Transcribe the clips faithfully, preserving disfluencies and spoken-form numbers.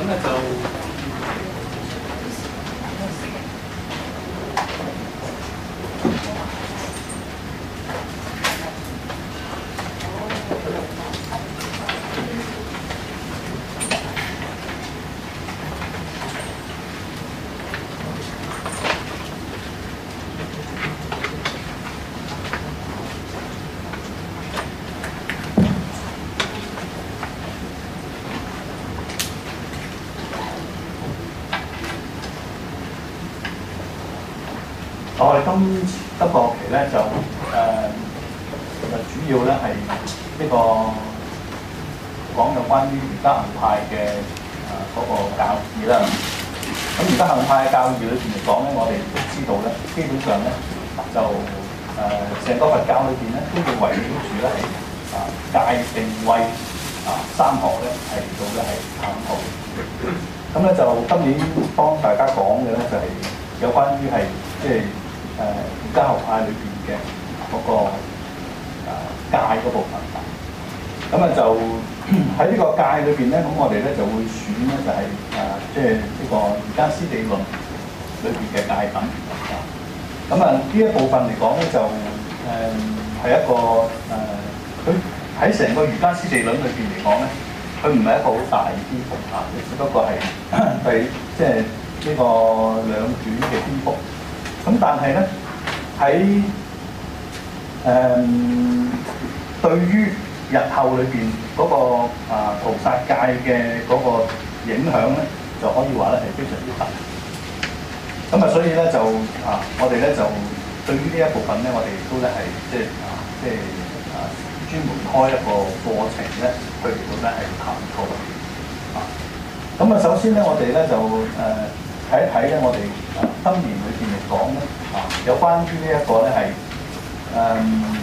咧就我哋今今個學期咧就誒就主要咧係呢個講有關於瑜伽行派嘅誒嗰個教義啦。咁瑜伽行派嘅教義裏邊嚟講咧，我哋都知道咧，基本上咧就誒成、呃、個佛教裏邊咧都會圍繞住咧係啊戒定慧啊三學咧係嚟到咧係探討。咁咧就今年幫大家講嘅咧就係、是、有關於係即係。誒瑜伽學派裏邊嘅嗰個誒戒嗰部分，咁啊就喺呢個戒裏邊咧，咁我哋咧就會選咧就係誒即係呢個瑜伽師地論裏邊嘅戒品。咁啊呢一部分嚟講咧就誒係、呃、一個誒，佢喺成個瑜伽師地論裏邊嚟講咧，佢唔係一個好大嘅篇幅啊，只不過係第即係呢個兩卷嘅篇幅。咁但係咧喺誒對於日後裏邊嗰個啊屠殺戒嘅嗰個影響咧，就可以話咧係非常之大。咁啊，所以咧就啊，我哋咧就對於呢一部分咧，我哋都咧係即係啊，即係啊專門開一個課程咧，去嚟到咧係探討啊。咁啊，首先咧，我哋咧就誒。呃睇一睇咧，我哋今年裏邊嚟講咧，啊，有關於呢一個咧係誒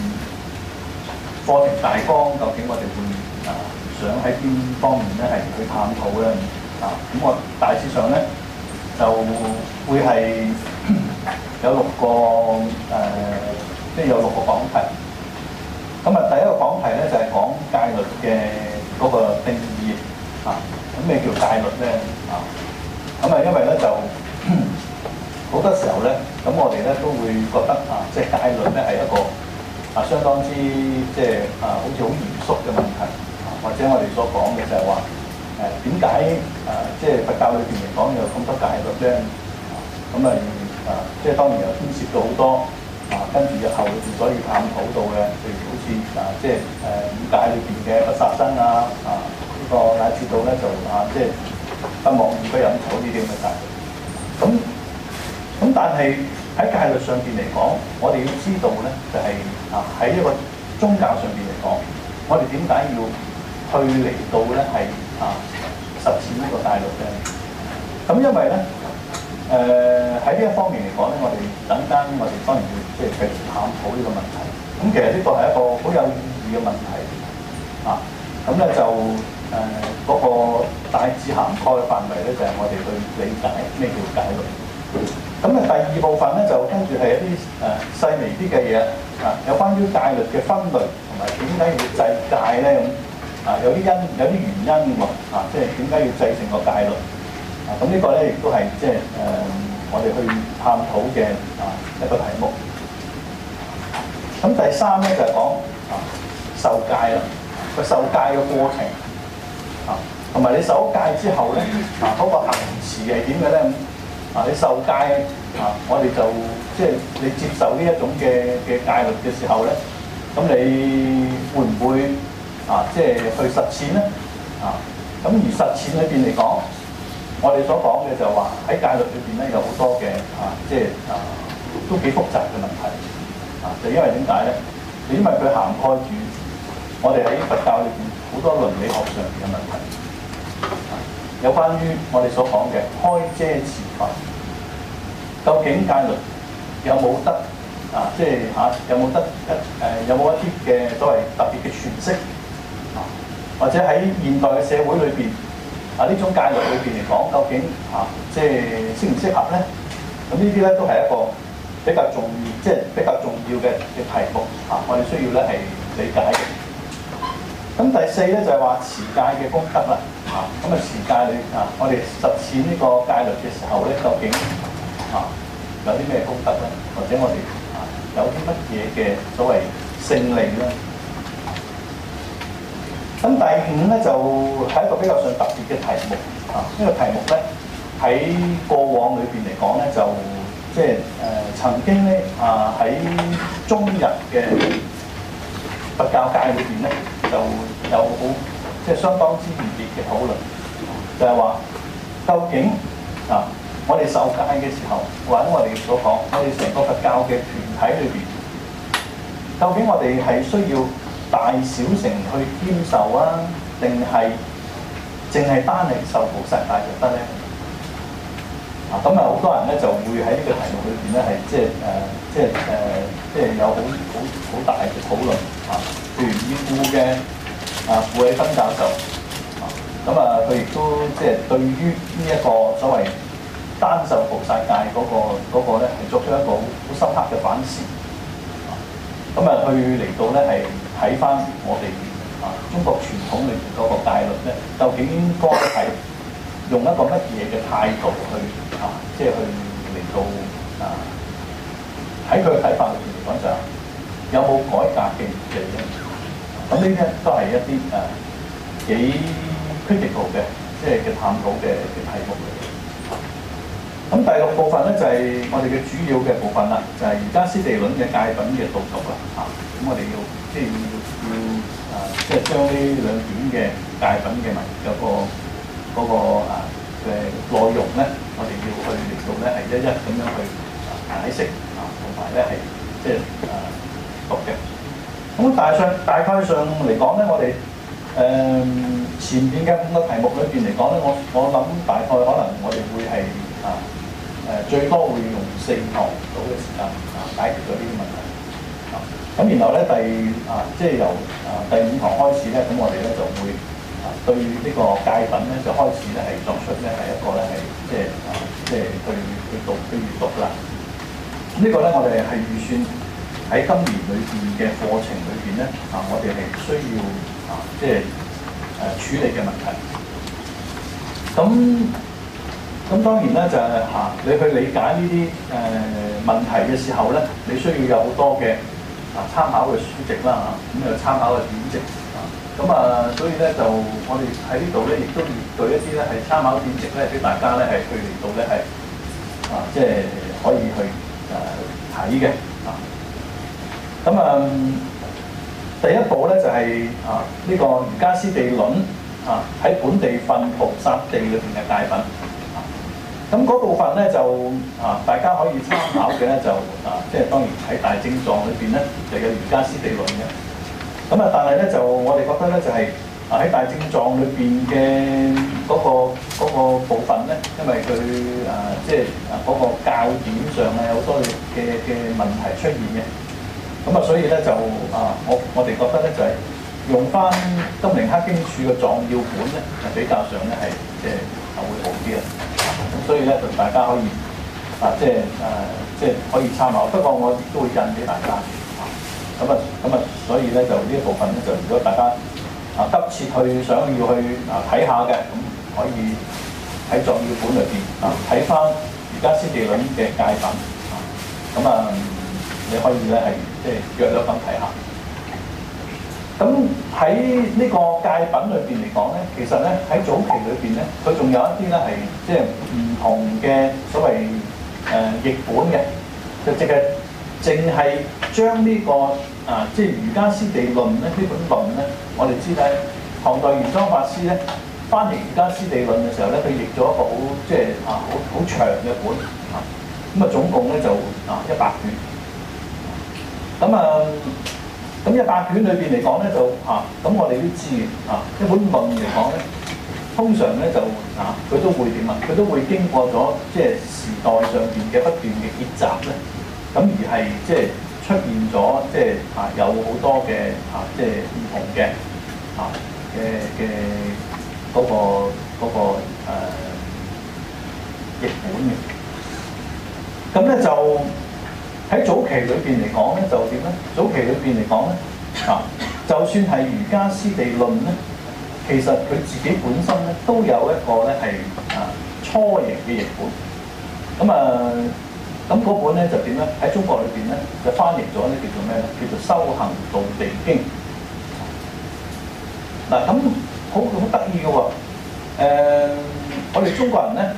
課程大綱，究竟我哋會啊想喺邊方面咧係去探討咧？啊，咁我大致上咧就會係有六個誒，即係有六個講題。咁啊，第一個講題咧就係講戒律嘅嗰個定義啊。咁咩叫戒律咧？啊？咁啊，因為咧就好多時候咧，咁我哋咧都會覺得啊，即係戒律咧係一個啊相當之即係啊，好似好嚴肅嘅問題啊，或者我哋所講嘅就係話誒點解啊，即係佛教裏邊嚟講有咁多戒律咧？咁啊啊，即係當然又牽涉到好多啊，跟住日後裏邊所以探討到嘅，譬如好似啊，即係誒五戒裏邊嘅不殺生啊啊，呢個乃至到咧就啊，即係。不妄語不飲酒呢啲咁嘅戒律，咁咁但係喺戒律上邊嚟講，我哋要知道咧，就係、是、啊喺一個宗教上邊嚟講，我哋點解要去嚟到咧係啊實踐呢個戒律咧？咁因為咧誒喺呢、呃、一方面嚟講咧，我哋等間我哋當然要即係繼續探討呢個問題。咁其實呢個係一個好有意義嘅問題啊！咁咧就。誒嗰、呃那個大致涵蓋嘅範圍咧，就係、是、我哋去理解咩叫戒律。咁啊，第二部分咧就跟住係一啲誒細微啲嘅嘢啊，有關於戒律嘅分類同埋點解要制戒咧咁啊，有啲因有啲原因喎啊，即係點解要制定個戒律啊？咁呢個咧亦都係即係誒我哋去探討嘅啊一個題目。咁第三咧就係、是、講啊受戒啦，個受戒嘅過程。啊，同埋你受戒之後咧，啊嗰、那個行持係點嘅咧？啊，你受戒啊，我哋就即係你接受呢一種嘅嘅戒律嘅時候咧，咁你會唔會啊即係去實踐咧？啊，咁而實踐裏邊嚟講，我哋所講嘅就話喺戒律裏邊咧有好多嘅啊，即係啊都幾複雜嘅問題啊，就因為點解咧？就因為佢涵蓋住我哋喺佛教裏邊好多倫理學上面嘅問題，有關於我哋所講嘅開遮持法，究竟戒律有冇得啊？即係嚇、啊、有冇得一誒、呃、有冇一啲嘅所謂特別嘅詮釋啊？或者喺現代嘅社會裏邊啊，呢種戒律裏邊嚟講，究竟嚇、啊、即係適唔適合咧？咁呢啲咧都係一個比較重要，即係比較重要嘅嘅題目啊！我哋需要咧係理解嘅。咁第四咧就係話持戒嘅功德啦。 啊，咁啊持戒裏啊，我哋實踐呢個戒律嘅時候咧，究竟啊有啲咩功德咧？或者我哋啊有啲乜嘢嘅所謂勝利咧？咁第五咧就係、是、一個比較上特別嘅題目啊！呢、這個題目咧喺過往裏邊嚟講咧，就即係誒曾經咧啊喺中日嘅佛教界裏邊咧，就有好即係相當之熱烈嘅討論，就係話究竟啊我哋受戒嘅時候，或者我哋所講，我哋成個佛教嘅團體裏邊，究竟我哋係需要大小乘去兼受啊，定係淨係單嚟受菩薩戒就得咧？啊，咁啊好多人咧就會喺呢個題目裏邊咧係即係誒，即係誒，即係有好好好大嘅討論啊。譬如已故嘅啊傅偉芬教授啊，咁啊佢亦都即係對於呢一個所謂單受菩薩戒嗰個嗰個咧係作出一個好好深刻嘅反思。咁啊，去嚟到咧係睇翻我哋啊中國傳統裏邊嗰個戒律咧，究竟應該係用一個乜嘢嘅態度去啊，即係去嚟到啊喺佢嘅睇法裏邊嚟講就有冇改革嘅餘地咧？咁呢啲都係一啲誒幾 critical 嘅，即係嘅探討嘅嘅題目嚟嘅。咁第六部分咧就係、是、我哋嘅主要嘅部分啦，就係瑜伽師地論嘅戒品嘅導讀啦，嚇、啊！咁我哋要即係要要啊，即係將呢兩卷嘅戒品嘅文有個嗰、那個啊嘅內容咧，我哋要去嚟到咧係一一咁樣去解釋啊，同埋咧係即係啊讀嘅。咁大上大概上嚟講咧，我哋誒、呃、前邊嘅五個題目裏邊嚟講咧，我我諗大概可能我哋會係啊。誒、呃、最多會用四堂到嘅時間啊解決咗呢啲問題啊，咁然後咧第啊即係由啊第五堂開始咧，咁我哋咧就會啊對呢個戒品咧就開始咧係作出咧係一個咧係即係啊即係去去讀去閲讀啦。這個、呢個咧我哋係預算喺今年裏邊嘅課程裏邊咧啊，我哋係需要啊即係誒處理嘅問題。咁咁當然咧就係、是、嚇、啊，你去理解呢啲誒問題嘅時候咧，你需要有好多嘅啊參考嘅書籍啦嚇，咁有參考嘅典籍啊，咁啊所以咧就我哋喺呢度咧亦都列舉一啲咧係參考典籍咧俾大家咧係去嚟到咧係啊即係可以去誒睇嘅啊。咁啊第一部咧就係、是、啊呢、這個瑜伽師地論啊喺本地分菩薩地裏邊嘅戒品。咁嗰部分咧就啊，大家可以參考嘅咧就啊，即係當然喺大正藏裏邊咧就有瑜伽師地論嘅。咁啊，但係咧就我哋覺得咧就係、是、啊喺大正藏裏邊嘅嗰個嗰、那個部分咧，因為佢啊即係啊嗰個教典上啊有好多嘅嘅問題出現嘅。咁啊，所以咧就啊，我我哋覺得咧就係、是、用翻金陵克經處嘅藏要本咧，就比較上咧係即係就會好啲啦。咁所以咧就大家可以啊，即係誒，即係可以參考。不過我亦都會印俾大家。咁啊，咁啊，所以咧就呢一部分咧，就如果大家啊急切去想要去啊睇下嘅，咁可以喺藏要本裏邊啊睇翻瑜伽師地論嘅戒品。啊，咁啊，你可以咧係即係約略咁睇下。咁喺呢個戒品裏邊嚟講咧，其實咧喺早期裏邊咧，佢仲有一啲咧係即係唔同嘅所謂誒、呃、譯本嘅，就淨係淨係將呢個啊即係瑜伽師地論咧呢本論咧，我哋知咧唐代玄奘法師咧翻譯瑜伽師地論嘅時候咧，佢譯咗一個好即係啊好好長嘅本啊，咁啊總共咧就啊一百卷，咁啊。咁一百卷裏邊嚟講咧，就嚇咁、啊、我哋都知嘅啊。一本論嚟講咧，通常咧就啊，佢都會點啊？佢都會經過咗即係時代上邊嘅不斷嘅結集咧，咁而係即係出現咗即係啊有好多嘅啊即係唔同嘅啊嘅嘅嗰個嗰、嗰個誒、呃、譯本嘅。咁咧就。喺早期裏邊嚟講咧，就點咧？早期裏邊嚟講咧，啊，就算係瑜伽師地論咧， 其實佢自己本身咧都有一個咧係啊初型嘅譯本。咁啊，咁嗰本咧就點咧？喺中國裏邊咧就翻譯咗咧叫做咩咧？叫做《修行道地經》。嗱，咁好好得意嘅喎。誒，我哋中國人咧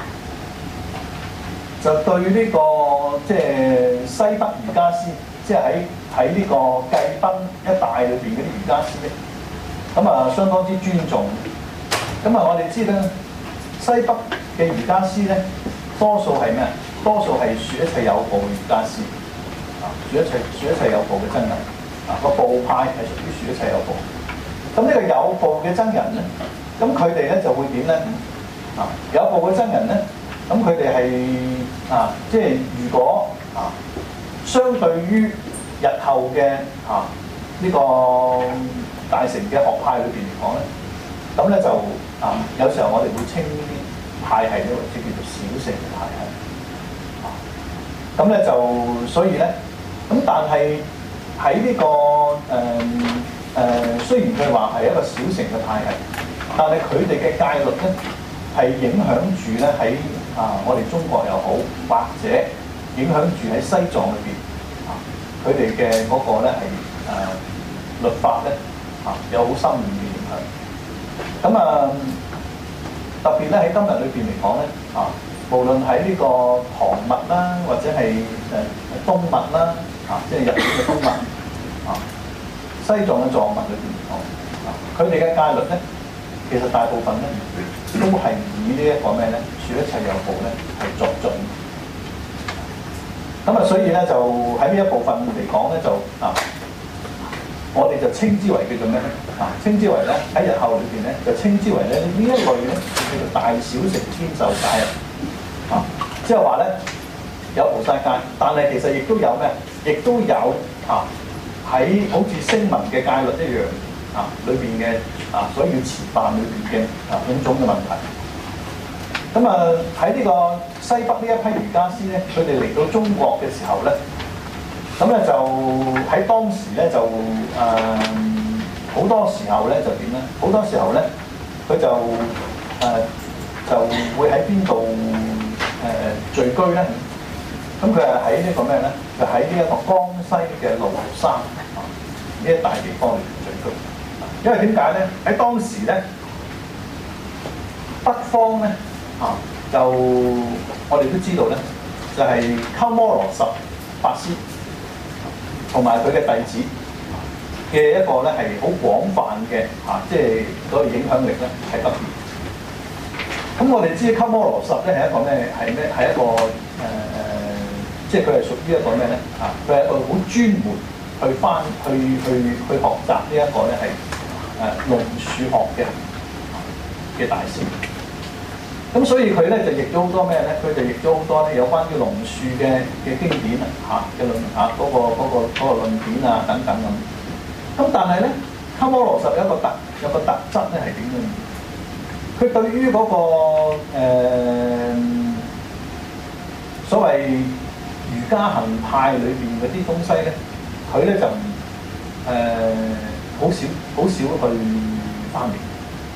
就對呢個即係西北瑜伽師，即係喺喺呢個罽賓一帶裏邊嗰啲瑜伽師咧，咁啊相當之尊重。咁啊，我哋知咧西北嘅瑜伽師咧，多數係咩啊？多數係說一切有部嘅瑜伽師啊，說一切說一切有部嘅僧人啊，個部派係屬於說一切有部。咁呢個有部嘅僧人咧，咁佢哋咧就會點咧？啊，有部嘅僧人咧，咁佢哋係啊，即係如果啊，相對於日後嘅啊呢個大乘嘅學派裏邊嚟講咧，咁咧就啊，有時候我哋會稱呢啲派系咧為之叫做小乘嘅派系。啊，咁咧就所以咧，咁但係喺呢個誒。嗯誒、呃、雖然佢話係一個小乘嘅派系，但係佢哋嘅戒律咧係影響住咧喺啊我哋中國又好，或者影響住喺西藏裏邊啊，佢哋嘅嗰個咧係誒律法咧啊有好深遠嘅影響。咁啊特別咧喺今日裏邊嚟講咧啊，無論喺呢個唐密啦，或者係誒東密啦啊，即係日本嘅東密啊。西藏嘅藏物裏邊嚟講，啊，佢哋嘅戒律咧，其實大部分咧都係以呢一個咩咧，說一切有部咧係作準。咁啊，所以咧就喺呢一部分嚟講咧，就啊，我哋就稱之為叫做咩咧？啊，稱之為咧喺日後裏邊咧，就稱之為咧呢一類咧叫做大小乘天授戒啊。啊，即係話咧有菩薩戒，但係其實亦都有咩？亦都有啊。喺好似聲聞嘅戒律一樣啊，裏邊嘅啊，所以要持辦裏邊嘅啊種種嘅問題。咁啊喺呢個西北呢一批瑜伽師咧，佢哋嚟到中國嘅時候咧，咁咧就喺當時咧就誒好、呃、多時候咧就點咧？好多時候咧佢就誒、呃、就會喺邊度誒聚居咧？咁佢係喺呢個咩咧？就喺呢一個江西嘅廬山啊呢一大地方嚟聚居。因為點解咧？喺當時咧，北方咧啊，就我哋都知道咧，就係、是、鳩摩羅什法師同埋佢嘅弟子嘅一個咧係好廣泛嘅啊，即係嗰個影響力咧係北邊。咁我哋知鳩摩羅什咧係一個咩？係咩？係一個誒。呃即係佢係屬於一個咩咧？啊，佢係一個好專門去翻去去去學習呢一個咧係誒龍樹學嘅嘅大師。咁所以佢咧就譯咗好多咩咧？佢就譯咗好多咧有關於龍樹嘅嘅經典啊嚇嘅論嚇嗰個嗰個嗰個論點啊等等咁。咁但係咧，鳩摩羅什有一個特有個特質咧係點樣？佢對於嗰個誒所謂瑜伽行派裏邊嗰啲東西咧，佢咧就誒好少好少去翻譯。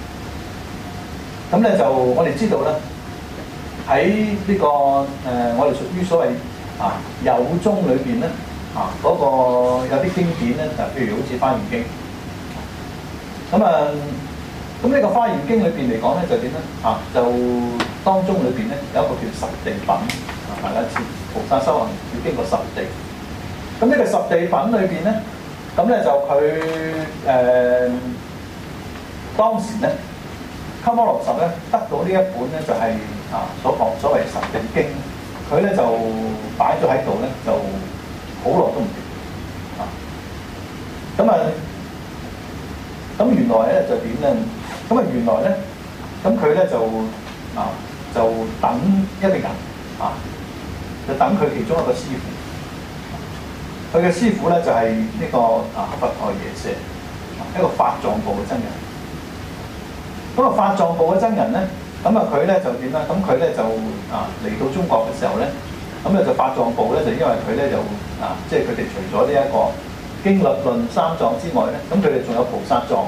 咁咧就我哋知道咧，喺呢、這個誒、呃、我哋屬於所謂啊有宗裏邊咧啊嗰、那個有啲經典咧，就譬如好似《華嚴經》。咁啊，咁呢個《華嚴經》裏邊嚟講咧，就點咧啊？就當中裏邊咧有一個叫十地品啊，大家知菩薩修行要經過十地。咁呢個十地品裏邊咧，咁咧就佢誒、呃、當時咧。鳩摩羅什咧得到呢一本咧就係、是、啊所講所謂十地經，佢咧就擺咗喺度咧就好耐都唔掂啊！咁啊，咁原來咧就點咧？咁啊原來咧，咁佢咧就啊就等一個人啊，就等佢其中一個師傅。佢嘅師傅咧就係、是、呢、這個啊佛陀耶舍，一個法藏部嘅僧人。咁啊，法藏部嘅僧人咧，咁啊佢咧就點咧？咁佢咧就啊嚟到中國嘅時候咧，咁咧就法藏部咧就因為佢咧就啊，即係佢哋除咗呢一個經律論三藏之外咧，咁佢哋仲有菩薩藏，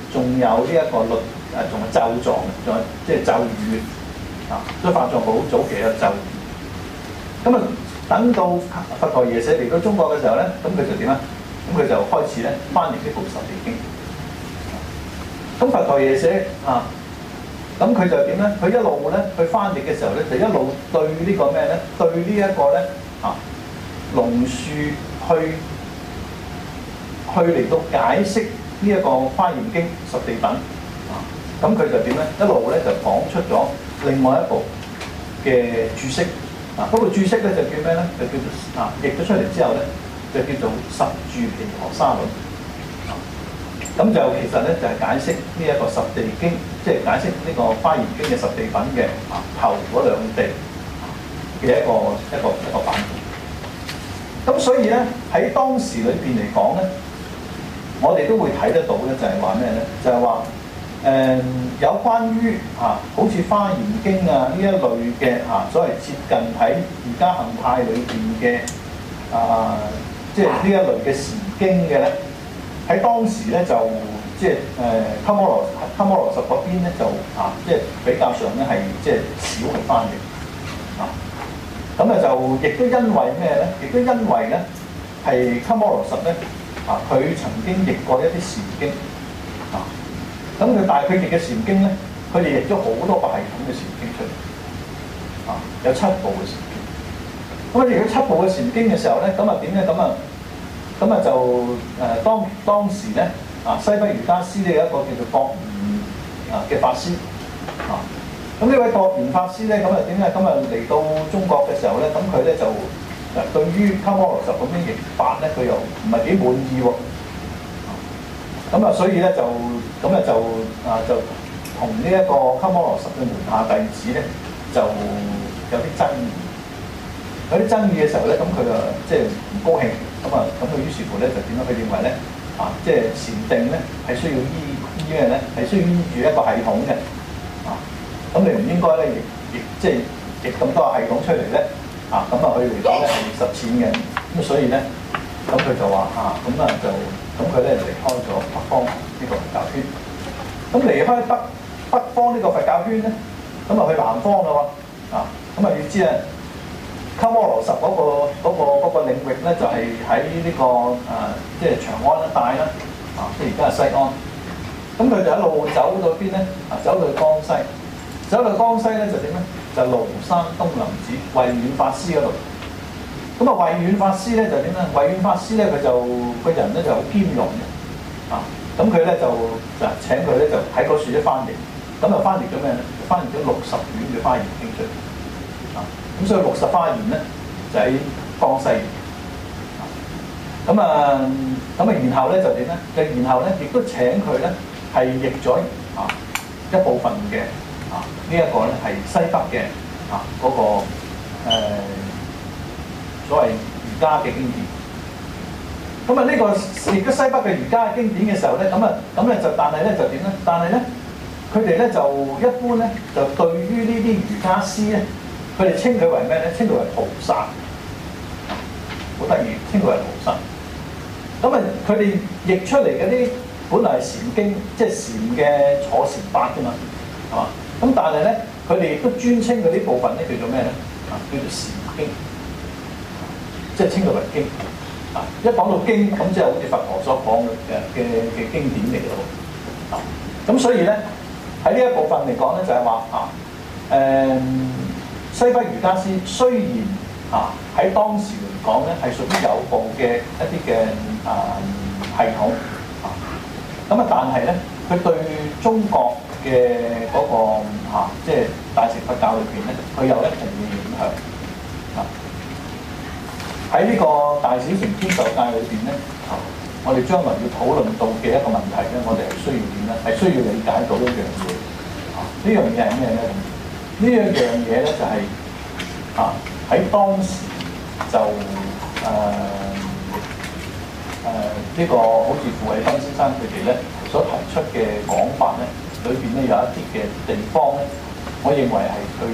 仲有呢一個律誒，仲有咒狀，仲有即係咒語啊。所以法藏部好早期有咒語。咁啊，等到佛陀耶舍嚟到中國嘅時候咧，咁佢就點啊？咁佢就開始咧翻譯呢部十地經。咁佛陀耶舍啊，咁佢就點咧？佢一路咧去翻譯嘅時候咧，就一路對呢個咩咧？對呢一個咧啊龍樹去去嚟到解釋呢一個《華嚴經》十地品啊。咁佢就點咧？一路咧就講出咗另外一部嘅注釋啊。嗰個注釋咧就叫咩咧？就叫做啊譯咗出嚟之後咧，就叫做十住毗婆沙論。咁就其實咧就係、是、解釋呢一個十地經，即係解釋呢個《華嚴經》嘅十地品嘅啊頭嗰兩地嘅一個一個一個版本。咁所以咧喺當時裏邊嚟講咧，我哋都會睇得到咧，就係話咩咧？就係話誒有關於啊，好似《華嚴經》啊呢一類嘅啊，所謂接近喺而家行派裏邊嘅啊，即係呢一類嘅禪經嘅咧。喺當時咧就即係誒鳩摩羅鳩摩羅什嗰邊咧就啊，即係比較上咧係即係少去翻譯啊。咁啊就亦都因為咩咧？亦都因為咧係鳩摩羅什咧啊，佢曾經譯過一啲禪經啊。咁佢但係佢譯嘅禪經咧，佢哋譯咗好多個系統嘅禪經出嚟啊，有七部嘅禪經。咁啊譯咗七部嘅禪經嘅時候咧，咁啊點咧？咁啊咁啊就誒、呃、當當時咧啊西北瑜伽師咧有一個叫做覺賢啊嘅法師啊，咁呢位覺賢法師咧咁啊點咧？咁啊嚟到中國嘅時候咧，咁佢咧就誒對於鳩摩羅什咁樣譯法咧，佢又唔係幾滿意喎。咁啊所以咧就咁啊就啊就同呢一個鳩摩羅什嘅門下弟子咧就有啲爭議。有啲爭議嘅時候咧，咁佢就即係唔高興。咁啊，咁佢於是乎咧就點樣？佢認為咧啊，即係禪定咧係需要依依咩咧？係需要依住一個系統嘅啊。咁你唔應該咧，亦亦即係亦咁多系統出嚟咧啊。咁啊，佢嚟講咧係實踐嘅。咁所以咧，咁佢就話啊，咁啊就咁佢咧離開咗北方呢個佛教圈。咁離開北北方呢個佛教圈咧，咁啊去南方啦喎啊。咁啊要知啊。鳩摩羅什嗰、那個嗰、那個那個領域咧，就係喺呢個誒、呃，即係長安一帶啦，啊，即係而家係西安。咁佢就一路走到邊咧？啊，走到江西，走到江西咧就點咧？就廬山東林寺慧遠法師嗰度。咁啊，慧遠法師咧就點咧？慧遠法師咧佢就個人咧就好兼容嘅，啊，咁佢咧就就請佢咧就喺嗰處一翻譯，咁就翻譯咗咩咧？翻譯咗六十卷嘅《華嚴經》出嚟。咁所以六十華嚴咧就喺江西，咁啊咁啊，然後咧就點咧？嘅然後咧亦都請佢咧係譯咗啊一部分嘅啊、這個、呢一個咧係西北嘅啊嗰、那個、呃、所謂瑜伽嘅經典。咁啊呢個譯咗西北嘅瑜伽嘅經典嘅時候咧，咁啊咁咧就但係咧就點咧？但係咧佢哋咧就一般咧就對於呢啲瑜伽師咧。佢哋稱佢為咩咧？稱佢為菩薩，好得意，稱佢為菩薩。咁啊，佢哋譯出嚟嗰啲本來係禪經，即係禪嘅坐禪法啫嘛，係嘛？咁但係咧，佢哋亦都專稱嗰啲部分咧叫做咩咧？啊，叫做禪經，即係稱佢為經。啊，一講到經，咁即係好似佛陀所講嘅嘅嘅經典嚟咯。啊，咁所以咧喺呢一部分嚟講咧，就係話啊，誒、嗯。西北瑜伽師雖然啊喺當時嚟講咧係屬於有部嘅一啲嘅啊系統啊，咁啊但係咧佢對中國嘅嗰、那個啊即係大乘佛教裏邊咧，佢有一定嘅影響啊。喺呢個大小乘天授界裏邊咧，啊我哋將來要討論到嘅一個問題咧，我哋係需要點咧？係需要理解到一樣嘢啊！呢樣嘢係咩咧？呢一樣嘢咧就係、是、啊喺當時就誒誒呢個好似傅慧芬先生佢哋咧所提出嘅講法咧，裏邊咧有一啲嘅地方咧，我認為係佢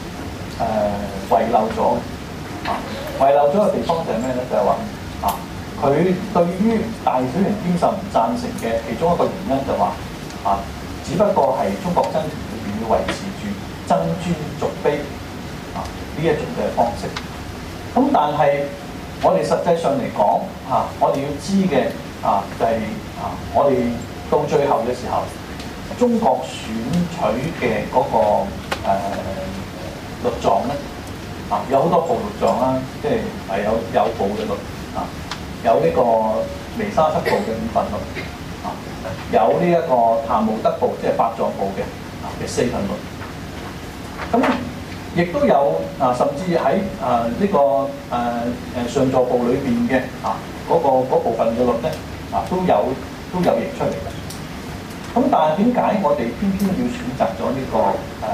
誒遺漏咗啊，遺漏咗嘅地方就係咩咧？就係、是、話啊佢對於大小型兼授唔贊成嘅其中一個原因就話啊，只不過係中國僧團裏邊要維持住僧尊族卑啊呢一種嘅方式。咁但係我哋實際上嚟講啊，我哋要知嘅啊就係、是、啊，我哋到最後嘅時候，中國選取嘅嗰、那個誒、呃、律藏咧啊，有好多部律藏啦，即係係有有部嘅律啊。有呢個彌沙七部嘅五分律，啊，有呢一個談無德部，即係法藏部嘅啊嘅四分律。咁亦都有啊，甚至喺啊呢、這個誒誒、啊、上座部裏邊嘅啊嗰、那個部分嘅律咧啊都有都有譯出嚟嘅。咁但係點解我哋偏偏要選擇咗呢、這個誒、啊、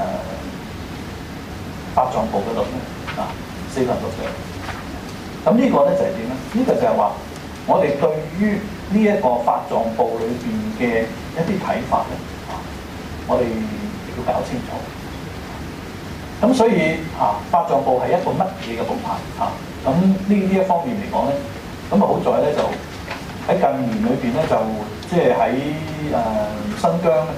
法藏部嘅律咧？啊，四分律嘅。咁呢個咧就係點咧？呢、這個就係話，我哋對於呢一個法藏部裏邊嘅一啲睇法咧，啊，我哋要搞清楚。咁所以啊，法藏部係一個乜嘢嘅部派啊？咁呢呢一方面嚟講咧，咁啊好在咧就喺近年裏邊咧就即係喺誒新疆咧，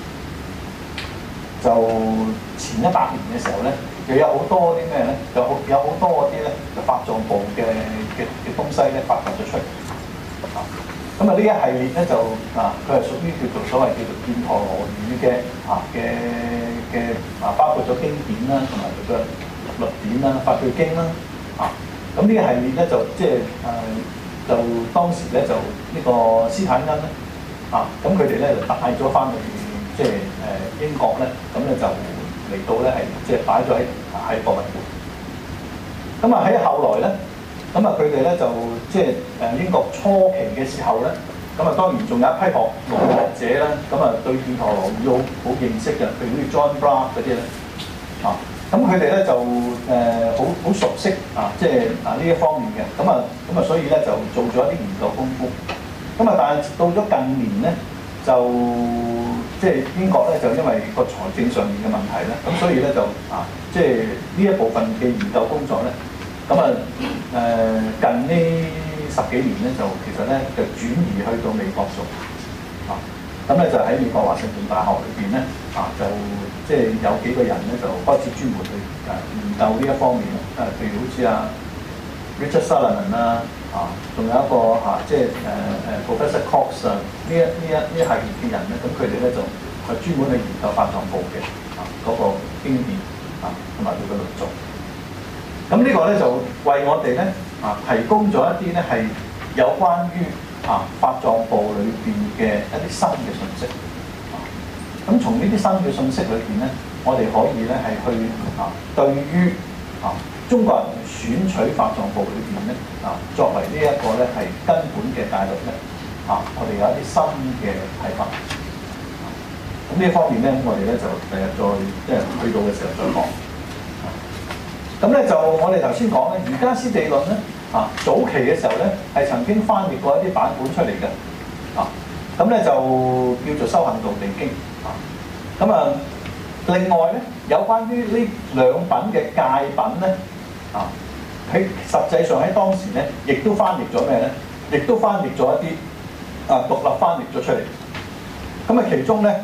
就前一百年嘅時候咧。又有好多啲咩咧？有好有好多嗰啲咧，就法藏部嘅嘅嘅東西咧，發掘咗出嚟。啊，咁啊呢一系列咧就啊，佢係屬於叫做所謂叫做犍陀羅語嘅啊嘅嘅啊，包括咗經典啦，同埋佢嘅律典啦、法句經啦。啊，咁呢一系列咧就即係誒，就當時咧就呢個斯坦恩咧啊，咁佢哋咧就帶咗翻去即係誒英國咧，咁咧就。嚟到咧係即係擺咗喺喺博物館。咁啊喺後來咧，咁啊佢哋咧就即係誒英國初期嘅時候咧，咁啊當然仲有一批學羅學者啦，咁啊對犍陀羅語好好認識嘅，譬如好似 John Brough 嗰啲咧，啊咁佢哋咧就誒好好熟悉啊，即係啊呢一方面嘅，咁啊咁啊所以咧就做咗一啲研究功夫。咁啊但係到咗近年咧就。即係英國咧，就因為個財政上面嘅問題咧，咁所以咧就啊，即係呢一部分嘅研究工作咧，咁啊誒近呢十幾年咧，就其實咧就轉移去到美國做啊，咁咧就喺美國華盛頓大學裏邊咧啊，就即係有幾個人咧就開始專門去誒研究呢一方面啊，譬如好似啊 Richard Solomon 啊。啊，仲有一個嚇、啊，即係誒誒 Professor Cox 啊，呢一呢一呢一系列嘅人咧，咁佢哋咧就係專門去研究法藏部嘅啊嗰、那個經典啊，同埋佢嘅律藏。咁呢個咧就為我哋咧啊提供咗一啲咧係有關於啊法藏部裏邊嘅一啲新嘅信息。啊，咁從呢啲新嘅信息裏邊咧，我哋可以咧係去啊對於啊。中國人選取法藏部裏邊咧啊，作為呢一個咧係根本嘅戒律咧啊，我哋有一啲新嘅睇法。咁呢一方面咧，我哋咧就第日再即係去到嘅時候再講。咁咧就我哋頭先講咧，瑜伽師地論咧啊，早期嘅時候咧係曾經翻譯過一啲版本出嚟嘅啊，咁咧就叫做修行道地經啊。咁啊，另外咧有關於呢兩品嘅戒品咧。啊！喺實際上喺當時咧，亦都翻譯咗咩咧？亦都翻譯咗一啲啊獨立翻譯咗出嚟。咁啊，其中咧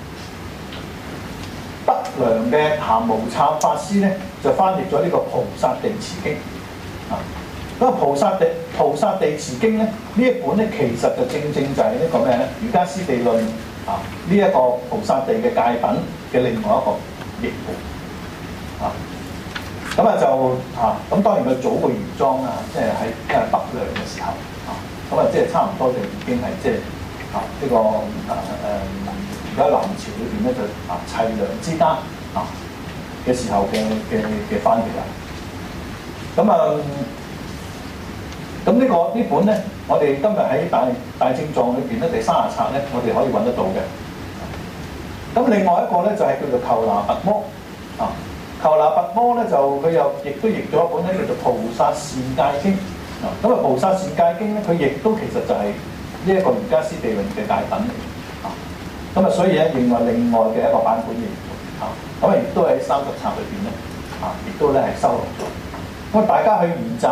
德良嘅談無慚法師咧，就翻譯咗呢個《菩薩地持經》啊。咁啊，《菩薩地菩薩地持經》咧，呢一本咧其實就正正就係呢個咩咧？瑜伽師地論啊，呢、這、一個菩薩地嘅戒品嘅另外一個譯本啊。咁啊就啊，咁當然佢早過原裝啊，即係喺因為德良嘅時候啊，咁啊即係差唔多就已經係即係啊呢、這個誒誒而家南朝裏邊咧就啊齊梁之間啊嘅時候嘅嘅嘅翻譯啦。咁啊，咁呢、這個呢本咧，我哋今日喺大大正藏裏邊咧第三十冊咧，我哋可以揾得到嘅。咁另外一個咧就係、是、叫做求那跋摩啊。求那跋摩咧就佢又亦都譯咗一本咧叫做《菩薩善戒經》啊，咁啊《菩薩善戒經》咧佢亦都其實就係呢一個瑜伽師地論嘅戒品嚟啊，咁啊所以咧另外另外嘅一個版本嚟啊，咁啊亦都喺三十冊裏邊咧啊，亦都咧係收錄咗。咁啊大家去研習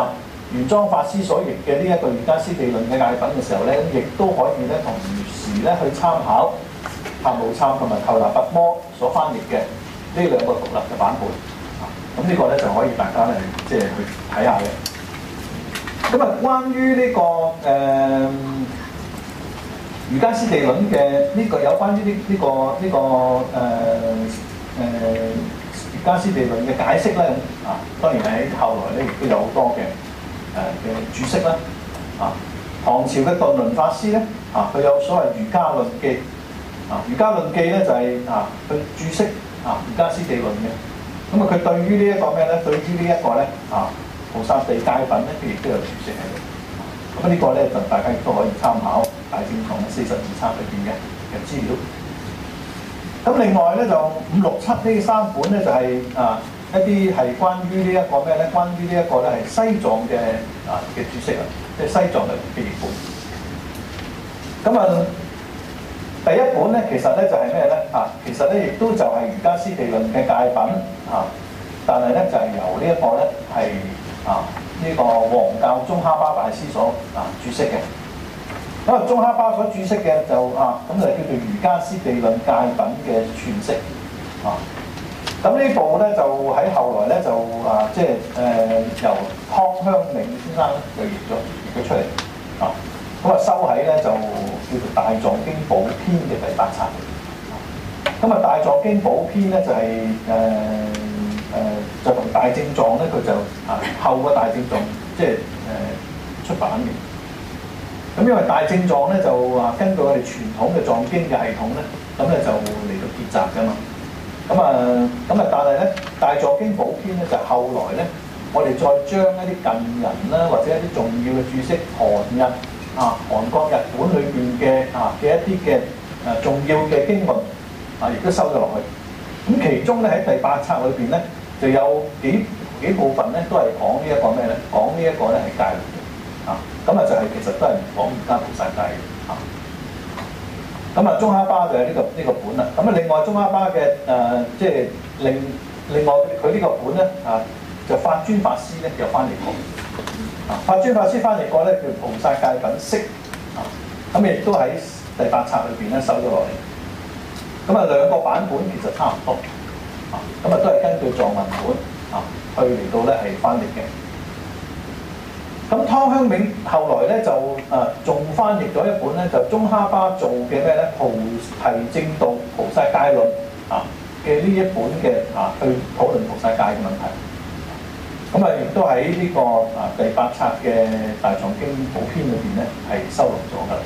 玄奘法師所譯嘅呢一個瑜伽師地論嘅解品嘅時候咧，亦都可以咧同時咧去參考帕慕參同埋寇那拔摩所翻譯嘅呢兩個獨立嘅版本。啊，咁呢個咧就可以大家嚟即係去睇下嘅。咁啊，關於呢、這個誒、呃、瑜伽師地論嘅呢個有關於呢呢個呢、這個誒誒瑜伽師地論嘅解釋咧，啊當然喺後來咧亦都有好多嘅誒嘅注釋啦。啊，唐朝嘅頓倫法師咧，啊佢有所謂瑜伽論記。啊，瑜伽論記咧就係、是、啊去注釋啊瑜伽師地論嘅。咁啊，佢對於呢一個咩咧？對於呢一個咧啊。菩薩地戒品咧，佢亦都有注釋喺度。咁呢個咧就大家亦都可以參考大正藏四十二冊裏邊嘅嘅資料。咁另外咧就五六七呢三本咧就係、是、啊一啲係關於呢一個咩咧？關於呢一個咧係西藏嘅啊嘅注釋啊，即係西藏嘅嘅譯本。咁啊，第一本咧其實咧就係咩咧？啊，其實咧亦都就係瑜伽師地論嘅戒品啊，但係咧就係、是、由呢一個咧係。啊！呢、這個黃教宗喀巴大師所啊注釋嘅，咁啊宗喀巴所注釋嘅就啊咁就叫做瑜伽師地論戒品嘅詮釋啊。咁呢部咧就喺後來咧就啊即係誒由湯香銘先生咧就譯咗譯咗出嚟啊。咁啊收喺咧就叫做《大藏經寶編》嘅第八冊。咁啊《大藏經寶編》咧就係、是、誒。呃誒、呃、就同大正藏咧，佢就啊後個大正藏即係誒、呃、出版嘅。咁因為大正藏咧就啊根據我哋傳統嘅藏經嘅系統咧，咁咧就嚟到結集㗎嘛。咁啊咁啊，但係咧大藏經寶編咧就後來咧，我哋再將一啲近人啦，或者一啲重要嘅注釋，韓日啊韓國、日本裏邊嘅啊嘅一啲嘅誒重要嘅經文啊，亦都收咗落去。咁其中咧喺第八冊裏邊咧。就有幾幾部分咧，都係講呢一個咩咧？講呢一個咧係戒律嘅，啊，咁啊就係、是、其實都係講瑜伽菩薩戒嘅，啊，咁啊宗喀巴就係呢、這個呢、這個本啦。咁啊另外宗喀巴嘅誒、呃，即係另另外佢呢個本咧，啊，就法尊法師咧又翻譯過，啊，法尊法師翻譯過咧叫菩薩戒品釋，啊，咁亦都喺第八冊裏邊咧收咗落嚟。咁啊兩個版本其實差唔多。啊，咁啊都係根據藏文本啊去嚟到咧係翻譯嘅。咁湯香銘後來咧就誒仲、呃、翻譯咗一本咧，就宗喀巴做嘅咩咧？菩提正道菩薩戒論啊嘅呢一本嘅啊去討論菩薩戒嘅問題。咁啊亦都喺呢個啊第八冊嘅大藏經寶編裏邊咧係收錄咗㗎。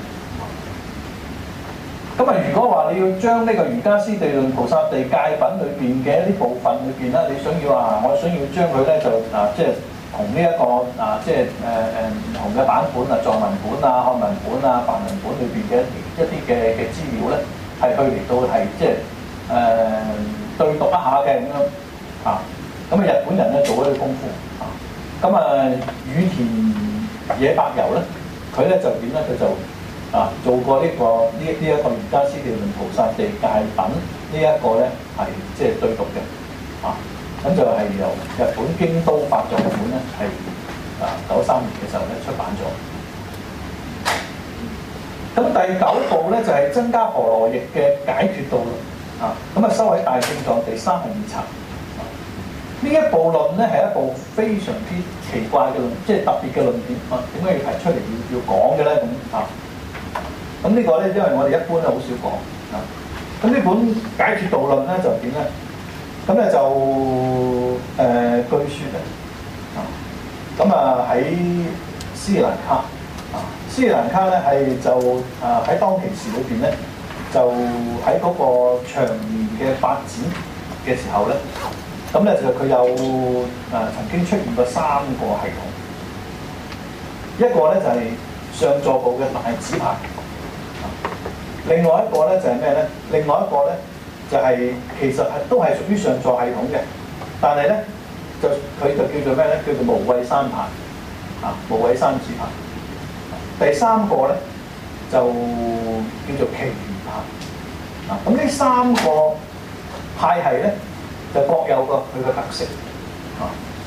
咁啊，如果話你要將呢個瑜伽師地論菩薩地戒品裏邊嘅一啲部分裏邊咧，你想要啊，我想要將佢咧就啊，即係同呢一個啊，即係誒誒唔同嘅版本啊，藏文本啊、漢文本啊、梵文本裏邊嘅一啲嘅嘅資料咧，係去嚟到係即係誒對讀一下嘅咁樣啊。咁啊，日本人咧做咗啲功夫啊。咁啊，羽田野白由咧，佢咧就點咧？佢就啊，做過呢、這個呢呢一個瑜伽師地論菩薩地戒品呢一個咧係即係對讀嘅，啊咁就係由日本京都法藏本咧係啊九三年嘅時候咧出版咗。咁第九部咧就係、是、僧伽婆羅譯嘅解脫道論，啊咁啊收喺大正藏第三十二冊。呢一部論咧係一部非常之奇怪嘅論，即係特別嘅論點。啊點解要提出嚟要要講嘅咧？咁啊？咁呢個咧，因為我哋一般咧好少講啊。咁呢本解脫道論咧就點咧？咁咧就誒、呃、據說咧啊，咁啊喺斯里蘭卡啊，斯里蘭卡咧係就啊喺當其時裏邊咧，就喺嗰個長年嘅發展嘅時候咧，咁咧就佢有誒、啊、曾經出現過三個系統，一個咧就係、是、上座部嘅大指牌。另外一個咧就係咩咧？另外一個咧就係、是、其實係都係屬於上座系統嘅，但係咧就佢就叫做咩咧？叫做無畏山牌啊，無畏山指牌。第三個咧就叫做奇緣牌啊。咁呢三個派系咧就各有個佢嘅特色啊。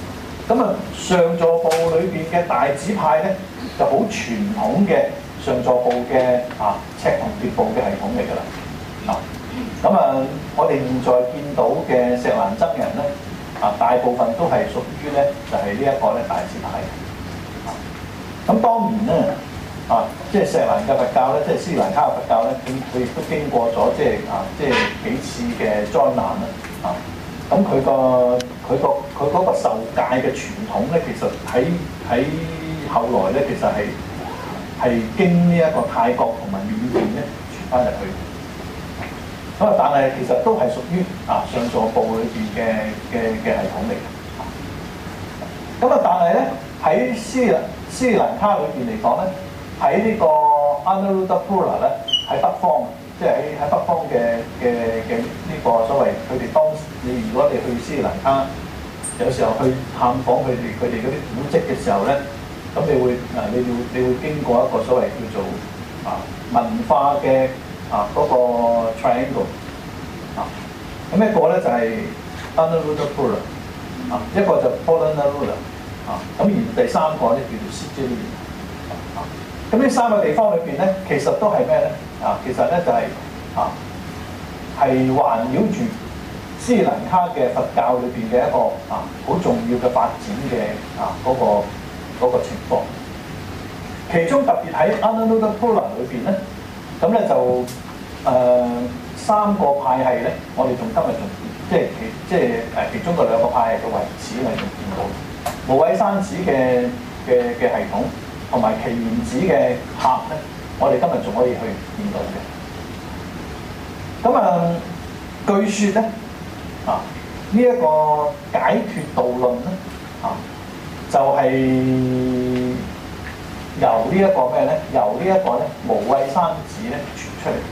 咁啊，上座部裏邊嘅大寺派咧，就好傳統嘅上座部嘅啊赤銅疊部嘅系統嚟㗎啦。啊，咁啊，我哋現在見到嘅錫蘭僧人咧，啊大部分都係屬於咧就係、是、呢一個咧大寺派。啊，咁當然咧，啊即係錫蘭嘅佛教咧，即係斯里蘭卡嘅佛教咧，佢佢亦都經過咗即係啊即係幾次嘅災難啦。啊，咁佢個佢個佢嗰個受戒嘅傳統咧，其實喺喺後來咧，其實係係經呢一個泰國同埋緬甸咧傳翻入去。咁啊，但係其實都係屬於啊上座部裏邊嘅嘅嘅系統嚟嘅。咁啊，但係咧喺斯里斯里蘭卡裏邊嚟講咧，喺呢個 Anuradhapura 咧喺北方，即係喺喺北方嘅嘅嘅呢個所謂佢哋當時，你如果你去斯里蘭卡，有時候去探訪佢哋佢哋嗰啲古蹟嘅時候咧，咁你會啊你要你會經過一個所謂叫做啊文化嘅啊嗰、那個 triangle 啊，咁一個咧就係 Anuradhapura 啊，一個就 Polonnaruwa 啊，咁而第三個咧叫做 Sicily 啊，咁呢三個地方裏邊咧，其實都係咩咧？啊，其實咧就係、是、啊係環繞住斯里蘭卡嘅佛教裏邊嘅一個啊好重要嘅發展嘅啊嗰、那個嗰、那個情況。其中特別喺 Anuradhapura 裏邊咧，咁咧就誒、呃、三個派系咧，我哋仲今日仲即係其即係誒其中嘅兩個派系嘅遺址，我哋仲見到無畏山寺嘅嘅嘅系統，同埋祈賢寺嘅塔咧，我哋今日仲可以去見到嘅。咁啊，據說咧啊，呢、這、一個解脫道論咧啊，就係、是、由呢一個咩咧？由呢一個咧無畏山寺咧傳出嚟。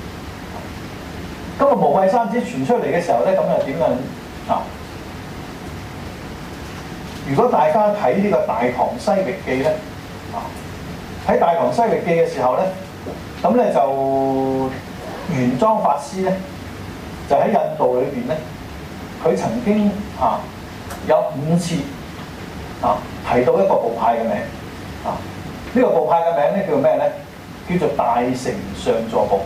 咁啊，無畏山寺傳出嚟嘅時候咧，咁又點樣啊？如果大家睇呢個《大唐西域記》咧，啊，喺《大唐西域記》嘅時候咧，咁咧就玄奘法師咧，就喺印度裏邊咧，佢曾經啊有五次啊提到一個部派嘅名啊，呢、這個部派嘅名咧叫咩咧？叫做大乘上座部。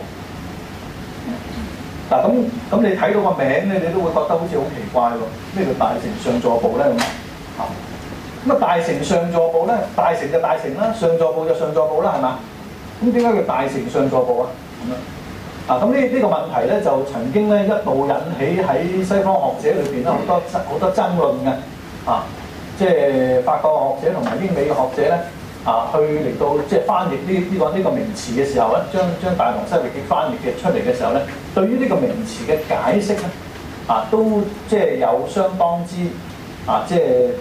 嗱咁咁你睇到個名咧，你都會覺得好似好奇怪喎，咩叫大乘上座部咧咁啊？咁啊大乘上座部咧，大乘就大乘啦，上座部就上座部啦，係嘛？咁點解叫大乘上座部啊？咁樣啊？咁呢呢個問題咧，就曾經咧一度引起喺西方學者裏邊咧好多好多爭論嘅啊，即係法國學者同埋英美嘅學者咧啊，去嚟到即係翻譯呢呢個呢個名詞嘅時候咧，將將大唐西域記翻譯嘅出嚟嘅時候咧，對於呢個名詞嘅解釋咧啊，都即係有相當之啊，即係誒誒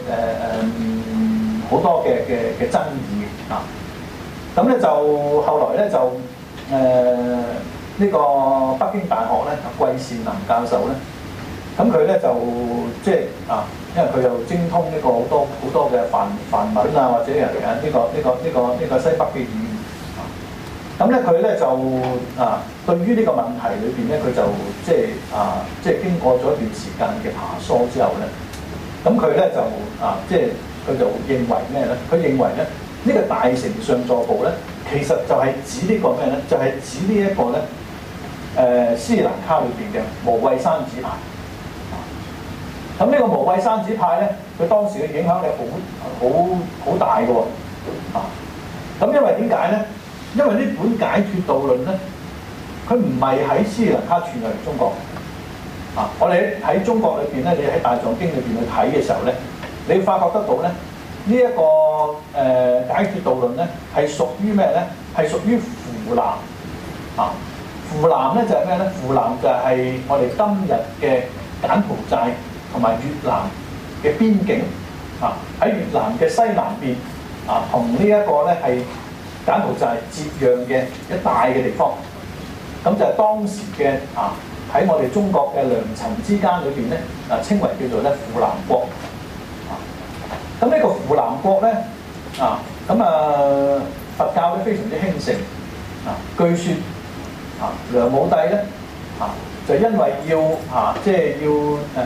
好多嘅嘅嘅爭議啊。咁咧就後來咧就誒呢、呃這個北京大學咧季善林教授咧，咁佢咧就即係啊，因為佢又精通呢個好多好多嘅梵梵文啊，或者係誒呢個呢、這個呢、這個呢、這個西北嘅語言啊。咁咧佢咧就啊，對於呢個問題裏邊咧，佢就即係啊，即係經過咗一段時間嘅爬梳之後咧，咁佢咧就啊，即係佢就認為咩咧？佢認為咧。呢個大乘上座部咧，其實就係指呢個咩咧？就係、是、指呢一個咧，誒、呃、斯里蘭卡裏邊嘅無畏山寺派。咁、啊、呢個無畏山寺派咧，佢當時嘅影響力好好好大嘅喎。啊，咁因為點解咧？因為呢本解脫道論咧，佢唔係喺斯里蘭卡傳入嚟中國。啊，我哋喺中國裏邊咧，你喺大藏經裏邊去睇嘅時候咧，你會發覺得到咧。呢一、這個誒、呃、解脫道論咧，係屬於咩咧？係屬於扶南啊！扶南咧就係咩咧？扶南就係我哋今日嘅柬埔寨同埋越南嘅邊境啊！喺越南嘅西南邊啊，同呢一個咧係柬埔寨接壤嘅一帶嘅地方。咁就係當時嘅啊喺我哋中國嘅良辰之間裏邊咧，啊稱為叫做咧扶南國。咁呢個扶南國咧啊，咁啊佛教咧非常之興盛啊。據說啊，梁武帝咧啊，就因為要啊，即係要誒、呃、要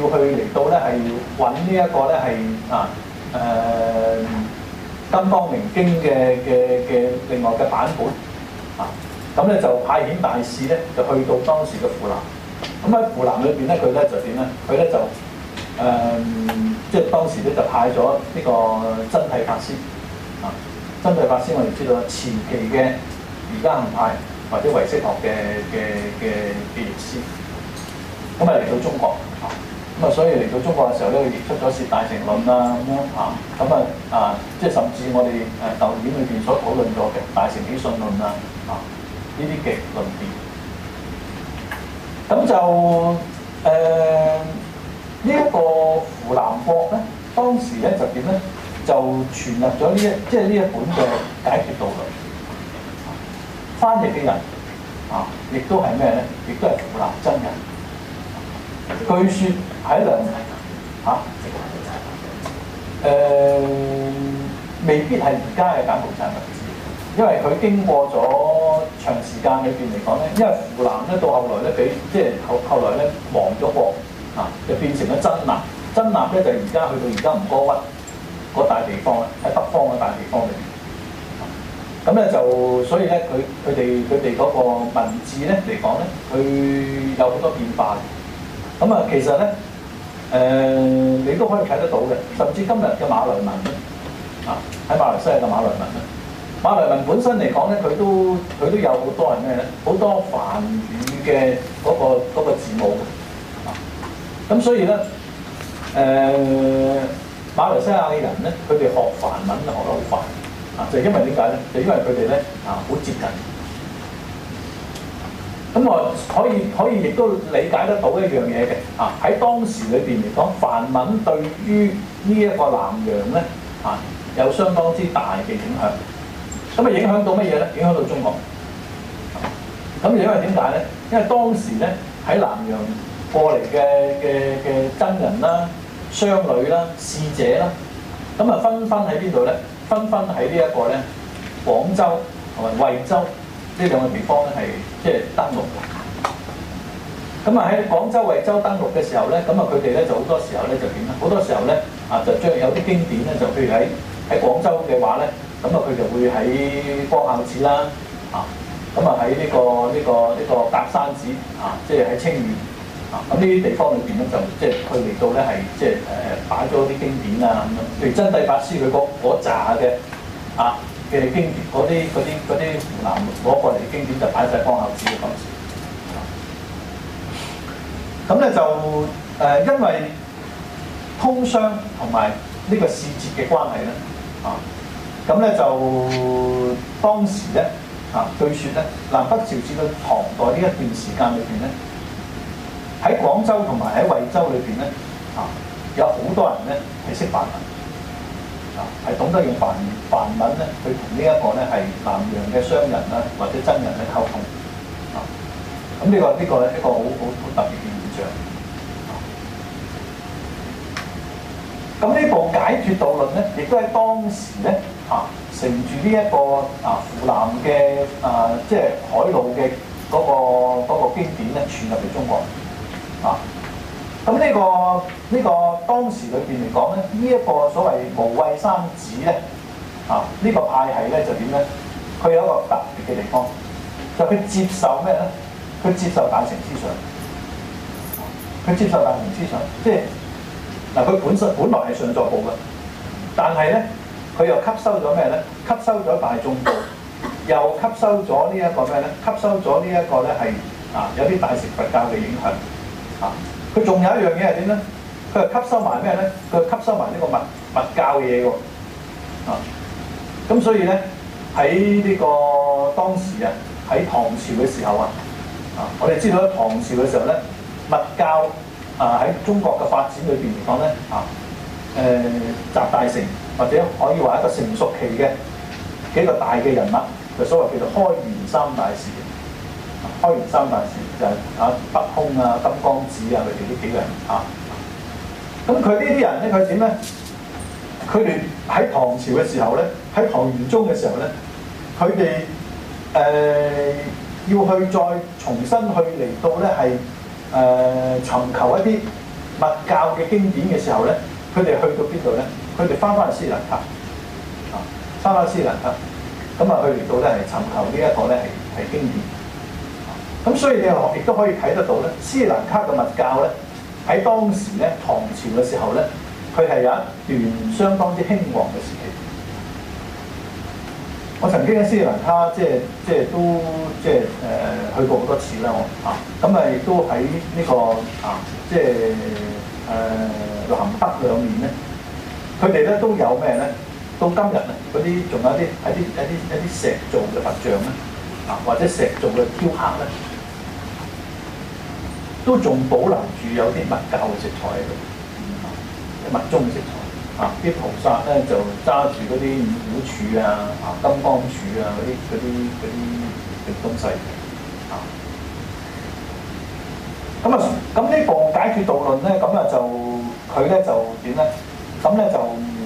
要去嚟到咧係揾呢一個咧係啊誒、呃、金光明經嘅嘅嘅另外嘅版本啊，咁咧就派遣大使咧就去到當時嘅湖南，咁喺湖南裏邊咧佢咧就點咧？佢咧就誒、呃、即係當時咧就派咗呢個真諦法師啊，真諦法師我哋知道前期嘅瑜伽行派或者唯識學嘅嘅嘅嘅譯師，咁啊嚟到中國啊，咁啊所以嚟到中國嘅時候咧，佢譯出咗《攝大乘論》啊咁樣啊，咁啊啊即係甚至我哋誒舊年裏邊所討論咗嘅《大乘起信論》啊啊呢啲嘅論點，咁就誒呢一個湖南國咧，當時咧就點咧？就傳入咗呢一即係呢一本嘅解脫道論。翻譯嘅人啊，亦都係咩咧？亦都係湖南真人。據說喺兩嚇誒，未必係而家嘅柬埔寨文字，因為佢經過咗長時間裏邊嚟講咧，因為湖南咧到後來咧俾即係後後來咧亡咗國啊，就變成咗真納。真納咧就而家去到而家吳哥窟嗰大地方啦，喺北方嘅大地方裏邊。咁咧就所以咧，佢佢哋佢哋嗰個文字咧嚟講咧，佢有好多變化嘅。咁啊，其實咧，誒、呃、你都可以睇得到嘅。甚至今日嘅馬來文咧，啊喺馬來西亞嘅馬來文咧，馬來文本身嚟講咧，佢都佢都有好多係咩咧？好多梵語嘅嗰、嗰個嗰個字母嘅。啊，咁所以咧，誒、呃、馬來西亞嘅人咧，佢哋學梵文學得好快。啊，就係因為點解咧？就因為佢哋咧啊，好接近。咁我可以可以亦都理解得到一樣嘢嘅啊，喺當時裏邊嚟講，梵文對於呢一個南洋咧啊，有相當之大嘅影響。咁啊，影響到乜嘢咧？影響到中國。咁因為點解咧？因為當時咧喺南洋過嚟嘅嘅嘅僧人啦、商旅啦、使者啦，咁啊紛紛喺邊度咧？紛紛喺呢一個咧廣州同埋惠州呢兩個地方咧係即係登陸。咁啊喺廣州、惠州登陸嘅時候咧，咁啊佢哋咧就好多時候咧就點咧？好多時候咧啊就將有啲經典咧，就譬如喺喺廣州嘅話咧，咁啊佢就會喺光孝寺啦啊，咁啊喺呢個呢個呢個格山寺啊，即係喺清遠啊，咁呢啲地方裏邊咧就即係佢嚟到咧係即係誒擺咗啲經典啊咁樣，譬如真諦法師佢嗰嗰扎嘅啊嘅經典，嗰啲嗰啲嗰啲湖南攞過嚟嘅經典就擺晒光孝寺嘅當時。咁咧就誒、呃，因為通商同埋呢個使節嘅關係咧啊，咁咧就當時咧啊，據說咧南北朝至到唐代呢一段時間裏邊咧。喺廣州同埋喺惠州裏邊咧，啊有好多人咧係識梵文，啊係懂得用梵梵文咧去同呢一個咧係南洋嘅商人啦或者僧人咧溝通，啊咁呢、呢個呢、呢個咧一個好好好特別嘅現象。咁呢部解脫道論咧，亦都喺當時咧啊乘住呢一個啊湖南嘅啊即係海路嘅嗰、嗰個嗰個經典咧傳入嚟中國。啊，咁呢、這個呢、這個當時裏邊嚟講咧，呢、這、一個所謂無畏三子咧，啊呢、這個派系咧就點咧？佢有一個特別嘅地方，就佢、是、接受咩咧？佢接受大乘思想，佢接受大乘思想，即係嗱佢本身本來係上座部嘅，但係咧佢又吸收咗咩咧？吸收咗大眾部，又吸收咗呢一個咩咧？吸收咗呢一個咧係啊有啲大乘佛教嘅影響。啊！佢仲有一樣嘢係點咧？佢係吸收埋咩咧？佢係吸收埋呢個密密教嘅嘢喎。啊！咁所以咧喺呢個當時啊，喺唐朝嘅時候啊，啊，我哋知道喺唐朝嘅時候咧，密教啊喺中國嘅發展裏邊嚟講咧，啊誒、呃、集大成或者可以話一個成熟期嘅幾個大嘅人物，就所謂叫做開元三大士。開元三大士就係啊北空啊、金剛指啊，佢哋呢幾個人啊。咁佢呢啲人咧，佢點咧？佢哋喺唐朝嘅時候咧，喺唐玄宗嘅時候咧，佢哋誒要去再重新去嚟到咧係誒尋求一啲密教嘅經典嘅時候咧，佢哋去到邊度咧？佢哋翻返去斯里蘭卡，啊，翻返斯里蘭卡，咁啊去嚟到咧係尋求呢一個咧係係經典。咁所以你亦都可以睇得到咧，斯里蘭卡嘅密教咧喺當時咧唐朝嘅時候咧，佢係有一段相當之興旺嘅時期。我曾經喺斯里蘭卡即係即係都即係誒、呃、去過好多次啦，我啊咁啊亦都喺呢、這個啊即係誒、呃、南北兩面咧，佢哋咧都有咩咧？到今日啊，嗰啲仲有啲喺啲一啲一啲石造嘅佛像咧，啊或者石造嘅雕刻咧，都仲保留住有啲密教嘅色彩喺度，啊密宗嘅色彩。啊！啲菩薩咧就揸住嗰啲五虎柱啊、啊金剛杵啊嗰啲嗰啲嗰啲嘅東西啊。咁啊，咁呢部《解脫道論》咧，咁啊就佢咧就點咧？咁咧就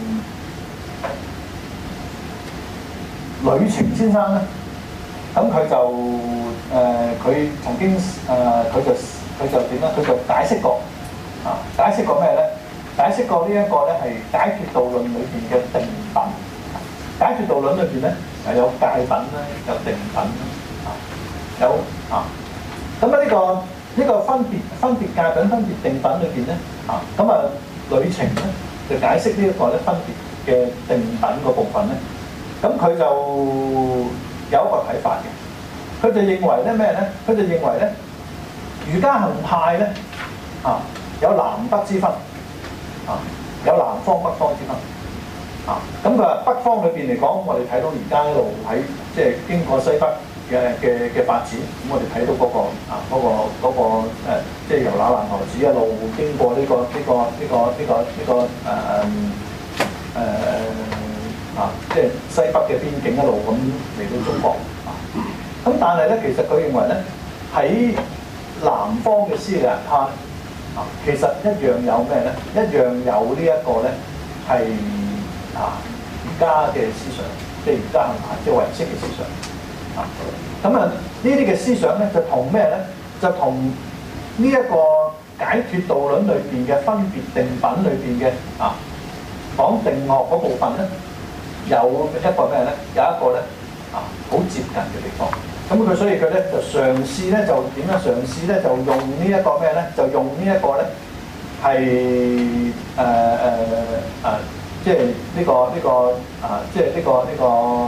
呂澄先生咧，咁佢就誒佢、呃、曾經誒佢就佢就點咧？佢就解釋過啊，解釋過咩咧？解釋過呢一個咧係《解脫道論》裏邊嘅定品，《解脫道論》裏邊咧係有戒品啦，有定品啦，有啊。咁啊呢個呢、呢個分別分別戒品、分別定品裏邊咧啊，咁啊呂澄咧就解釋呢一個咧分別嘅定品嗰部分咧，咁佢就有一個睇法嘅，佢就認為咧咩咧？佢就認為咧瑜伽行派咧啊有南北之分。啊，有南方北方之分，啊，咁佢話北方裏邊嚟講，我哋睇到而家一路喺即係經過西北嘅嘅嘅發展，咁我哋睇到嗰、那個啊嗰、那個嗰、那個呃、即係由那蘭河子一路經過呢、這個呢、這個呢、這個呢、這個呢、這個誒誒、呃呃、啊，即係西北嘅邊境一路咁嚟到中國啊，咁但係咧，其實佢認為咧喺南方嘅斯里蘭卡。啊，其實一樣有咩咧？一樣有呢一個咧係啊瑜伽嘅思想，即係瑜伽行派，即係唯識嘅思想。啊，咁啊呢啲嘅思想咧就同咩咧？就同呢一個解脫道論裏邊嘅分別定品裏邊嘅啊講定樂嗰部分咧，有一個咩咧？有一個咧啊好接近嘅地方。咁佢所以佢咧就嘗試咧就點樣嘗試咧就用呢一個咩咧就用呢一個咧係誒誒誒即係呢個呢個啊即係呢個呢個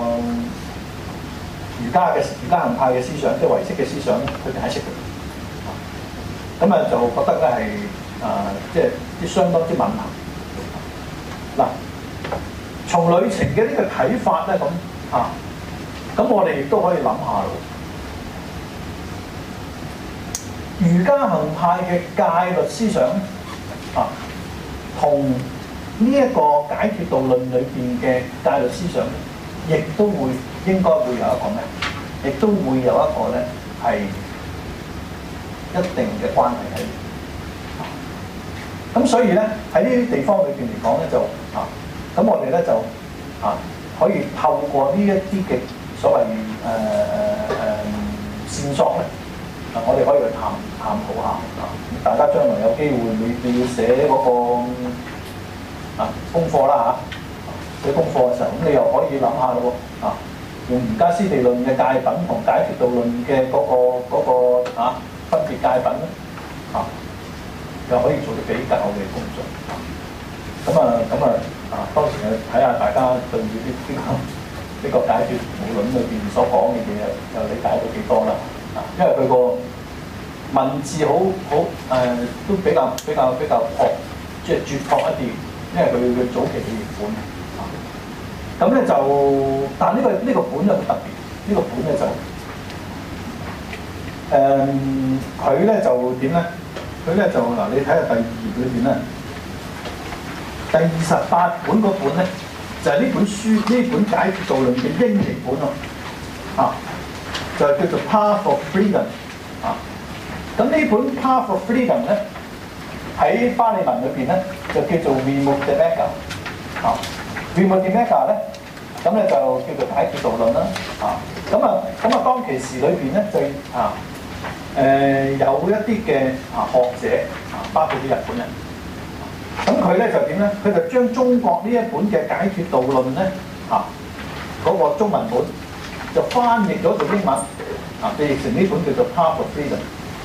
瑜伽嘅瑜伽行派嘅思想，即係唯識嘅思想去解釋佢。咁啊就覺得咧係啊即係啲相當之吻合。嗱，從呂澄嘅呢個睇法咧咁啊，咁我哋亦都可以諗下咯。瑜伽行派嘅戒律思想啊，同呢一個解脫道論裏邊嘅戒律思想，亦都會應該會有一個咩？亦都會有一個咧係一定嘅關係喺度。咁、啊、所以咧喺呢啲地方裏邊嚟講咧就啊，咁我哋咧就啊可以透過呢一啲嘅所謂誒誒誒線索咧。嗱，我哋可以去探探討下啊！大家將來有機會，你你要寫嗰、那個啊功課啦嚇，寫功課嘅時候，咁你又可以諗下咯喎啊！用瑜伽師地論嘅戒品同解脫道論嘅嗰、那個嗰、那個啊分別戒品咧啊，又可以做啲比較嘅工作。咁啊咁啊啊！當時去睇下大家對於呢呢個呢、這個解脫道論裏邊所講嘅嘢又又理解到幾多啦？啊，因為佢個文字好好誒，都比較比較比較樸，即係絕樸一啲。因為佢佢早期嘅譯本啊，咁咧就，但係、呢、呢個呢、呢個本又好特別。呢、呢個本咧就誒，佢、呃、咧就點咧？佢咧就嗱，你睇下第二頁裏邊咧，第二十八本嗰本咧，就係、係、呢本書呢本解脫道論嘅英譯本咯，啊。就叫做 Path of Freedom 啊！咁呢本 Path of Freedom 咧，喺巴利文裏邊咧就叫做 Vimoktapaka 啊 Vimoktapaka 咧，咁咧就叫做解脫道論啦啊！咁啊咁啊，當其時裏邊咧就啊誒、呃、有一啲嘅啊學者啊，包括啲日本人咁佢咧就點咧？佢就將中國呢一本嘅解脫道論咧，啊嗰、那個中文本就翻譯咗做英文，啊就譯成呢本叫做《Path of Freedom》。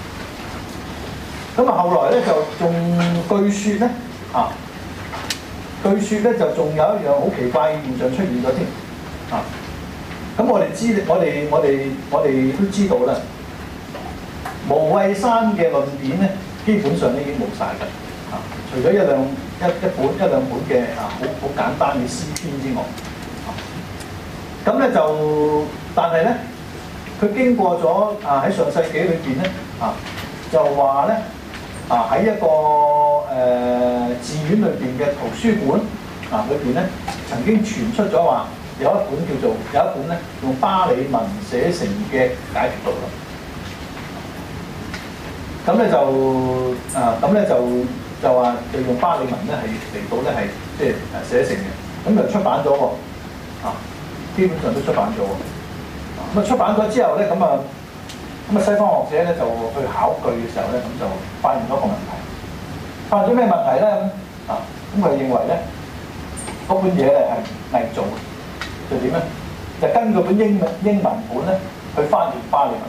咁啊，後來咧就仲據說咧，啊據說咧就仲有一樣好奇怪嘅現象出現咗添，啊咁我哋知，我哋我哋我哋都知道啦，無畏山嘅論點咧，基本上咧已經冇晒㗎。啊！除咗一兩一一本一兩本嘅啊，好好簡單嘅詩篇之外，咁、啊、咧就，但係咧，佢經過咗啊喺上世紀裏邊咧啊，就話咧啊喺一個誒、呃、寺院裏邊嘅圖書館啊裏邊咧，曾經傳出咗話有一本叫做有一本咧用巴利文寫成嘅解脫道論，咁咧就啊咁咧就。就話就用巴利文咧係嚟到咧係即係誒寫成嘅，咁就出版咗喎，啊基本上都出版咗喎，咁啊出版咗之後咧，咁啊咁啊西方學者咧就去考據嘅時候咧，咁就發現咗個問題，發現咗咩問題咧？咁啊咁佢認為咧嗰本嘢咧係偽造嘅，就點咧？就根據本英文英文本咧去翻譯巴利文。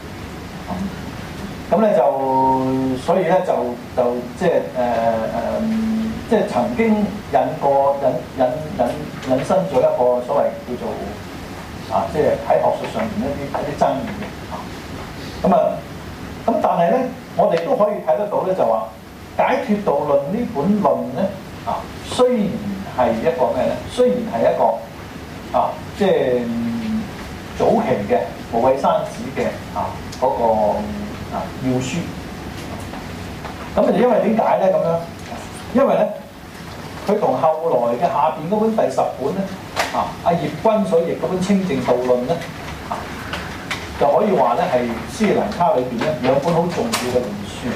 咁咧就，所以咧就就即係誒誒，即係曾經引過引引引引申咗一個所謂叫做啊，即係喺學術上面一啲一啲爭議嘅啊。咁啊，咁但係咧，我哋都可以睇得到咧，就話解脫道論呢本論咧啊，雖然係一個咩咧？雖然係一個啊，即係早期嘅無畏山寺嘅啊嗰個。啊，要書，咁就因為點解咧咁樣？因為咧，佢同後來嘅下邊嗰本第十本咧，啊，阿葉君所譯嗰本《清淨道論》咧，啊，就可以話咧係斯里蘭卡裏邊咧兩本好重要嘅論書。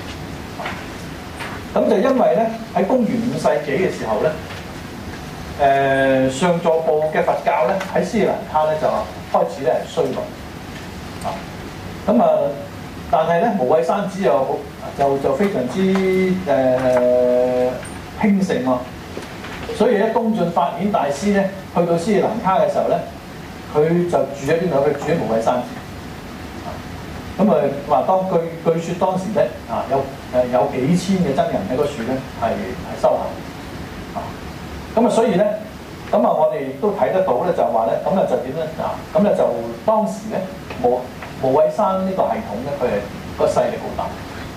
咁就因為咧喺公元五世紀嘅時候咧，誒、呃、上座部嘅佛教咧喺斯里蘭卡咧就開始咧係衰落，啊，咁啊。但係咧，無畏山寺又好，就就非常之誒、呃、興盛喎。所以咧，東晉法顯大師咧，去到斯里蘭卡嘅時候咧，佢就住喺邊度？佢住喺無畏山寺。咁啊話當據據說當時咧啊有誒有幾千嘅僧人喺嗰處咧係係修行。啊，咁啊所以咧，咁啊我哋都睇得到咧，就話咧，咁啊就點咧啊？咁咧就當時咧冇。無畏山呢個系統咧，佢係個勢力好大。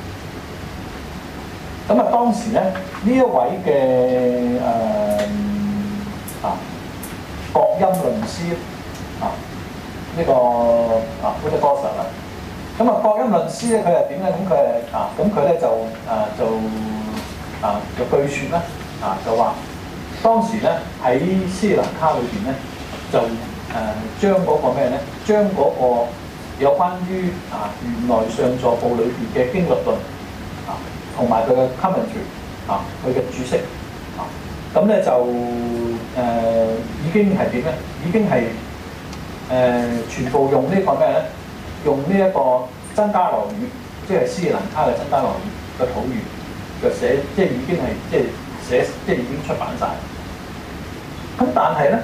咁啊，當時咧呢一位嘅誒、呃、啊國音論師啊，呢、這個啊嗰隻歌手啦。咁啊，國音論師咧，佢係點咧？咁佢係啊，咁佢咧就誒、啊、就啊就據說咧啊，就話當時咧喺斯里蘭卡裏邊咧，就誒、啊、將嗰個咩咧，將嗰個有關於啊原來上座部裏邊嘅經律論啊，同埋佢嘅 commentary 啊，佢嘅注釋啊，咁咧就誒、呃、已經係點咧？已經係誒、呃、全部用個呢個咩咧？用呢一個僧伽羅語，即係斯里蘭卡嘅僧伽羅語嘅土語嘅寫，即係已經係即係寫，即係已經出版晒。咁但係咧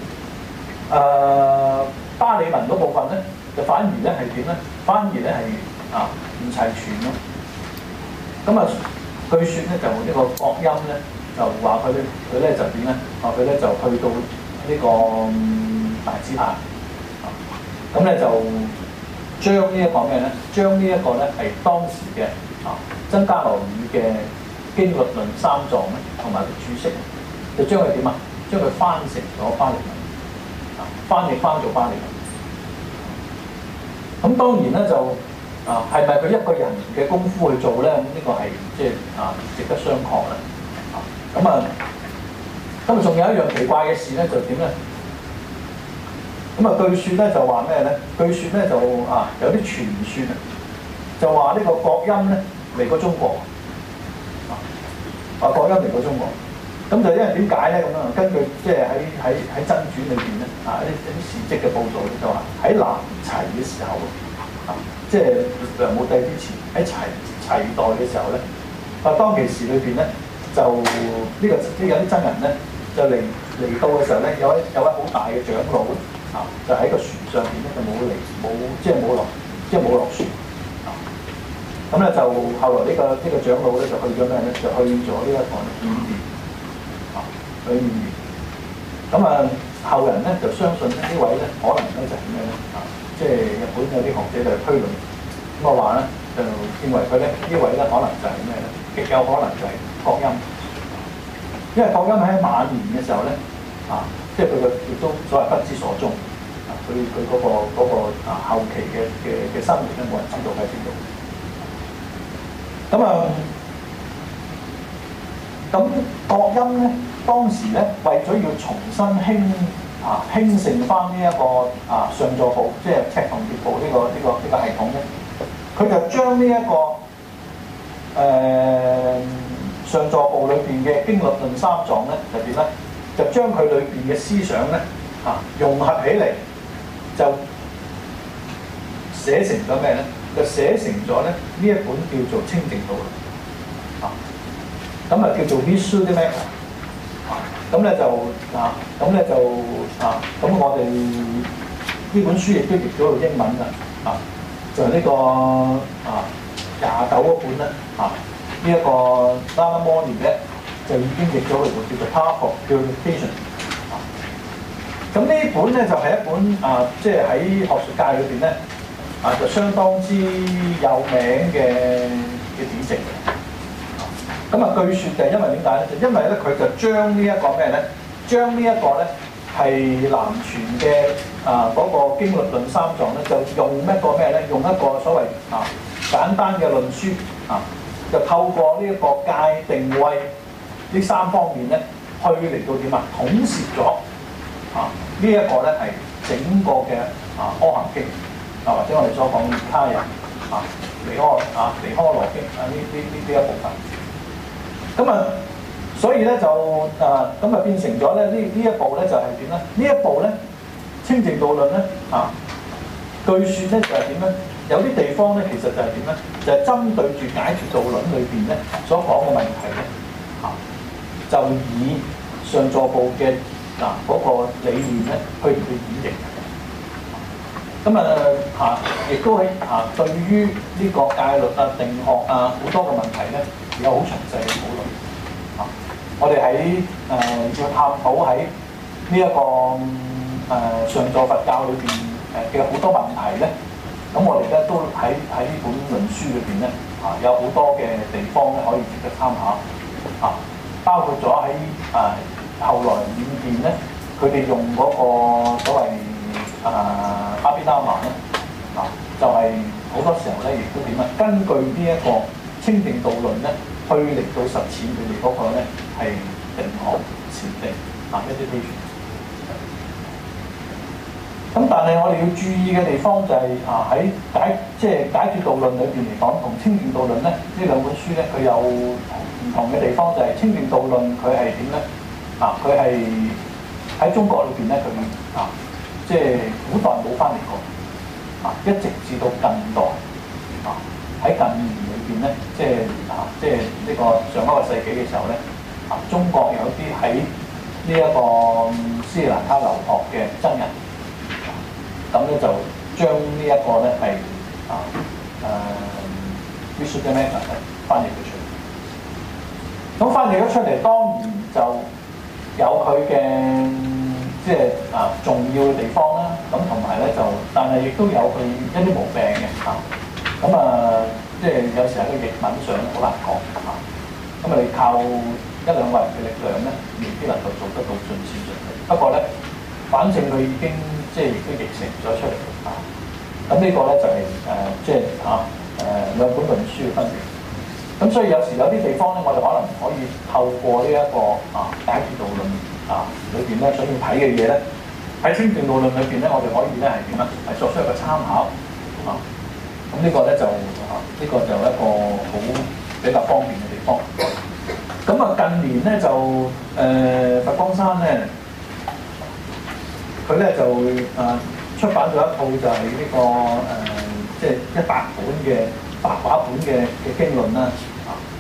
誒巴利文嗰部分咧？就反而咧係點咧？反而咧係啊唔齊全咯。咁啊，據說咧就呢個國音咧就話佢咧佢咧就點咧？話佢咧就去到呢個大支派啊，咁咧就將呢一個咩咧？將呢一個咧係當時嘅啊僧伽羅語嘅經律論三藏咧，同埋個注釋，就將佢點啊？將佢翻成咗巴利文啊，翻譯翻做巴利文。咁當然咧就啊，係咪佢一個人嘅功夫去做咧？咁、這、呢個係即係啊，值得商榷啦。啊，咁啊，咁啊，仲有一樣奇怪嘅事咧，就點咧？咁啊，據說咧就話咩咧？據說咧就啊，有啲傳說啊，就話呢個國音咧嚟過中國啊，話國音嚟過中國。咁就因為點解咧？咁樣根據即係喺喺喺真傳裏邊咧，啊一啲一啲事蹟嘅報導咧，就話喺南齊嘅時候，啊即係梁武帝之前喺齊齊代嘅時候咧，啊當其時裏邊咧， 就呢、這個即有啲真人咧，就嚟嚟到嘅時候咧，有位有位好大嘅長老啊，就喺個船上邊咧，就冇嚟冇即係冇落即係冇落船啊。咁咧就後來呢、這個呢、這個長老咧就去咗咩咧？就去咗呢一個緬甸啊，去緬甸。咁啊後人咧就相信呢位咧可能咧就係咩咧啊？即係日本有啲學者就推論，咁我話咧就認為佢咧呢位咧可能就係咩咧？極有可能就係國音，因為國音喺晚年嘅時候咧啊，即係佢個亦都所謂不知所蹤啊，佢佢嗰個嗰個啊後期嘅嘅嘅生活咧冇人知道喺邊度。咁啊，咁國音咧當時咧為咗要重新興啊興盛翻呢一個啊上座部，即係赤銅鐵部呢個呢個呢個系統咧，佢就將呢一個誒、呃、上座部裏邊嘅經律論三藏咧，就點咧？就將佢裏邊嘅思想咧啊融合起嚟，就寫成咗咩咧？就寫成咗咧呢一本叫做《清淨道論》啊，咁啊叫做 Visuddhimagga 啊，咁咧就啊，咁咧就啊，咁我哋呢本書亦都譯咗到英文㗎啊，就係、是、呢、這個啊廿九嗰本咧啊，這個、呢一個 Narada-muni 咧就已經譯咗嚟叫做 Path of Purification 啊，咁呢本咧就係、是、一本啊，即係喺學術界裏邊咧。啊，就相當之有名嘅嘅典籍嘅。咁啊，據說就係因為點解咧？就因為咧，佢就將呢一個咩咧？將呢一個咧係南傳嘅啊嗰、那個經律論三藏咧，就用一個咩咧？用一個所謂啊簡單嘅論書啊，就透過呢一個界定位呢三方面咧，去嚟到點啊？統攝咗啊呢一個咧係整個嘅啊阿含經。啊，或者我哋所講嘅他人啊，離開啊，離開羅經啊，呢呢呢呢一部分。咁啊，所以咧就啊，咁啊變成咗咧呢呢一部咧就係點咧？呢一部咧《清淨道論》咧啊，據說咧就係點咧？有啲地方咧其實就係點咧？就係、是、針對住解脫道論裏邊咧所講嘅問題咧啊，就以上座部嘅嗱嗰個理念咧去去演繹。咁啊嚇，亦都喺啊對於呢個戒律啊、定學啊好多嘅問題咧，有好詳細嘅討論。啊，我哋喺誒要探討喺呢一個誒、呃、上座佛教裏邊誒嘅好多問題咧，咁我哋咧都喺喺呢本論書裏邊咧啊有好多嘅地方咧可以值得參考。啊，包括咗喺誒後來緬甸咧，佢哋用嗰個所謂啊，阿毗達摩咧，啊，就係、是、好多時候咧，亦都點啊？根據呢一個清淨道論咧，去嚟到實踐佢哋嗰個咧係定學禪定啊 meditation。咁但係我哋要注意嘅地方就係、是、啊喺解即係解脫道論裏邊嚟講，同清淨道論咧呢兩本書咧，佢有唔同嘅地方，就係、是、清淨道論佢係點咧？啊，佢係喺中國裏邊咧，佢啊。即係古代冇翻嚟過，啊，一直至到近代，啊，喺近年裏邊咧，即係啊，即係呢個上一個世紀嘅時候咧，啊，中國有啲喺呢一個斯里蘭卡留學嘅僧人，咁、啊、咧就將呢一個咧係啊誒 Visuddhimagga 咧翻譯咗出嚟。咁翻譯咗出嚟，當然就有佢嘅。即係啊重要嘅地方啦，咁同埋咧就，但係亦都有佢一啲毛病嘅嚇。咁啊，即係有時喺個譯文上好難講嚇。咁啊，你靠一兩個人嘅力量咧，未必能夠做得到盡善盡美。不過咧，反正佢已經即係亦都譯成咗出嚟嚇。咁、啊、呢個咧就係、是、誒、呃、即係嚇誒兩本論書嘅分別。咁所以有時有啲地方咧，我哋可能可以透過呢、這、一個啊解脫道論。啊，裏邊咧想要睇嘅嘢咧，喺清淨道論裏邊咧，我哋可以咧係點啊？係作出一個參考啊。咁呢個咧就啊，呢、這個就一個好比較方便嘅地方。咁啊，近年咧就誒、呃、佛光山咧，佢咧就啊出版咗一套就係呢、這個誒，即係一百本嘅白話本嘅嘅經論啦。啊，咁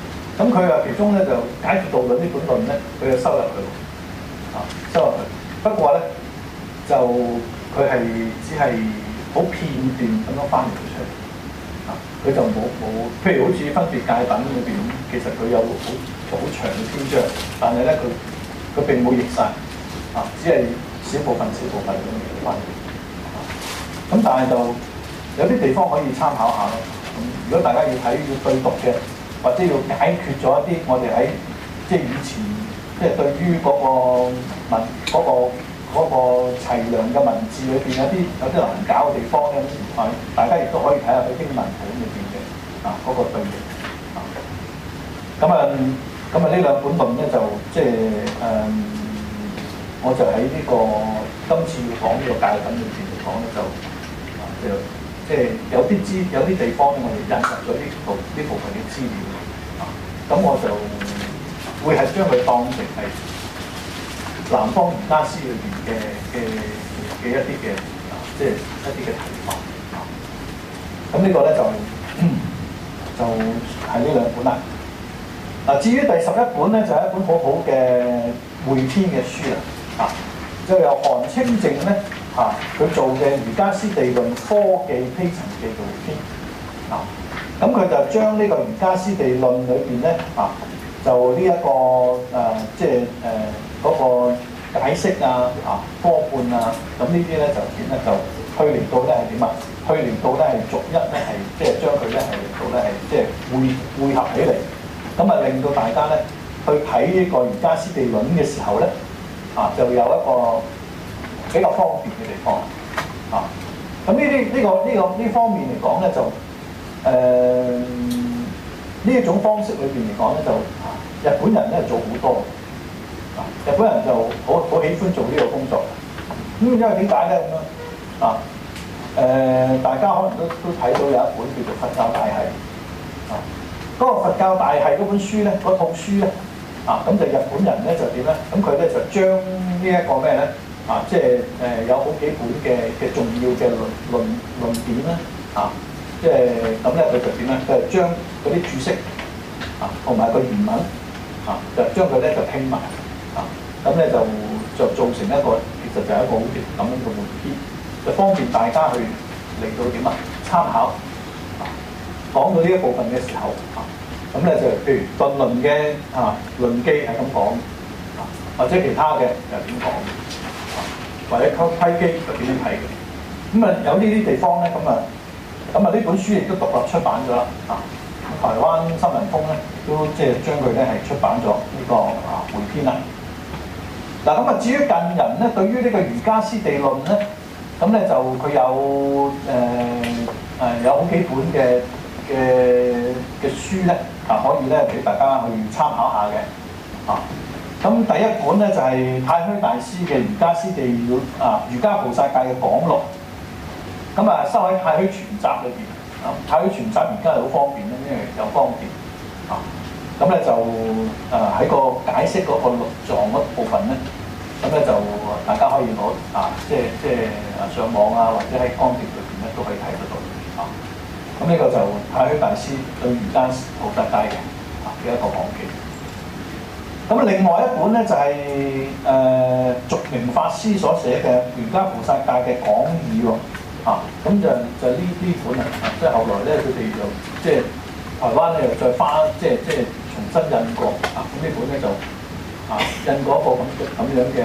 咁佢啊其中咧就解決道論呢本論咧，佢就收入去，啊收入去。不過咧就佢係只係好片段咁樣翻譯出嚟，啊佢就冇冇，譬如好似分別界品裏邊，其實佢有好好長嘅篇章，但係咧佢佢並冇譯晒，啊只係少部分少部分咁樣翻譯。咁但係就有啲地方可以參考下咯。咁如果大家要睇要對讀嘅，或者要解決咗一啲我哋喺即係以前即係對於嗰個文嗰個嗰個齊良嘅文字裏邊有啲有啲難搞嘅地方咧，啊大家亦都可以睇下佢英文本裏邊嘅啊嗰個對應啊。咁啊咁啊呢兩本論咧就即係誒，我就喺呢個今次要講呢個界品裏邊嚟講咧就啊就即係有啲資有啲地方咧，我哋引入咗呢部呢部分嘅資料啊，咁我就會係將佢當成係南方瑜伽師裏邊嘅嘅嘅一啲嘅啊，即係一啲嘅睇法啊。咁呢個咧就、嗯、就係呢兩本啦。嗱，至於第十一本咧，就係、是、一本好好嘅匯編嘅書啦啊，就由韓清靜咧。啊！佢做嘅瑜伽師地論科技披陳記導篇啊，咁佢就將呢個瑜伽師地論裏邊咧啊，就呢、這、一個誒、呃，即係誒嗰個解釋啊啊科判啊，咁呢啲咧就點咧就去年到咧係點啊？去年到咧係逐一咧係即係將佢咧係令到咧係即係匯匯合起嚟，咁啊令到大家咧去睇呢個瑜伽師地論嘅時候咧啊，就有一個比較方便嘅地方啊，咁呢啲呢個呢、這個呢方面嚟講咧就誒呢一種方式裏邊嚟講咧就、啊、日本人咧做好多啊，日本人就好好喜歡做呢個工作。咁、嗯、因為點解咧咁樣啊？誒、呃、大家可能都都睇到有一本叫做《佛教大系》啊，嗰、那個佛教大系嗰本書咧，嗰套書咧啊，咁就日本人咧就點咧？咁佢咧就將呢一個咩咧？啊，即係誒、呃、有好幾本嘅嘅重要嘅論論論點啦，啊，即係咁咧佢就點咧？佢就將嗰啲注釋啊同埋個原文啊，就將佢咧就拼埋啊，咁咧就就造成一個其實就係一個好啲咁樣嘅匯編，就方便大家去嚟到點啊參考啊。講到呢一部分嘅時候啊，咁咧就譬如頓論嘅啊論基係咁講啊，或者其他嘅又點講？或者規規基就點樣睇嘅？咁啊有呢啲地方咧，咁啊咁啊呢本書亦都獨立出版咗啦。啊，台灣新聞通咧都即係將佢咧係出版咗呢個啊匯編啦。嗱咁啊至於近人咧，對於呢個瑜伽師地論咧，咁咧就佢有誒誒、呃、有好幾本嘅嘅嘅書咧啊，可以咧俾大家去參考下嘅啊。咁第一本咧就係、是、太虛大師嘅瑜伽師地論啊，瑜伽菩薩戒嘅講錄。咁啊收喺太虛全集裏邊啊，太虛全集而家係好方便咧，因為有方便啊。咁咧就誒喺、啊、個解釋嗰個律藏嗰部分咧，咁咧就大家可以攞啊，即係即係上網啊，或者喺光碟裏邊咧都可以睇得到啊。咁呢個就太虛大師對瑜伽菩薩戒嘅啊嘅一個講記。咁另外一本咧就係誒續明法師所寫嘅《瑜伽菩薩戒嘅講義》喎，啊，咁就就呢呢本啊，即係後來咧佢哋就即係台灣咧又再花即係即係重新印過啊，咁呢本咧就啊印過一個咁咁樣嘅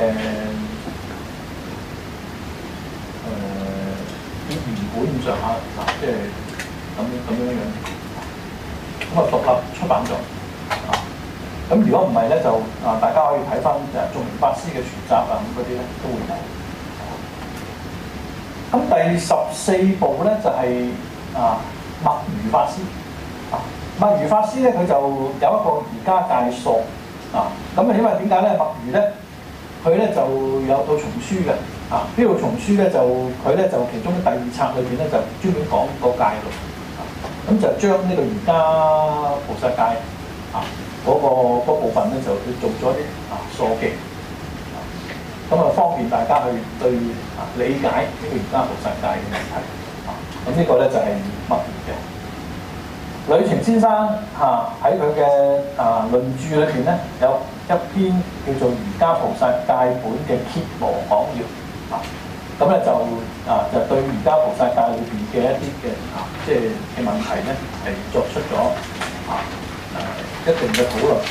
誒啲原本咁上下啊，即係咁咁樣樣，咁啊獨立出版咗啊。咁如果唔係咧，就啊大家可以睇翻誒續明法師嘅全集啊，咁嗰啲咧都會有。咁第十四部咧就係、是、啊默魚法師啊，默魚法師咧佢就有一個瑜伽戒疏啊。咁啊因為點解咧？默魚咧佢咧就有套叢書嘅啊，呢套叢書咧就佢咧就其中第二冊裏邊咧就專門講個戒律啊，咁就將呢個瑜伽菩薩戒啊。嗰、那個那個部分咧就佢做咗啲啊疏記，咁啊方便大家去對啊理解呢個瑜伽菩薩戒嘅問題啊。咁呢個咧就係默魚嘅。 呂澄先生嚇喺佢嘅啊論著裏邊咧，有一篇叫做《瑜伽菩薩戒本》嘅羯羅講要啊，咁咧就啊就對瑜伽菩薩戒裏邊嘅一啲嘅啊即係嘅問題咧係作出咗啊誒一定嘅討論。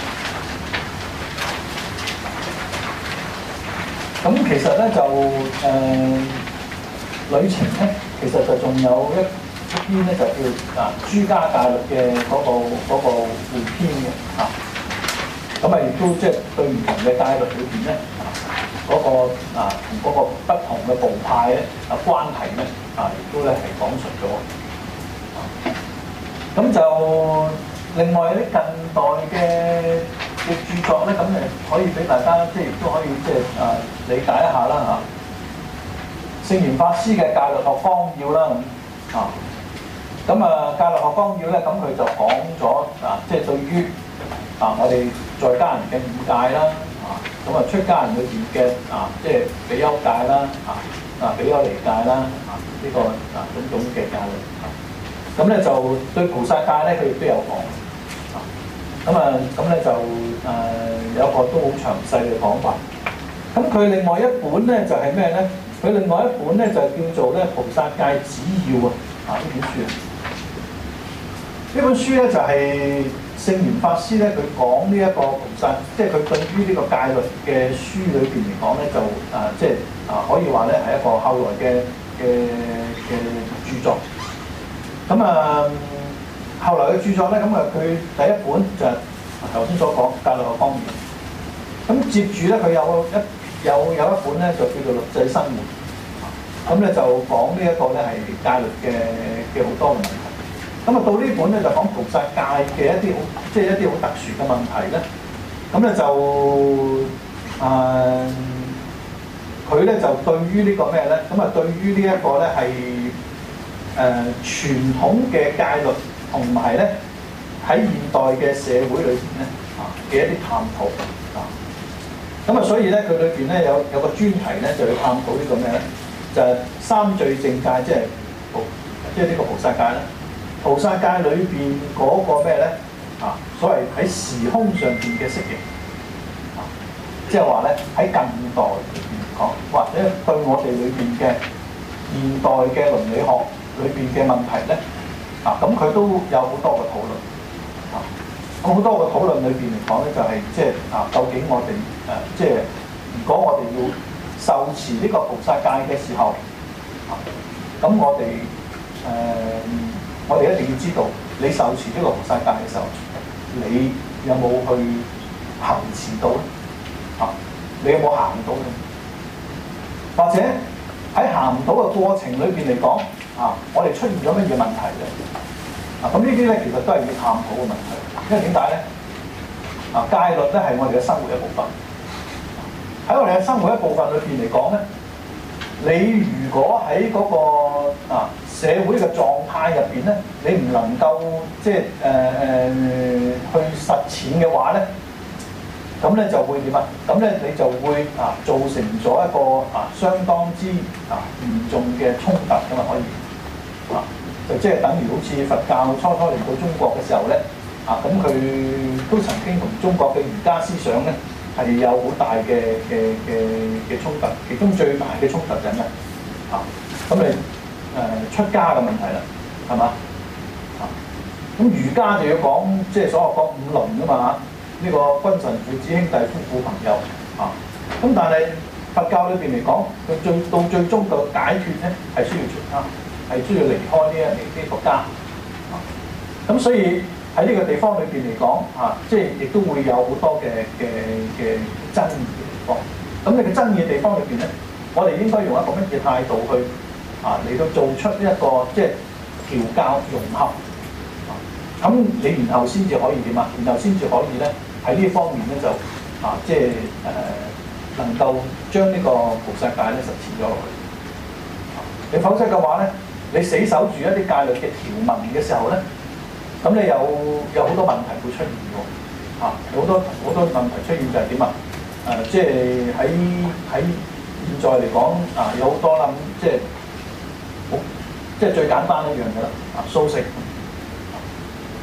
咁其實咧就誒呂澄咧，其實就仲有一一篇咧就叫啊《諸家戒律》嘅嗰個嗰個匯編嘅嚇，咁啊亦都即係對唔同嘅戒律裏邊咧啊嗰個啊同嗰個不同嘅部派咧啊關係咧啊亦都咧係講述咗。咁就另外啲近代嘅嘅著作咧，咁誒可以俾大家即係亦都可以即係啊理解一下啦嚇。聖嚴法師嘅《戒律學綱要》啦咁啊。咁啊，戒律學綱要咧，咁佢就講咗啊，即係對於啊我哋在家人嘅五戒啦，啊咁啊出家人裏邊嘅啊，即係比丘戒啦，啊啊比丘尼戒啦，啊呢、這個啊種種嘅戒律，咁咧就對菩薩戒咧，佢亦都有講，啊咁啊咁咧就誒、啊、有一個都好詳細嘅講法。咁佢另外一本咧就係咩咧？佢另外一本咧就叫做咧《菩薩戒旨要》啊，啊呢本書。呢本書咧就係聖嚴法師咧，佢講呢一個菩薩，即係佢對於呢個戒律嘅書裏邊嚟講咧，就啊、呃、即係啊可以話咧係一個後來嘅嘅嘅著作。咁啊後來嘅著作咧，咁啊佢第一本就係頭先所講戒律學綱要。咁接住咧佢有一有有一本咧就叫做律制生活。咁咧就講呢一個咧係戒律嘅嘅好多嘅問題。咁啊，到呢本咧就講菩薩戒嘅一啲好，即係一啲好特殊嘅問題咧。咁咧就誒，佢、呃、咧就對於呢個咩咧？咁啊，對於呢一個咧係誒傳統嘅戒律同埋咧喺現代嘅社會裏邊咧啊嘅一啲探討啊。咁啊，所以咧佢裏邊咧有有個專題咧就去探討呢個咩咧？就係、是、三聚淨戒，即係即係呢個菩薩戒咧。菩薩戒裏邊嗰個咩咧？啊，所謂喺時空上邊嘅適應，啊，即係話咧喺近代裏邊講，或者對我哋裏邊嘅現代嘅倫理學裏邊嘅問題咧，啊，咁佢都有好多嘅討論，啊，咁好多嘅討論裏邊嚟講咧，就係即係啊，究竟我哋誒、啊，即係如果我哋要受持呢個菩薩戒嘅時候，啊，咁我哋誒。啊我哋一定要知道，你受持呢個菩薩戒嘅時候，你有冇去行持到咧？啊，你有冇行到咧？或者喺行唔到嘅過程裏邊嚟講，啊，我哋出現咗乜嘢問題咧？啊，咁呢啲咧其實都係要探討嘅問題，因為點解咧？啊，戒律咧係我哋嘅生活一部分，喺我哋嘅生活一部分裏邊嚟講咧，你如果喺嗰個啊社會嘅狀態入邊咧，你唔能夠即係誒誒去實踐嘅話咧，咁咧就會點啊？咁咧你就會啊造成咗一個啊相當之啊嚴重嘅衝突㗎嘛，可以啊，就即係等於好似佛教初初嚟到中國嘅時候咧，啊咁佢都曾經同中國嘅儒家思想咧係有好大嘅嘅嘅嘅衝突，其中最大嘅衝突就係咩啊？咁你誒、呃、出家嘅問題啦，係嘛？啊，咁儒家就要講，即係所謂講五倫㗎嘛，呢、這個君臣父子兄弟夫婦朋友啊。咁但係佛教裏邊嚟講，佢最到最終嘅解決咧，係需要出家，係需要離開呢一呢呢個家。啊，咁所以喺呢個地方裏邊嚟講，啊，即係亦都會有好多嘅嘅嘅爭議嘅地方。咁你嘅爭議嘅地方裏邊咧，我哋應該用一個乜嘢態度去？啊！嚟到做出一個即係調教融合，咁、啊、你然後先至可以點啊？然後先至可以咧喺呢方面咧就啊，即係誒、呃、能夠將呢個菩薩戒咧實踐咗落去。你否則嘅話咧，你死守住一啲戒律嘅條文嘅時候咧，咁你有有好多問題會出現喎。啊，好多好多問題出現就係點啊？誒、呃，即係喺喺現在嚟講啊，有好多啦，即係。好，即係最簡單一樣嘅啦，啊，素食。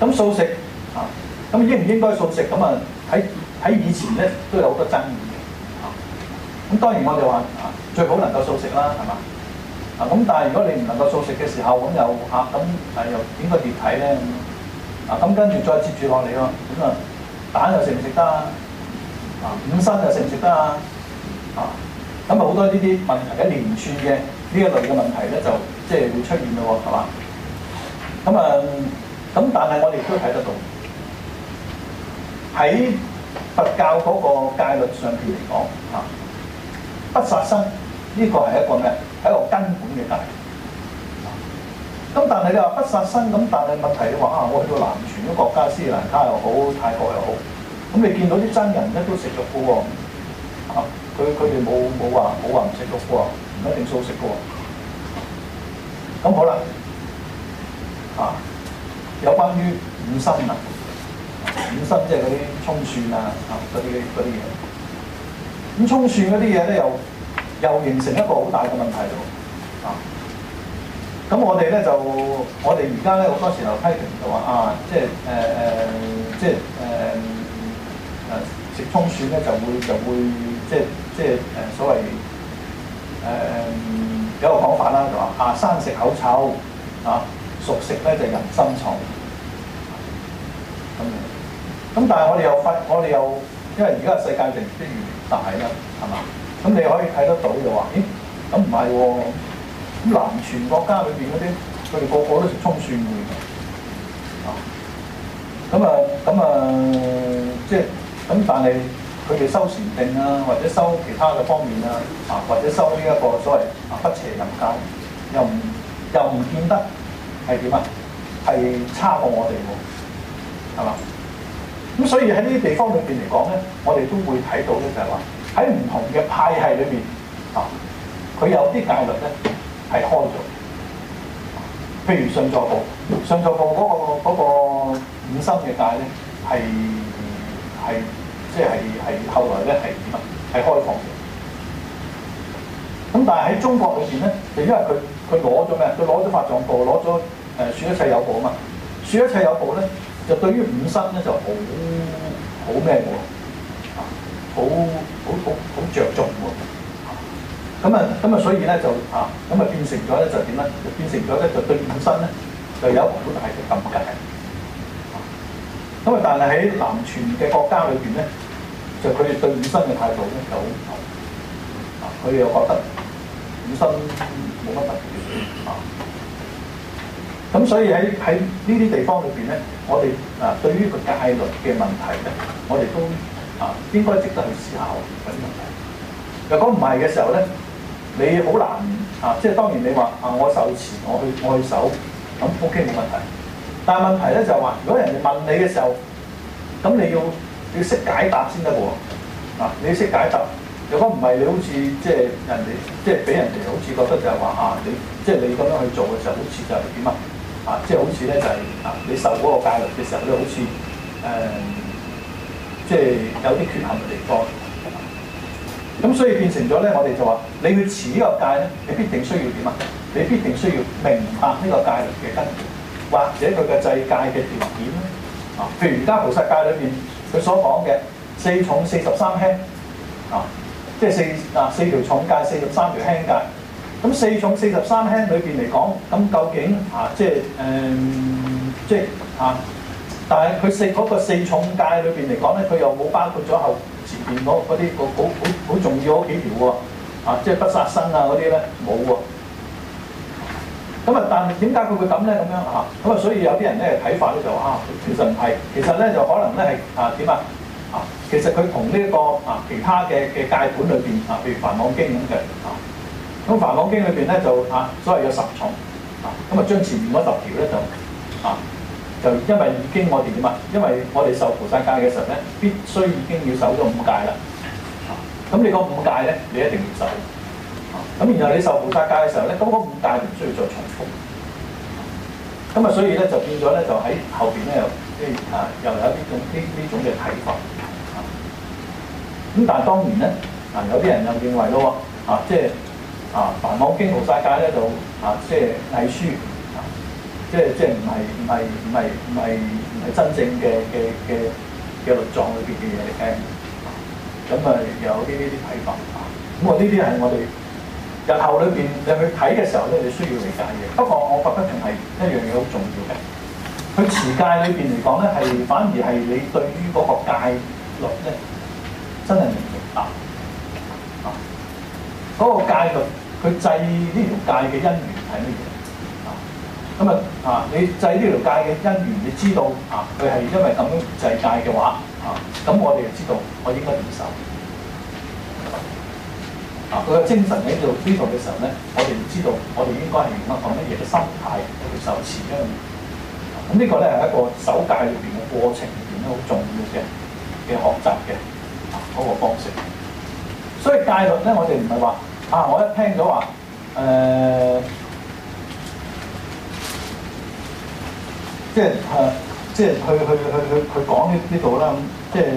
咁素食啊，咁應唔應該素食？咁啊喺喺以前咧都有好多爭議嘅。啊，咁當然我哋話啊，最好能夠素食啦，係嘛？啊咁，但係如果你唔能夠素食嘅時候，咁又嚇咁誒又點個碟體咧？啊咁跟住再接住落嚟咯，咁啊蛋又食唔食得啊？啊五辛又食唔食得啊？啊咁啊好多呢啲問題一連串嘅呢一類嘅問題咧，就即係會出現咯喎，係嘛？咁啊咁，但係我哋都睇得到喺佛教嗰個戒律上邊嚟講，啊不殺生呢個係一個咩？係一個根本嘅戒。咁但係你話不殺生，咁但係問題你話啊，我去到南傳嘅國家，斯里蘭卡又好，泰國又好，咁你見到啲僧人咧都食肉嘅喎，啊，佢佢哋冇冇話冇話唔食肉嘅喎，唔一定素食嘅喎。咁好啦，啊，有關於五辛啊，五辛即係嗰啲葱蒜啊，啊嗰啲嗰啲嘢。咁葱蒜嗰啲嘢咧，又又形成一個好大嘅問題喎，啊。咁我哋咧就，我哋而家咧好多時候批評就話啊，即係誒誒，即係誒誒食葱蒜咧就會就會即係即係誒所謂誒、呃、有一個講法啦，就話啊生食口臭啊，熟食咧就人心重咁樣。咁但係我哋又發，我哋又因為而家世界地越嚟越大啦，係嘛？咁你可以睇得到就話，咦？咁唔係喎。咁南傳國家裏邊嗰啲，佢哋個個都食葱蒜嘅，啊，咁啊，咁啊，即係咁，但係佢哋修禪定啊，或者修其他嘅方面啊，啊，或者修呢一個所謂啊不邪淫戒，又唔又唔見得係點啊？係差過我哋喎，係嘛？咁所以喺呢啲地方裏邊嚟講咧，我哋都會睇到咧，就係話喺唔同嘅派系裏邊，啊，佢有啲戒律咧。係開咗，譬如上座部，上座部嗰、那個嗰、那個五辛嘅戒咧，係係即係係後來咧係點啊？係開放嘅。咁但係喺中國裏邊咧，就因為佢佢攞咗咩？佢攞咗法藏部，攞咗誒說一切有部啊嘛。說一切有部咧，就對於五辛咧就好好咩喎？啊，好好好好著重喎。咁啊，咁啊，所以咧就啊，咁啊變成咗咧就點咧？就變成咗咧就對五辛咧就有一個好大嘅禁戒。咁啊，但係喺南傳嘅國家裏邊咧，就佢哋對五辛嘅態度咧就好唔同。啊，佢哋又覺得五辛冇乜特別啊。咁所以喺喺呢啲地方裏邊咧，我哋啊對於個戒律嘅問題咧，我哋都啊應該值得去思考嗰啲問題。如果唔係嘅時候咧，你好難啊！即係當然你話啊，我受持，我去我去守，咁 OK 冇問題。但係問題咧就係話，如果人哋問你嘅時候，咁你要要識解答先得喎。啊，你要識解答。如果唔係，你好似即係人哋，即係俾人哋好似覺得就係話啊，你即係你咁樣去做嘅時候，好似就係點啊？啊，即係好似咧就係啊，你受嗰個戒律嘅時候咧，好似誒，即係有啲缺陷嘅地方。咁所以變成咗咧，我哋就話你去持呢個戒咧，你必定需要點啊？你必定需要明白呢個戒律嘅根源，或者佢嘅制戒嘅條件咧。啊，譬如而家菩薩戒裏邊佢所講嘅四重四十三輕，啊，即係四啊四條重戒，四十三條輕戒。咁四重四十三輕裏邊嚟講，咁究竟啊，即係誒、嗯，即係啊，但係佢四嗰、那個四重戒裏邊嚟講咧，佢又冇包括咗後前邊嗰啲個好好好重要嗰幾條喎，啊，即係不殺生啊嗰啲咧冇喎。咁啊，但係點解佢會咁咧？咁樣啊，咁啊，所以有啲人咧睇法咧就話啊，其實唔係，其實咧就可能咧係啊點啊啊，其實佢同呢一個啊其他嘅嘅戒本裏邊啊，譬如《梵網經》咁嘅啊，咁《梵網經》裏邊咧就啊，所謂有十重啊，咁啊將前面嗰十條咧就啊。就因為已經我哋點啊？因為我哋受菩薩戒嘅時候咧，必須已經要守咗五戒啦。咁你個五戒咧，你一定要守。咁然後你受菩薩戒嘅時候咧，咁嗰五戒唔需要再重複。咁啊，所以咧就變咗咧，就喺後邊咧又即係啊，又有呢種呢呢種嘅睇法。咁但係當然咧，啊有啲人又認為咯喎，啊即係啊《梵網經》菩薩戒咧就啊即係偽書。即係即係唔係唔係唔係唔係唔係真正嘅嘅嘅嘅律狀裏邊嘅嘢嚟聽。咁啊有呢啲啲睇法啊。咁我呢啲係我哋日後裏邊你去睇嘅時候咧，你需要理解嘅。不過我覺得仲係一樣嘢好重要嘅。佢持戒裏邊嚟講咧，係反而係你對於嗰個戒律咧，真係明唔明白啊？嗰、那個戒律，佢制呢條戒嘅因緣係乜嘢啊？咁啊啊，你制呢條戒嘅因緣，你知道啊，佢係因為咁樣制戒嘅話啊，咁我哋就知道我應該點守。啊！佢嘅精神喺度呢度嘅時候咧，我哋知道我哋應該係用一個乜嘢嘅心態去受持咧。咁呢個咧係一個守戒裏邊嘅過程裏邊咧好重要嘅嘅學習嘅啊嗰個方式。所以戒律咧，我哋唔係話啊，我一聽咗話誒，即係誒，即係去去去去去講呢呢度啦，即係。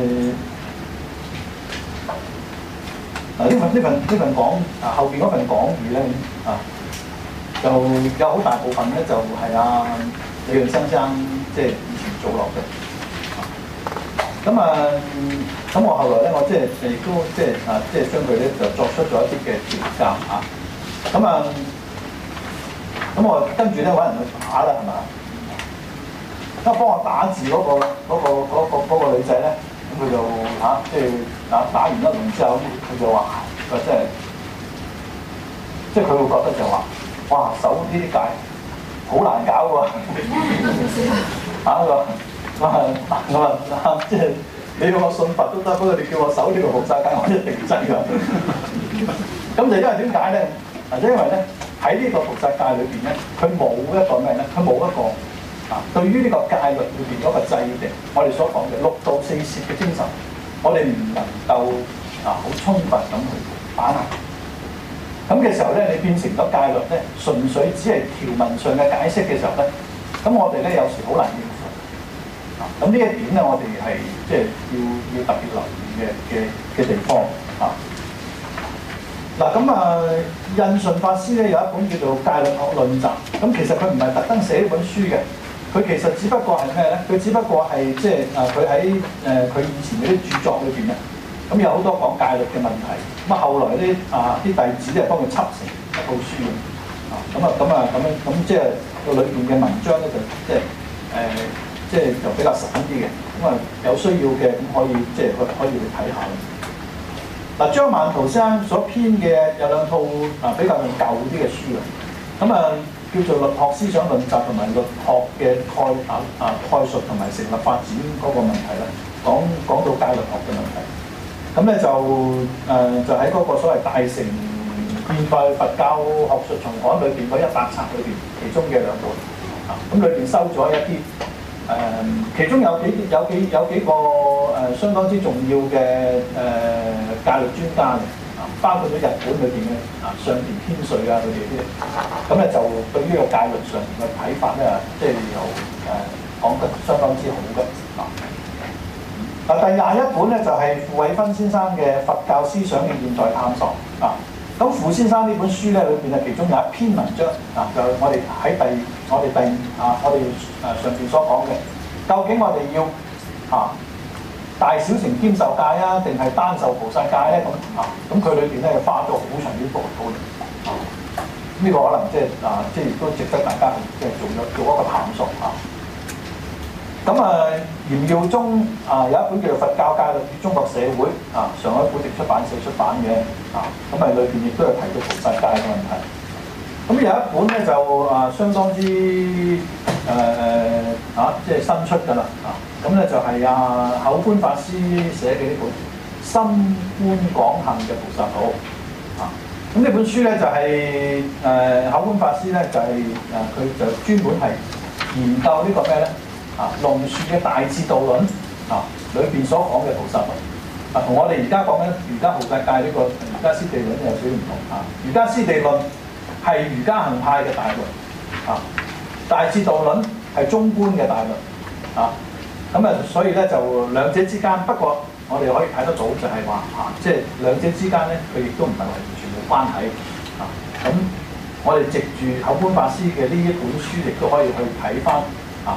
嗱呢份呢份呢份講啊後邊嗰份講義咧啊，就有好大部分咧就係、是、啊李潤生生即係以前做落嘅。咁啊咁我後來咧我即係亦都即係啊即係將佢咧就作出咗一啲嘅調教啊。咁啊咁我跟住咧揾人去打啦係嘛？咁幫我打字嗰、那個嗰、那個嗰、那個那個、女仔咧。咁佢就嚇、啊，即係打打完一輪之後，佢就話：佢真係，即係佢會覺得就話，哇，守呢啲戒好難搞喎！嚇佢話，我話我話，即係你要我信佛都得，不過你叫我守呢個菩薩戒，我一定唔制㗎。咁就因為點解咧？或者因為咧喺呢個菩薩戒裏邊咧，佢冇一個咩咧？佢冇一個。啊！對於呢個戒律裏邊嗰個制定，我哋所講嘅六度四攝嘅精神，我哋唔能夠啊好充分咁去把握。咁嘅時候咧，你變成咗戒律咧，純粹只係條文上嘅解釋嘅時候咧，咁我哋咧有時好難應付。啊！咁呢一點咧，我哋係即係要要特別留意嘅嘅嘅地方啊。嗱咁啊，印順法師咧有一本叫做《戒律學論集》，咁其實佢唔係特登寫呢本書嘅。佢其實只不過係咩咧？佢只不過係即係啊！佢喺誒佢以前嗰啲著作裏邊咧，咁有好多講戒律嘅問題。咁啊，後來啲啊啲弟子咧幫佢輯成一套書嘅。啊，咁啊，咁啊，咁樣咁即係個裏邊嘅文章咧就即係誒，即係就比較散啲嘅。咁啊，有需要嘅咁可以即係可可以去睇下。嗱，張曼圖先生所編嘅有兩套啊比較舊啲嘅書啊。咁啊。叫做律學思想論集同埋律學嘅概啊啊概述同埋成立發展嗰個問題咧，講講到戒律學嘅問題。咁咧就誒、呃、就喺嗰個所謂大乘變化佛教學術叢刊裏邊嗰一百冊裏邊，其中嘅兩本啊，咁裏邊收咗一啲誒、呃，其中有幾有幾有幾個誒、呃、相當之重要嘅誒、呃、戒律專家嘅。包括咗日本裏邊嘅啊上田天瑞啊佢哋啲，咁咧就對於個戒律上面嘅睇法咧，即係又誒講得相當之好嘅。嗱、啊，第廿一本咧就係、是、傅偉芬先生嘅《佛教思想嘅現代探索》啊。咁傅先生呢本書咧裏邊啊，其中有一篇文章啊，就我哋喺第我哋第啊我哋誒上邊所講嘅，究竟我哋要啊？大小乘兼受戒啊，定係單受菩薩戒咧？咁啊，咁佢裏邊咧花咗好長啲部討論啊。呢、這個可能即係啊，即係亦都值得大家即係做咗做一個探索啊。咁啊，嚴耀宗啊有一本叫做《佛教戒律與中國社會》啊，上海古籍出版社出版嘅啊，咁啊裏邊亦都有提到菩薩戒嘅問題。咁有一本咧就啊相當之誒啊，即係新出㗎啦啊！咁咧就係啊口寬法師寫嘅呢本《心觀廣行嘅菩薩道》啊！咁呢本書咧就係、是、誒、呃、口寬法師咧就係誒佢就專門係研究個呢個咩咧啊龍樹嘅大智度論啊裏邊所講嘅菩薩道啊，同我哋而家講緊瑜伽菩薩戒呢個瑜伽師地論有少少唔同啊！瑜伽師地論係瑜伽行派嘅大論啊，大智度論係中觀嘅大論啊。咁啊，所以咧就兩者之間，不過我哋可以睇得到就係話啊，即係兩者之間咧，佢亦都唔係話完全冇關係啊。咁我哋藉住口寬法師嘅呢一本書，亦都可以去睇翻啊，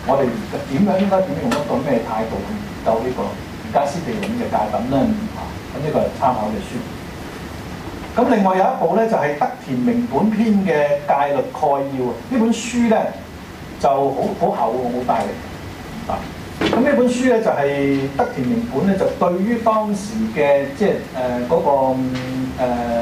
我哋點樣應該點用一個咩態度去研究呢個加斯地論嘅戒品咧？啊，咁呢個係參考嘅書。咁另外有一部咧就係、是、德田明本篇嘅戒律概要啊，呢本書咧就好好厚喎，冇帶嚟啊。咁呢本書咧就係、是、德田明本咧就對於當時嘅即係誒嗰個誒誒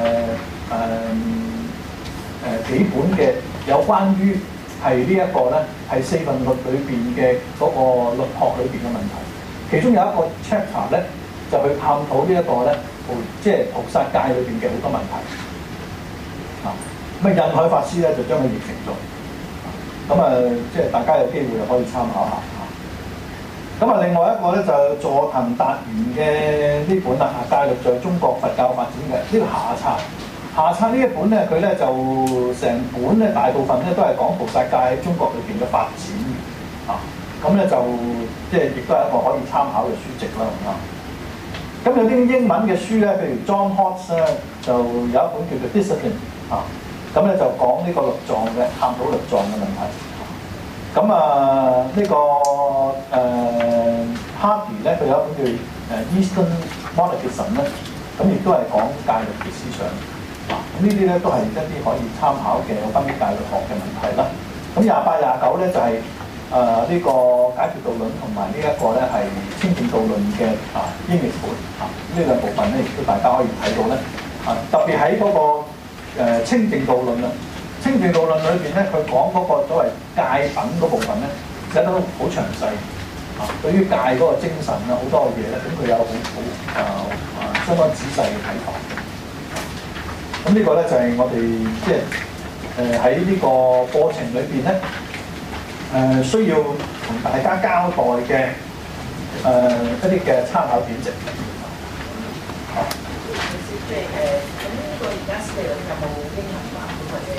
誒幾本嘅有關於係呢一個咧係四分律裏邊嘅嗰個律學裏邊嘅問題，其中有一個 chapter 咧就去探討呢一個咧菩即係菩薩戒裏邊嘅好多問題啊。咁啊印海法師咧就將佢譯成咗，咁啊即係大家有機會就可以參考下。咁啊，另外一個咧就佐藤達元嘅呢本啦，《戒律在中國佛教發展》嘅呢個下冊。下冊呢一本咧，佢咧就成本咧大部分咧都係講菩薩戒喺中國裏邊嘅發展啊。咁咧就即係亦都係一個可以參考嘅書籍啦。咁啊，咁有啲英文嘅書咧，譬如 John Hotz 咧，就有一本叫做 Discipline 啊。咁咧就講呢個律藏嘅，探討律藏嘅問題。咁啊，呢、這個誒、呃、Hardy 咧，佢有一本叫誒 Eastern Monasticism 咧，咁亦都係講戒律嘅思想。啊，咁呢啲咧都係一啲可以參考嘅有關於戒律學嘅問題啦。咁廿八廿九咧就係誒呢個解脫道論同埋呢一個咧係清淨道論嘅啊英譯本啊，呢兩部分咧亦都大家可以睇到咧。啊，特別喺嗰、那個、呃、清淨道論啊。清淨道論裏邊咧，佢講嗰個所謂戒品嗰部分咧，寫得好詳細啊。對於戒嗰個精神啊，好多嘅嘢咧，咁佢有好好啊啊相當仔細嘅睇法。咁呢個咧就係、是、我哋即係誒喺呢個過程裏邊咧，誒、呃、需要同大家交代嘅誒、呃、一啲嘅參考典籍。好。即係誒，咁呢個而家四論有冇英文版或者？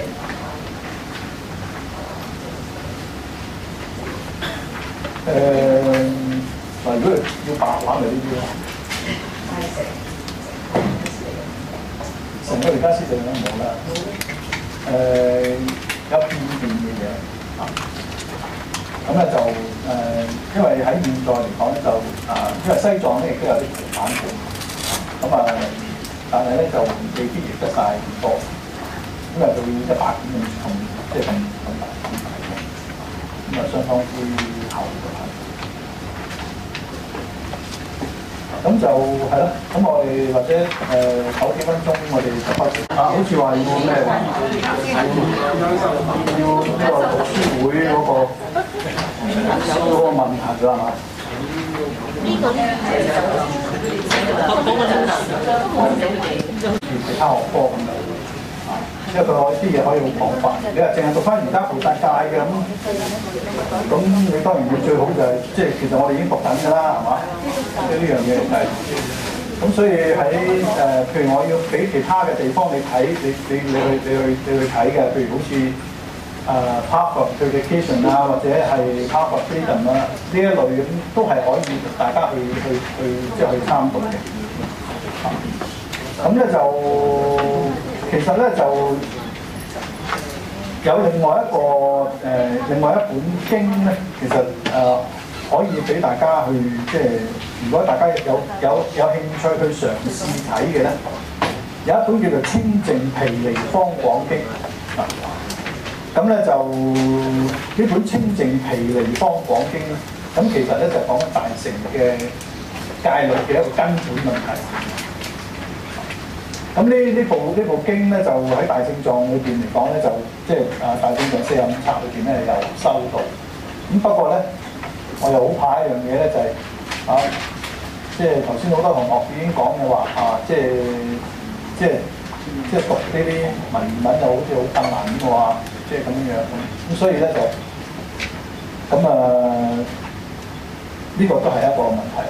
誒嗱、呃，如果要白話咪呢啲咯。成個而家四論都冇啦。誒、呃、有片段嘅嘢啊，咁咧就誒、呃，因為喺現在嚟講咧就啊，因為西藏咧亦都有啲圖版本，咁啊。但係咧就未必譯得晒咁多，咁啊到一百點咁重，即係咁咁大咁大嘅，咁啊相當之厚嘅係。咁就係咯，咁我哋或者誒九幾分鐘，我哋就開始啊，好似話要咩話，要要呢個讀書會嗰、嗰個嗰個問題啦嘛。呢個咧係講講個真實，其他學科咁樣啊，因為佢啲嘢可以好廣泛。你話淨係讀翻而家菩薩戒嘅咁，咁你當然要最好就係、是、即係其實我哋已經讀緊㗎啦，係嘛？即係呢樣嘢係。咁所以喺誒、呃，譬如我要俾其他嘅地方你睇，你你你去你去你去睇嘅，譬如好似。誒 Path of Purification 啊，或者係 Path of Freedom 啊，呢一類咁都係可以大家去去去即係去參讀嘅。咁、啊、咧就其實咧就有另外一個誒、呃，另外一本經咧，其實誒、呃、可以俾大家去即係，如果大家有有有興趣去嘗試睇嘅咧，有一本叫做《清淨毗尼方廣經》啊。咁咧就呢本《清淨毗尼方廣經》咧，咁其實咧就講緊大乘嘅戒律嘅一個根本問題。咁呢呢部呢部經咧就喺大正藏裏邊嚟講咧，就即係啊大正藏四十五冊裏邊咧有收到。咁不過咧，我又好怕一樣嘢咧，就係、是、啊，即係頭先好多同學已經講嘅話啊，即係即係即係讀呢啲文文就好似好困難咁嘅話。即係咁樣樣咁，咁所以咧就咁啊，呢、這個都係一個問題。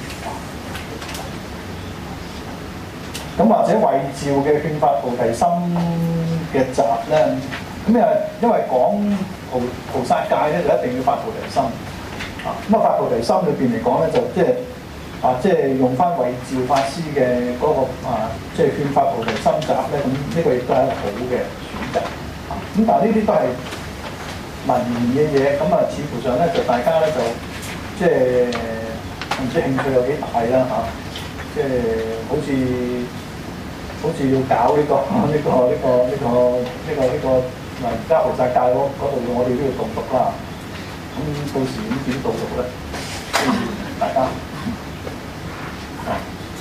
咁或者慧照嘅勸發菩提心嘅集咧，咁啊，因為講菩菩薩戒咧，就一定要發菩提心啊。咁啊，發菩提心裏邊嚟講咧，就即係啊，即係用翻慧照法師嘅嗰個啊，即係勸發菩提心集咧，咁呢個亦都係一個好嘅選擇。咁但係呢啲都係文言嘅嘢，咁啊似乎上咧就大家咧就即係唔知興趣有幾大啦嚇，即係好似好似要搞呢、這個呢、這個呢、這個呢、這個呢、這個呢、這個嗱而家菩薩戒嗰嗰度，我哋都要讀讀啦。咁到時點點導讀咧？大家啊，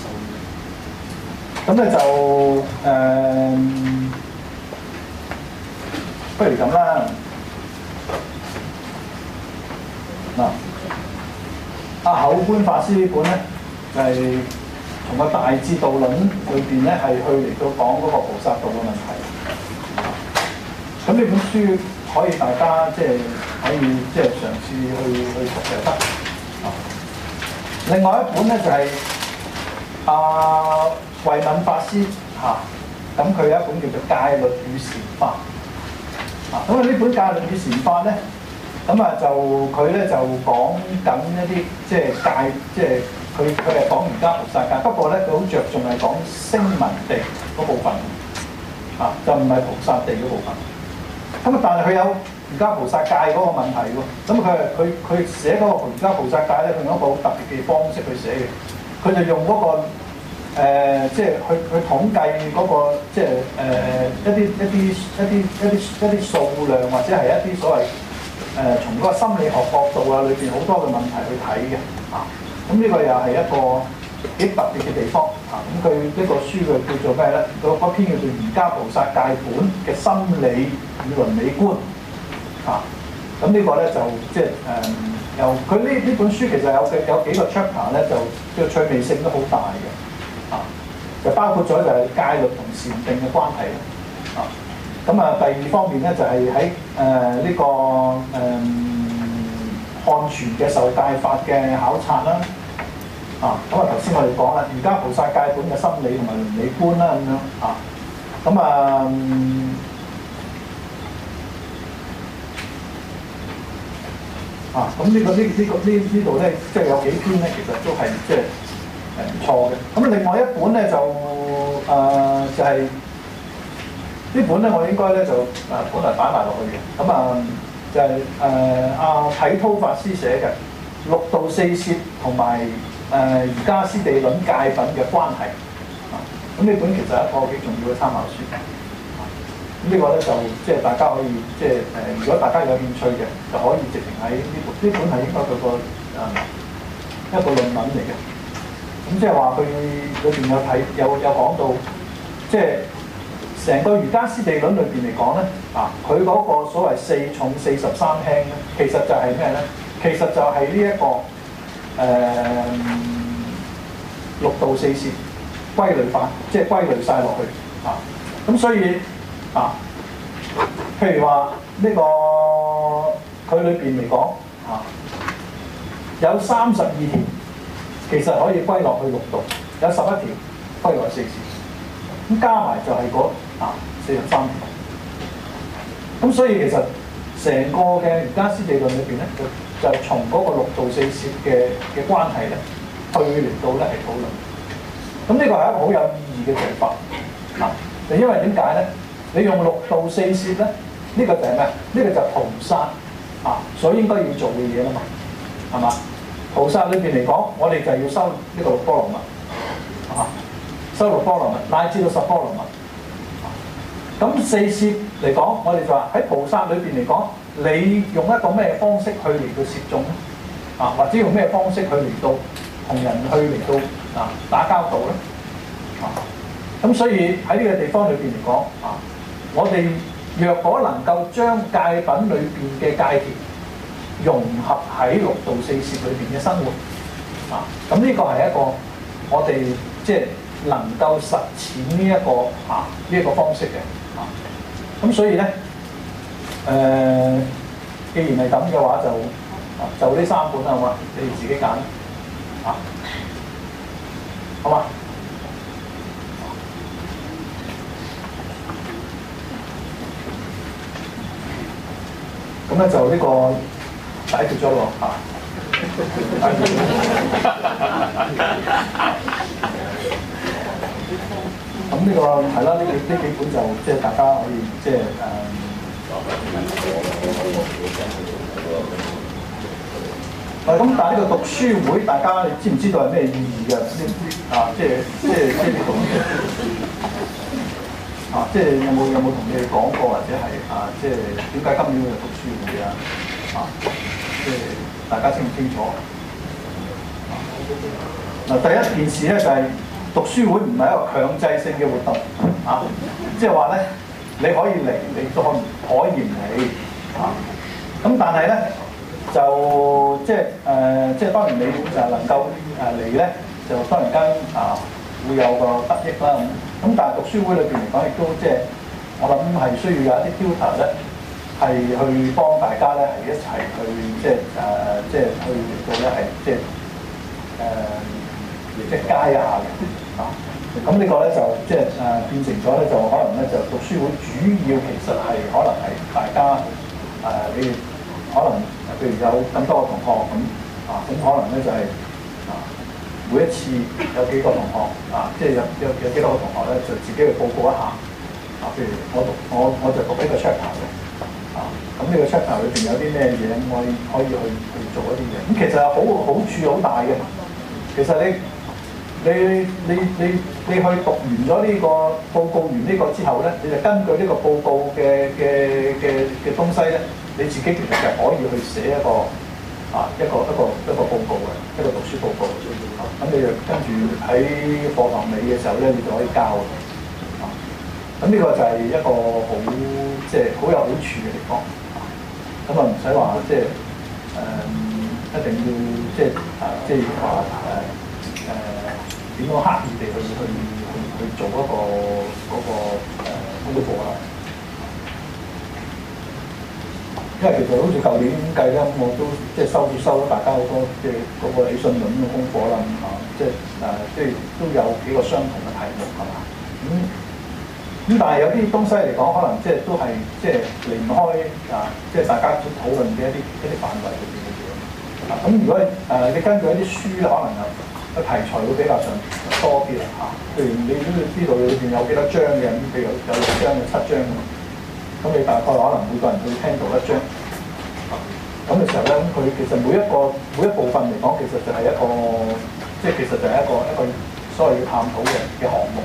咁咧就誒、呃，不如咁啦。嗱，阿口觀法師呢本咧，就係、是、從個大智度論裏邊咧，係去嚟到講嗰個菩薩道嘅問題。咁呢本書可以大家即係可以即係嘗試去去讀就得。啊，另外一本咧就係阿慧敏法師嚇，咁、啊、佢有一本叫做《戒律與禪法》。啊，咁啊呢本《戒律與禪法》咧。咁啊，就佢咧就講緊一啲即係戒，即係佢佢係講瑜伽菩薩戒。不過咧，佢好着重係講聲聞地嗰部分，啊，就唔係菩薩地嗰部分。咁啊，但係佢有瑜伽菩薩戒嗰個問題喎。咁佢係佢佢寫嗰個瑜伽菩薩戒咧，佢用一個好特別嘅方式去寫嘅。佢就用嗰、那個、呃、即係去去統計嗰、那個即係誒誒一啲一啲一啲一啲一啲數量，或者係一啲所謂。誒、呃、從嗰個心理學角度啊，裏邊好多嘅問題去睇嘅，啊，咁、這、呢個又係一個幾特別嘅地方，啊，咁佢呢個書嘅叫做咩咧？嗰篇叫做《瑜伽菩薩戒本》嘅心理與倫理觀，啊，咁、這、呢個咧就即係誒由佢呢呢本書其實有嘅有幾個 chapter 咧，就即係趣味性都好大嘅，啊，就包括咗就係戒律同禪定嘅關係，啊。咁啊，第二方面咧就係喺誒呢個誒漢傳嘅受戒法嘅考察啦，啊，咁啊頭先我哋講啦，瑜伽菩薩戒本嘅心理同埋倫理觀啦，咁樣啊，咁啊，啊，咁呢個呢呢個呢呢度咧，即係有幾篇咧，其實都係即係誒唔錯嘅。咁另外一本咧就誒就係。呢本咧，我應該咧就誒本來擺埋落去嘅，咁啊就係誒阿體韜法師寫嘅《六度四攝同埋誒瑜伽師地論戒品嘅關係》啊，咁呢本其實係一個幾重要嘅參考書。啊，咁、這個、呢個咧就即係大家可以即係誒，如果大家有興趣嘅，就可以直情喺呢本，呢本係應該佢個誒一個論文嚟嘅。咁即係話佢裏邊有睇有有講到，即係。成個瑜伽師地論裏邊嚟講咧，啊，佢嗰個所謂四重四十三輕咧，其實就係咩咧？其實就係呢一個誒、呃、六度四攝歸類法，即係歸類晒落去啊。咁所以啊，譬如話呢、這個佢裏邊嚟講啊，有三十二條，其實可以歸落去六度，有十一條歸落去四攝。咁加埋就係嗰啊四十三條，咁所以其實成個嘅瑜伽師地論裏邊咧，就就從嗰個六度四攝嘅嘅關係咧，去嚟到咧係討論。咁呢個係一個好有意義嘅做法啊！就因為點解咧？你用六度四攝咧，呢、這個就係咩？呢、這個就係菩薩啊所應該要做嘅嘢啦嘛，係嘛？菩薩裏邊嚟講，我哋就係要修呢個六波羅蜜啊。修六波羅蜜，乃至到十波羅蜜。咁四攝嚟講，我哋就話喺菩薩裏邊嚟講，你用一個咩方式去嚟到攝眾咧？啊，或者用咩方式去嚟到同人去嚟到啊打交道咧？啊，咁所以喺呢個地方裏邊嚟講，啊，我哋若果能夠將戒品裏邊嘅戒條融合喺六度四攝裏邊嘅生活，啊，咁呢個係一個我哋即係。能夠實踐呢、這、一個啊呢一、這個方式嘅啊，咁所以咧誒、呃，既然係咁嘅話，就啊就呢三本啦，好嘛？你哋自己揀啊，好嘛？咁咧就呢個解決咗咯啊！咁呢、這個係啦，呢幾呢幾本就即係大家可以即係誒。 嗱咁，但係呢個讀書會，大家你知唔知道係咩意義嘅？呢啊，即係即係即係呢種啊，即係有冇有冇同你哋講過，或者係啊，即係點解今年會有讀書會啊？啊，即係大家清唔清楚？嗱、啊，第一件事咧就係、是、讀書會唔係一個強制性嘅活動啊，即係話咧你可以嚟，你都可可以唔嚟啊。咁但係咧。就即係誒、呃，即係當然你就能夠誒嚟咧，就當然間啊會有個得益啦。咁咁但係讀書會裏邊嚟講，亦都即係我諗係需要有一啲 tutor 咧，係去幫大家咧係一齊去即係誒、呃、即係去做咧係即係誒即係街下嘅啊。咁呢個咧就即係誒變成咗咧，就可能咧就讀書會主要其實係可能係大家誒、呃、你可能。譬如有咁多個同學咁啊，咁可能咧就係、是、啊，每一次有幾個同學啊，即係有有有幾多個同學咧，就自己去報告一下啊。譬如我讀我我就讀呢個 chapter 嘅啊，咁呢個 chapter 裏邊有啲咩嘢可以可以去去做一啲嘢。咁其實好好處好大嘅。其實你你你你你去讀完咗呢個報告完呢個之後咧，你就根據呢個報告嘅嘅嘅嘅東西咧。你自己其實就可以去寫一個啊一個一個一個報告嘅一個讀書報告，咁你就跟住喺課堂尾嘅時候咧，你就可以交啊。咁呢個就係一個好即係好有好處嘅地方。咁啊唔使話即係誒一定要即係啊即係話誒誒點樣刻意地去去去去做一個嗰個誒功課啦。因為其實好似舊年計咧，我都即係收收咗大家好多即係嗰個起信論嘅功課啦，咁啊，即係誒，即係都有幾個相同嘅題目係嘛？咁咁、嗯、但係有啲東西嚟講，可能即係都係即係離唔開啊，即係大家討論嘅一啲一啲範圍裏邊嘅嘢。啊，咁如果誒、呃、你根據一啲書咧，可能啊個題材會比較上多啲啦嚇。譬如你都要知道裏邊有幾多章嘅，咁譬如有有六章嘅七章嘅。咁你大概可能每個人會聽到一章，咁嘅時候咧，咁佢其實每一個每一部分嚟講，其實就係一個，即係其實就係一個一個所謂要探討嘅嘅項目。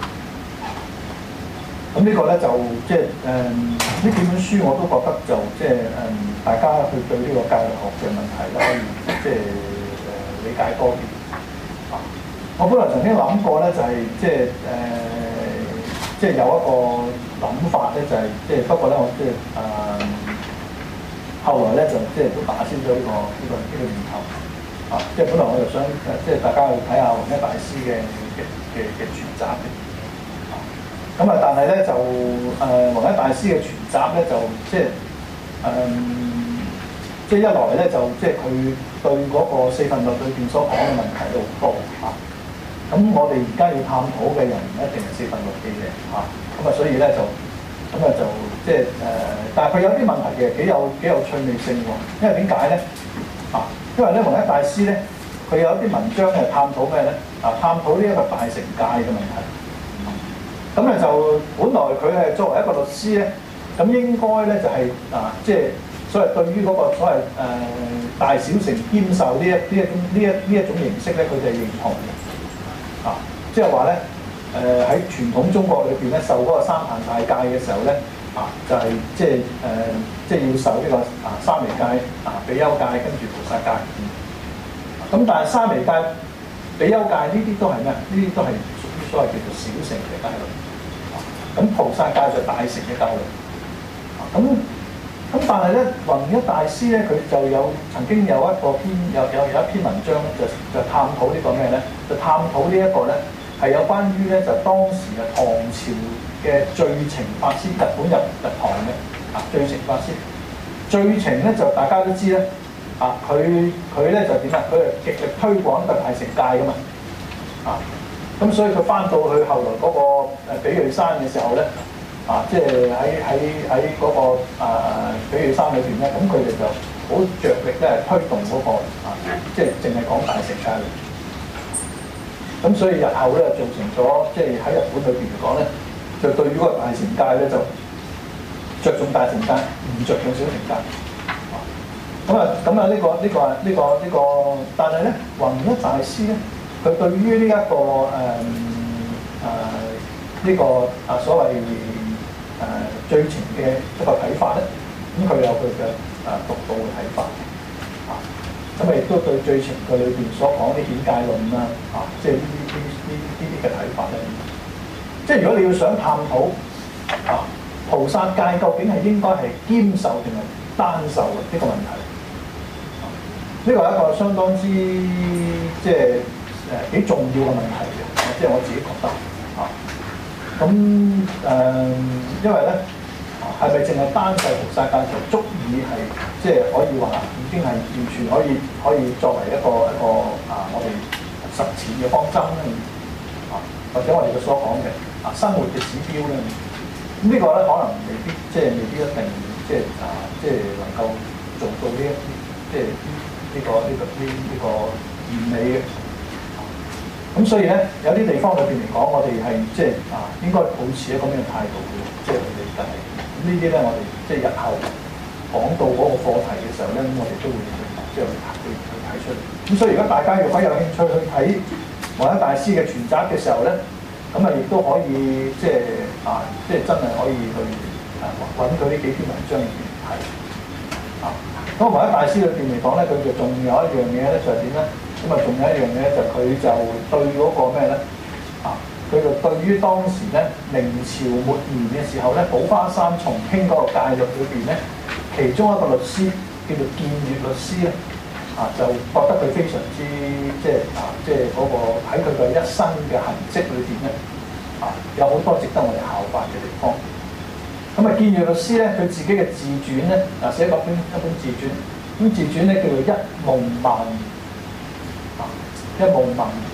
咁呢個咧就即係誒呢幾本書我都覺得就即係誒大家去對呢個教育學嘅問題咧，可以即係誒理解多啲。啊，我本來曾經諗過咧，就係即係誒。呃即係有一個諗法咧，就係即係不過咧，我即係誒後來咧就即係都打消咗呢個呢個呢個念頭啊！即係本來我就想誒，即係大家去睇下弘一大師嘅嘅嘅嘅全集嘅啊。咁啊，但係咧就誒弘一大師嘅全集咧就即係誒，即係一來咧就即係佢對嗰個四分律裏邊所講嘅問題都好多啊。咁我哋而家要探討嘅人唔一定係四分律嘅嘢嚇，咁啊所以咧就咁啊就即係誒，但係佢有啲問題嘅幾有幾有趣味性喎。因為點解咧？啊，因為咧弘一大師咧，佢有一啲文章係探討咩咧？啊，探討呢一個大乘戒嘅問題。咁咧就本來佢係作為一個律師咧，咁應該咧就係、是、啊，即係所謂對於嗰個所謂誒、呃、大小乘兼受呢一呢一種呢一呢一種形式咧，佢哋係認同嘅。啊，即係話咧，誒、呃、喺傳統中國裏邊咧，受嗰個三壇大戒嘅時候咧，啊就係、是、即係誒、呃、即係要受呢、這個啊沙彌戒、啊比丘戒跟住菩薩戒。咁、嗯、但係沙彌戒、比丘戒呢啲都係咩？呢啲都係屬於所謂叫做小乘嘅戒律。咁、啊、菩薩戒就大乘嘅戒律。咁、啊、咁但係咧，弘一大師咧，佢就有曾經有一個篇有有有一篇文章咧，就就探討呢個咩咧？就探討呢一個咧，係有關於咧就當時嘅唐朝嘅最澄法師，日本入入唐嘅啊最澄法師。最澄咧就大家都知咧，啊佢佢咧就點啊？佢係極力推廣呢個大乘戒噶嘛，啊咁所以佢翻到去後來嗰個誒比叡山嘅時候咧。啊，即係喺喺喺嗰個啊比叡山裏邊咧，咁佢哋就好着力咧推動嗰、那個啊，即係淨係講大乘戒律。咁所以日後咧造成咗，即係喺日本裏邊嚟講咧，就對於嗰個大乘戒咧就着重大乘戒，唔着重小乘戒。 咁啊咁啊呢個呢個呢個呢個，但係咧弘一大師咧，佢對於呢一個誒誒呢個啊所謂誒、呃、最情嘅一個睇法咧，咁佢有佢嘅誒獨到嘅睇法啊。咁啊亦都對最情佢裏邊所講啲顯界論啦，啊，即係呢啲呢呢呢啲嘅睇法咧。即係如果你要想探討啊菩薩戒究竟係應該係兼受定係單受嘅呢個問題，呢個係一個相當之即係誒幾重要嘅問題嘅，即係我自己覺得啊。咁誒、呃，因為咧係咪淨係單受菩薩戒就足以係即係可以話已經係完全可以可以作為一個一個啊我哋實踐嘅方針咧啊，或者我哋嘅所講嘅啊生活嘅指標咧？咁、這個、呢個咧可能未必即係未必一定即係啊即係能夠做到呢一啲即係呢呢個呢、這個呢呢、這個完美嘅。咁所以咧有啲地方裏邊嚟講，我哋係即係啊應該保持一個咩態度嘅，即係去理解。咁呢啲咧我哋即係日後講到嗰個課題嘅時候咧，咁我哋都會即係去去去睇出嚟。咁所以如果大家如果有興趣去睇弘一大師嘅全集嘅時候咧，咁啊亦都可以即係啊即係真係可以去啊揾佢呢幾篇文章嚟睇啊。咁弘一大師裏邊嚟講咧，佢就仲有一樣嘢咧，就係點咧？咁啊，仲有一樣嘢就佢就對嗰個咩咧？啊，佢就對於當時咧明朝末年嘅時候咧，寶華山重興嗰個戒律裏邊咧，其中一個律師叫做建業律師咧，啊，就覺得佢非常之即係啊，即係嗰個喺佢嘅一生嘅痕跡裏邊咧，啊，有好多值得我哋效法嘅地方。咁啊，建業律師咧，佢自己嘅自傳咧，啊，寫過一本一本自傳，咁自傳咧叫做《一夢萬言》。一夢萬言，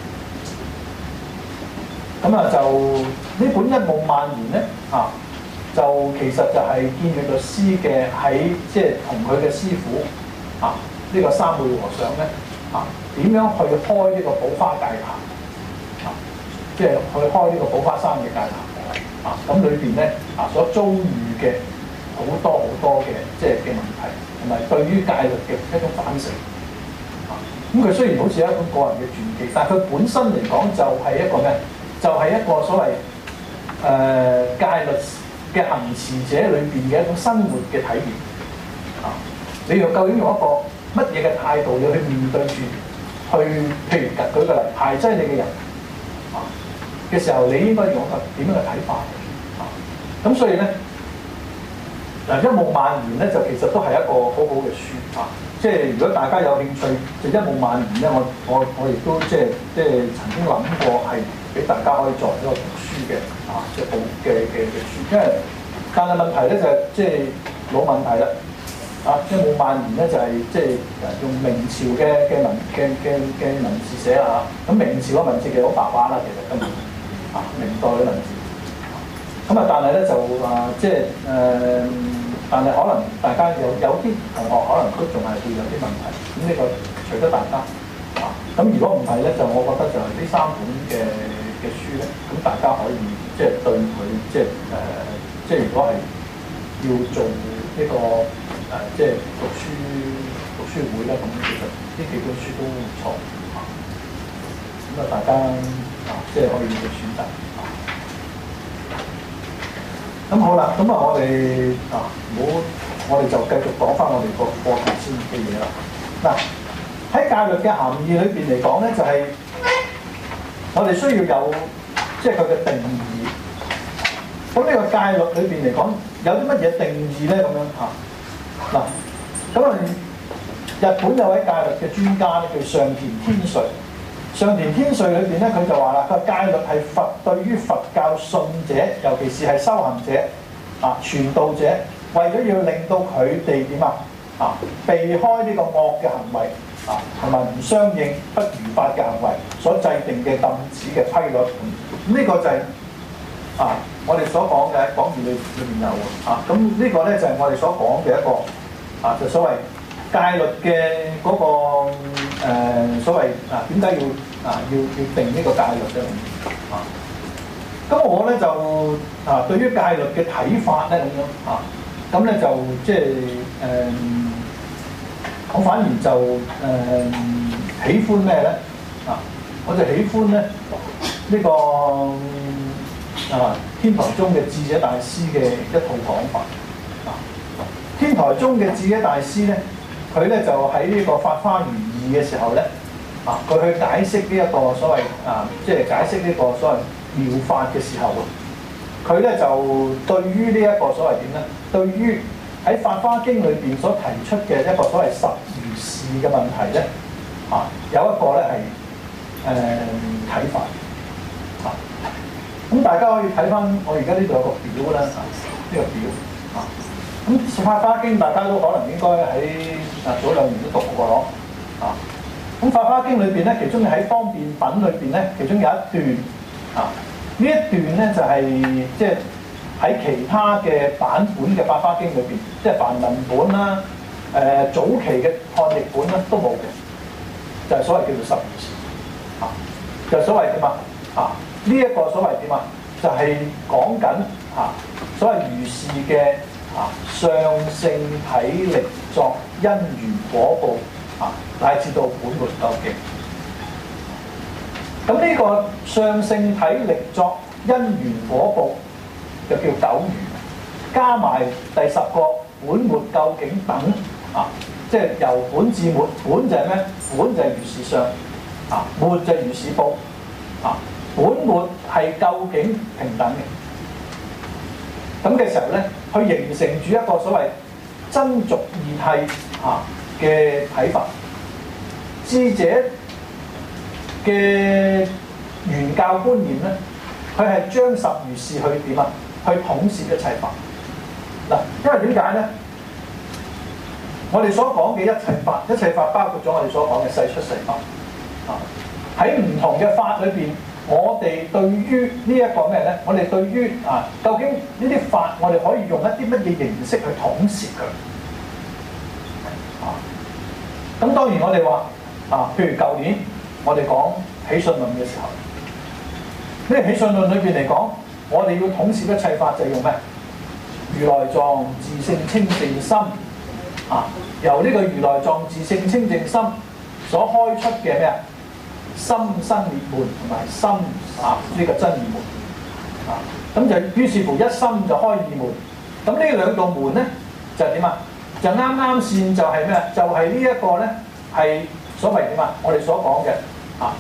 咁啊就呢本一夢萬言咧啊，就其實就係建業律師嘅喺即係同佢嘅師傅啊呢、這個三昧和尚咧啊點樣去開呢個寶華戒壇啊，即係去開呢個寶華山嘅戒壇啊，咁裏邊咧啊所遭遇嘅好多好多嘅即係嘅問題，同埋對於戒律嘅一種反省。咁佢雖然好似一本個人嘅傳記，但係佢本身嚟講就係一個咩？就係、是、一個所謂誒、呃、戒律嘅行持者裏邊嘅一種生活嘅體驗啊！你要究竟用一個乜嘢嘅態度，你去面對住去，譬如舉個例排擠你嘅人啊嘅時候，你應該用一個點樣嘅睇法啊？咁所以咧嗱，一夢萬言咧，就其實都係一個好好嘅書啊！即係如果大家有興趣，就一夢萬言咧，我我我亦都即係即係曾經諗過係俾大家可以作為一個讀書嘅啊，即係好嘅嘅嘅書。因為但係問題咧就係即係老問題啦，啊，一夢萬言咧就係即係用明朝嘅嘅文嘅嘅嘅文字寫啊，咁明朝嘅文字其實好白話啦，其實根本啊明代嘅文字，咁啊但係咧就啊即係誒。呃但係可能大家有有啲同學可能都仲係會有啲問題，咁呢個隨得大家啊。咁如果唔係咧，就我覺得就係呢三本嘅嘅書咧，咁大家可以即係對佢即係誒，即係如果係要做呢個誒，即係讀書讀書會咧，咁其實呢幾本書都唔錯啊。咁啊，大家啊，即係可以去選擇啊。咁好啦，咁啊，我哋啊，唔好，我哋就繼續講翻我哋個課題先嘅嘢啦。嗱，喺戒律嘅涵義裏邊嚟講咧，就係、是、我哋需要有即係佢嘅定義。咁呢個戒律裏邊嚟講，有啲乜嘢定義咧？咁樣嚇嗱，咁啊，日本有位戒律嘅專家咧，叫上田天瑞。上田天瑞裏邊咧，佢就話啦：佢話戒律係佛對於佛教信者，尤其是係修行者啊、傳道者，為咗要令到佢哋點啊啊避開呢個惡嘅行為啊，同埋唔相應不如法嘅行為所制定嘅禁止嘅規律。咁、嗯、呢、這個就係、是、啊，我哋所講嘅喺講義裏裏面有啊。咁呢個咧就係、是、我哋所講嘅一個啊，就所謂戒律嘅嗰、那個。誒、呃、所謂啊，點解要啊要要定呢個戒律啫？啊，咁我咧就啊對於戒律嘅睇法咧咁樣啊，咁咧就即係誒我反而就誒、呃、喜歡咩咧？啊，我就喜歡咧呢、這個啊天台宗嘅智者大師嘅一套講法。啊，天台宗嘅智者大師咧，佢咧就喺呢個《法華如義》嘅時候咧，啊，佢去解釋呢一個所謂啊，即係解釋呢個所謂妙法嘅時候，佢咧就對於呢一個所謂點咧，對於喺《法華經》裏邊所提出嘅一個所謂十如是嘅問題咧，啊，有一個咧係誒睇法，啊，咁大家可以睇翻我而家呢度有個表啦，呢、這個表，啊，咁《法華經》大家都可能應該喺啊早兩年都讀過咯，啊，咁《法華經》裏邊咧，其中喺方便品裏邊咧，其中有一段，啊，呢一段咧就係、是、即係。喺其他嘅版本嘅《法華經》裏邊，即係梵文本啦、誒、呃、早期嘅漢譯本啦，都冇嘅，就係、是、所謂叫做十如是，啊，就係、所謂點啊？啊，呢、這、一個所謂點啊？就係講緊啊，所謂如是嘅啊，相性體力作因緣果報啊，乃至到本末究竟。咁呢個相性體力作因緣果報，就叫九如，加埋第十個本末究竟等啊，即係由本至末，本就係咩？本就係如是相，啊，末就係如是報，啊，本末係究竟平等嘅。咁嘅時候咧，佢形成住一個所謂真俗二諦啊嘅睇法。智者嘅原教觀念咧，佢係將十如是去點啊？去統攝一切法嗱，因為點解咧？我哋所講嘅一切法，一切法包括咗我哋所講嘅世出世法啊。喺唔同嘅法裏邊，我哋對於呢一個咩咧？我哋對於啊，究竟呢啲法，我哋可以用一啲乜嘢形式去統攝佢啊？咁當然我哋話啊，譬如舊年我哋講起信論嘅時候，呢個起信論裏邊嚟講。我哋要統攝一切法就係用咩？如來藏自性清淨心啊，由呢個如來藏自性清淨心所開出嘅咩啊？心生滅門同埋心啊呢、這個真義門啊，咁就於是乎一心就開二門。咁呢兩道門咧就係點啊？就啱啱線就係咩啊？就係、是、呢一個咧係所謂點啊？我哋所講嘅啊，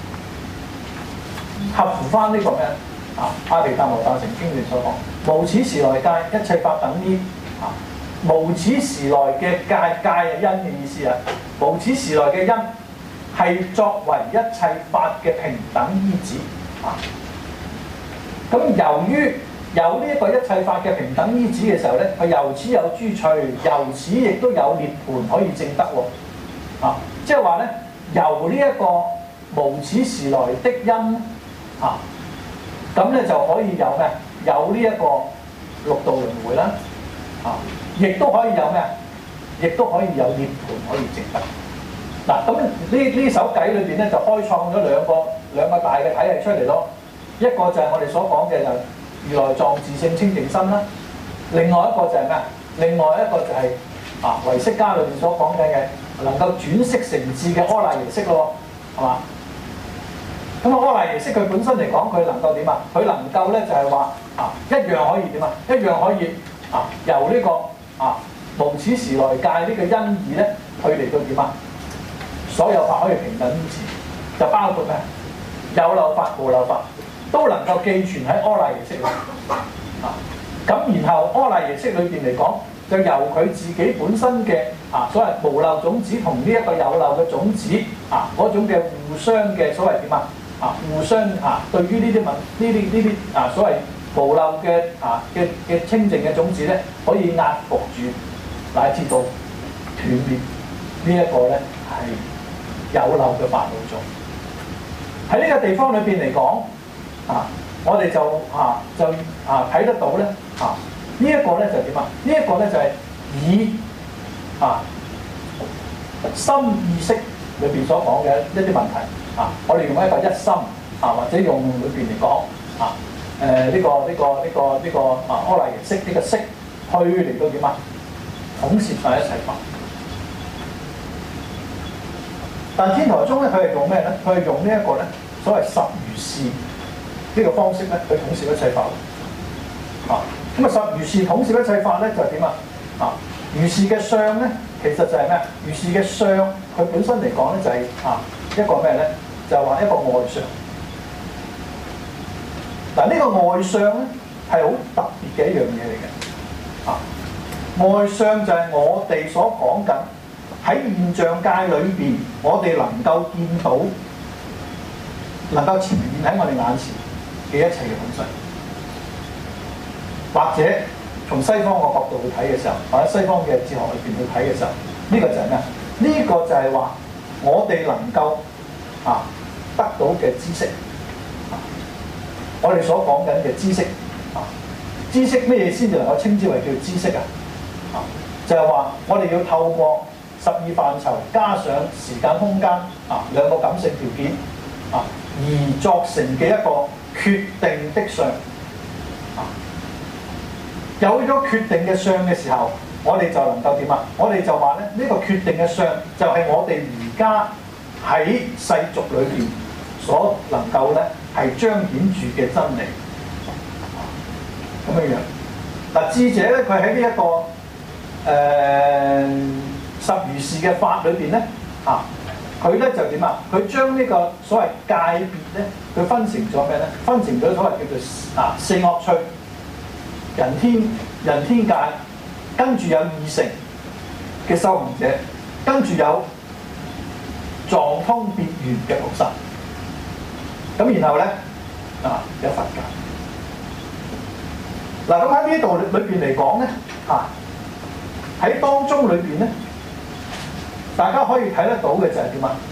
合乎翻呢個咩？啊！阿毗達摩大乘經裏所講，無始時來界，一切法等依。啊，無始時來嘅界，界係因嘅意思啊。無始時來嘅因係作為一切法嘅平等依止。啊，咁由於有呢一個一切法嘅平等依止嘅時候咧，佢由此有諸趣，由此亦都有涅槃可以證得喎。啊，即係話咧，由呢一個無始時來的因啊。咁咧就可以有咩？有呢一個六道輪迴啦，啊，亦都可以有咩？亦都可以有涅槃可以證得。嗱，咁呢呢首偈裏邊咧就開創咗兩個兩個大嘅體系出嚟咯。一個就係我哋所講嘅就如來藏自性清淨心啦，另外一個就係咩？另外一個就係、是、啊唯識家裏邊所講嘅嘅能夠轉識成智嘅阿賴耶識咯，係嘛？咁啊，阿賴耶識佢本身嚟講，佢能夠點啊？佢能夠咧就係話啊，一樣可以點啊？一樣可以啊，由呢、這個啊無始時來界呢個因義咧，去嚟到點啊？所有法可以平等依止，就包括咩？有漏法、無漏法都能夠寄存喺阿賴耶識裏啊。咁然後阿賴耶識裏邊嚟講，就由佢自己本身嘅啊所謂無漏種子同呢一個有漏嘅種子啊嗰種嘅互相嘅所謂點啊？啊，互相啊，對於呢啲問呢啲呢啲啊，所謂無漏嘅啊嘅嘅清淨嘅種子咧，可以壓服住，乃至到斷滅呢一個咧係有漏嘅煩惱種。喺呢個地方裏邊嚟講，啊，我哋就啊就啊睇得到咧，啊呢一個咧就點啊？呢一個咧就係以啊心意識裏邊所講嘅一啲問題。啊！我哋用一個一心啊，或者用裏邊嚟講啊，誒、呃、呢、這個呢、這個呢、這個呢、這個啊阿賴耶識呢個識去嚟到點啊？統攝晒一切法。 但天台宗咧，佢係用咩咧？佢係用呢一個咧，所謂十如是呢個方式咧，去統攝一切法。啊，咁啊十如是統攝一切法咧，就係點啊？啊，如是嘅相咧，其實就係咩？如是嘅相，佢本身嚟講咧，就係啊一個咩咧？就係話一個外相。嗱，呢個外相咧係好特別嘅一樣嘢嚟嘅。啊，外相就係我哋所講緊喺現象界裏邊，我哋能夠見到、能夠呈現喺我哋眼前嘅一切嘅東西。或者從西方嘅角度去睇嘅時候，或者西方嘅哲學裏邊去睇嘅時候，呢、這個就係咩？呢、這個就係話我哋能夠啊得到嘅知識，啊、我哋所講緊嘅知識，啊、知識咩嘢先至能夠稱之為叫知識啊？啊就係、是、話我哋要透過十二範疇加上時間空間啊兩個感性條件啊而作成嘅一個決定的相。有咗決定嘅相嘅時候，我哋就能夠點啊？我哋就話咧，呢、這個決定嘅相就係我哋而家喺世俗裏邊所能夠咧係彰顯住嘅真理。咁樣樣嗱，智者咧佢喺呢一個誒、呃、十如是嘅法裏邊咧啊，佢咧就點啊？佢將呢個所謂界別咧，佢分成咗咩咧？分成咗所謂叫做啊四惡趣。人天人天界，跟住有二乘嘅修行者，跟住有藏通別圓嘅菩薩，咁然後咧啊有佛教。嗱咁喺呢度裏邊嚟講咧，啊喺當中裏邊咧，大家可以睇得到嘅就係點啊？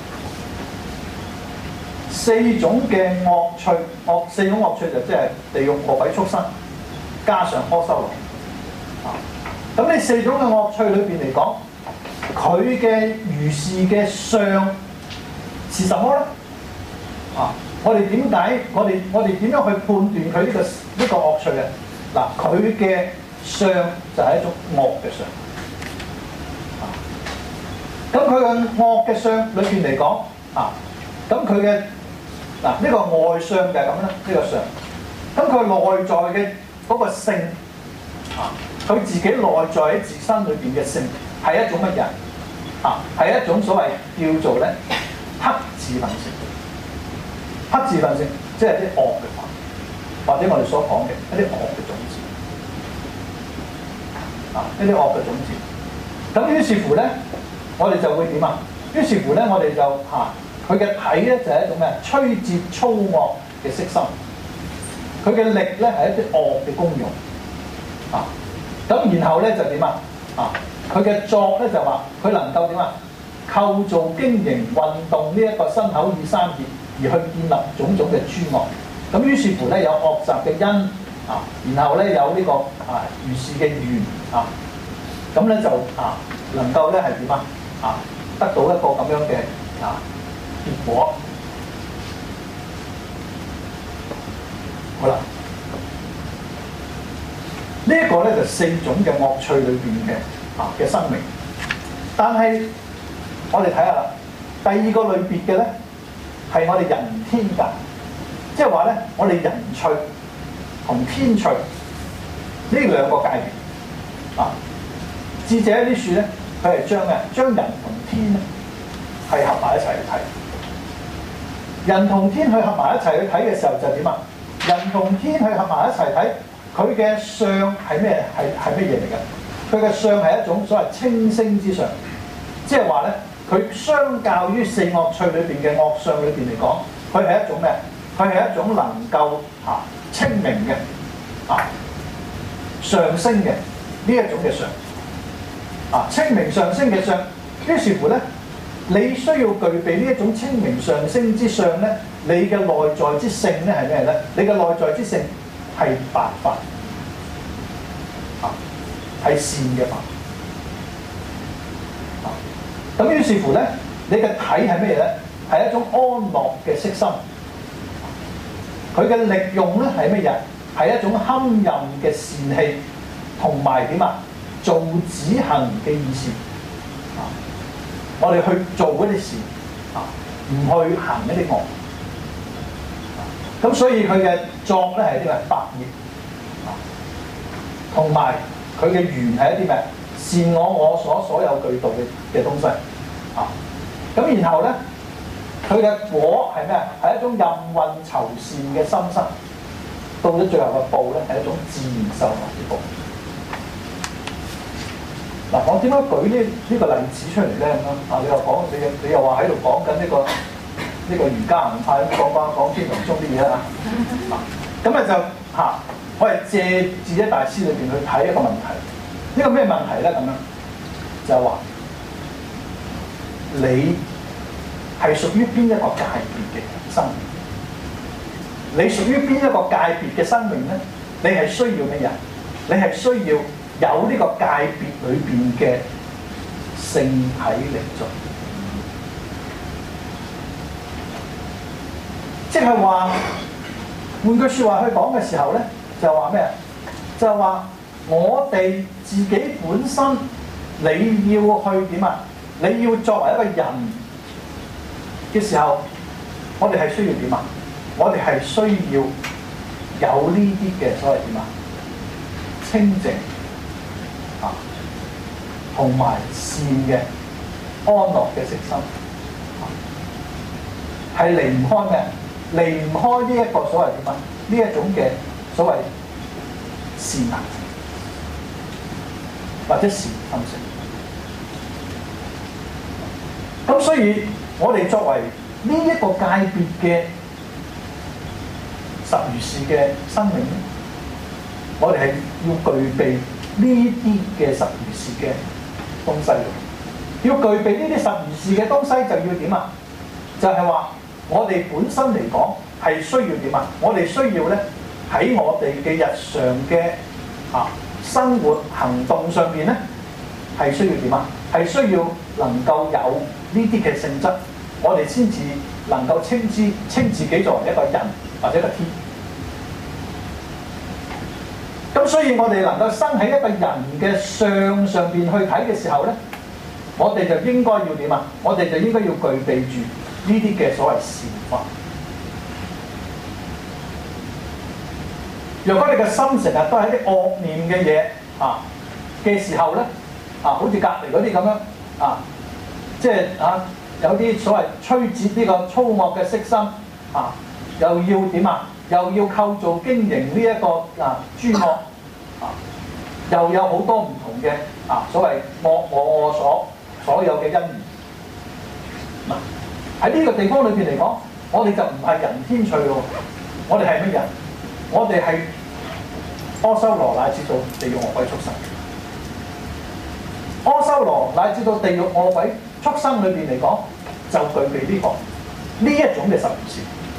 四種嘅惡趣，惡四種惡趣就即係地獄、餓鬼、畜生。加上阿修羅，啊，咁呢四種嘅惡趣裏邊嚟講，佢嘅如是嘅相是什麼咧？啊，我哋點解我哋我哋點樣去判斷佢呢個呢個惡趣啊？嗱，佢嘅相就係一種惡嘅相，啊，咁佢嘅惡嘅相裏邊嚟講，啊，咁佢嘅嗱呢個外相就係咁啦，呢個相，咁佢內在嘅嗰個性啊，佢自己內在喺自身裏邊嘅性係一種乜嘢啊？係一種所謂叫做咧黑自分性。黑自分性即係啲惡嘅法，或者我哋所講嘅一啲惡嘅種子啊，一啲惡嘅種子。咁於是乎咧，我哋就會點啊？於是乎咧，我哋就嚇佢嘅體咧就係一種咩？摧折粗惡嘅色心。佢嘅力咧係一啲惡嘅功用，啊，咁然後咧就點啊？啊，佢嘅作咧就話佢能夠點啊？構造、經營、運動呢一個身口意三業，而去建立種種嘅諸惡。咁於是乎咧有惡習嘅因啊，然後咧有呢、這個啊如是嘅緣啊，咁咧就啊能夠咧係點啊？啊得到一個咁樣嘅啊結果。好啦，這個、呢一個咧就四種嘅惡趣裏邊嘅啊嘅生命，但係我哋睇下啦，第二個類別嘅咧係我哋人天界，即係話咧我哋人趣同天趣呢兩個界別啊。智者呢處咧，佢係將咩？將人同天咧係合埋一齊去睇。人同天去合埋一齊去睇嘅時候就點啊？人同天去合埋一齊睇，佢嘅相係咩？係係乜嘢嚟嘅？佢嘅相係一種所謂清星之相，即係話咧，佢相較於四惡趣裏邊嘅惡相裏邊嚟講，佢係一種咩？佢係一種能夠啊清明嘅啊上升嘅呢一種嘅相啊清明上升嘅相。於是乎咧，你需要具備呢一種清明上升之相咧。你嘅內在之性咧係咩咧？你嘅內在之性係白法，啊，係善嘅法，啊，咁於是乎咧，你嘅體係咩咧？係一種安樂嘅色心，佢嘅力用咧係乜嘢？係一種堪任嘅善氣，同埋點啊？做止行嘅意思，啊，我哋去做嗰啲事。 唔去行一啲惡。咁所以佢嘅作咧係啲咩百業，同埋佢嘅緣係一啲咩善我我所所有具道嘅嘅東西啊。咁然後咧，佢嘅果係咩？係一種任運酬善嘅心生。到咗最後嘅報咧，係一種自然受樂嘅報。嗱，我點解舉呢呢個例子出嚟咧？咁樣啊，你又講你你又話喺度講緊呢個呢、這個儒家文化，講翻講天龍宗啲嘢啊。咁啊就嚇、啊，我係借智者大師裏邊去睇一個問題。呢、這個咩問題咧？咁樣就係、是、話你係屬於邊一個界別嘅生命？你屬於邊一個界別嘅生命咧？你係需要咩人？你係需要有呢個界別裏邊嘅聖體力作，即係話換句説話去講嘅時候咧，就係話咩？就係話我哋自己本身你要去點啊？你要作為一個人嘅時候，我哋係需要點啊？我哋係需要有呢啲嘅所謂點啊？清淨啊，同埋善嘅安樂嘅色心，係離唔開咩？離唔開呢一個所謂點啊？呢一種嘅所謂善能或者善心性。咁所以我哋作為呢一個界別嘅十如是嘅生命咧，我哋係要具備呢啲嘅十如是嘅東西。要具備呢啲十如是嘅東西，就要點啊？就係話我哋本身嚟講係需要點啊？我哋需要咧喺我哋嘅日常嘅啊生活行動上邊咧，係需要點啊？係需要能夠有呢啲嘅性質，我哋先至能夠稱之稱自己作為一個人或者一個天。咁所以我哋能夠生喺一個人嘅相上邊去睇嘅時候咧，我哋就應該要點啊？我哋就應該要具備住呢啲嘅所謂善法。若果你嘅心成日都係啲惡念嘅嘢啊嘅時候咧，啊好似隔離嗰啲咁樣啊，即係啊有啲所謂摧折呢個粗惡嘅色心啊，又要點啊？又要構造經營呢一個啊諸惡啊，又有好多唔同嘅啊所謂惡我我所所有嘅因緣。嗱喺呢個地方裏邊嚟講，我哋就唔係人天趣咯，我哋係乜人？我哋係阿修羅乃至到地獄惡鬼畜生。阿修羅乃至到地獄惡鬼畜生裏邊嚟講，就具備呢、這個呢一種嘅十如是。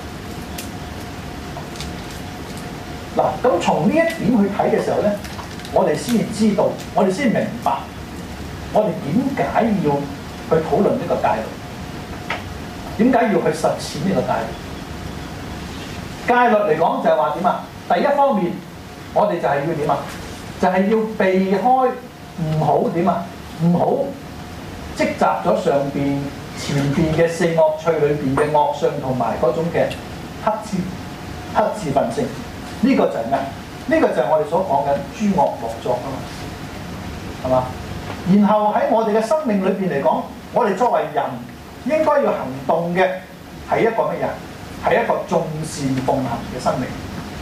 嗱，咁從呢一點去睇嘅時候咧，我哋先知道，我哋先明白，我哋點解要去討論呢個戒律？點解要去實踐呢個戒律？戒律嚟講就係話點啊？第一方面，我哋就係要點啊？就係、是、要避開唔好點啊？唔好積集咗上邊前邊嘅四惡趣裏邊嘅惡相同埋嗰種嘅黑智黑智分性。呢個就係咩？呢、這個就係我哋所講嘅諸惡莫作啊嘛，係嘛？然後喺我哋嘅生命裏邊嚟講，我哋作為人應該要行動嘅係一個乜嘢？係一個眾善奉行嘅生命。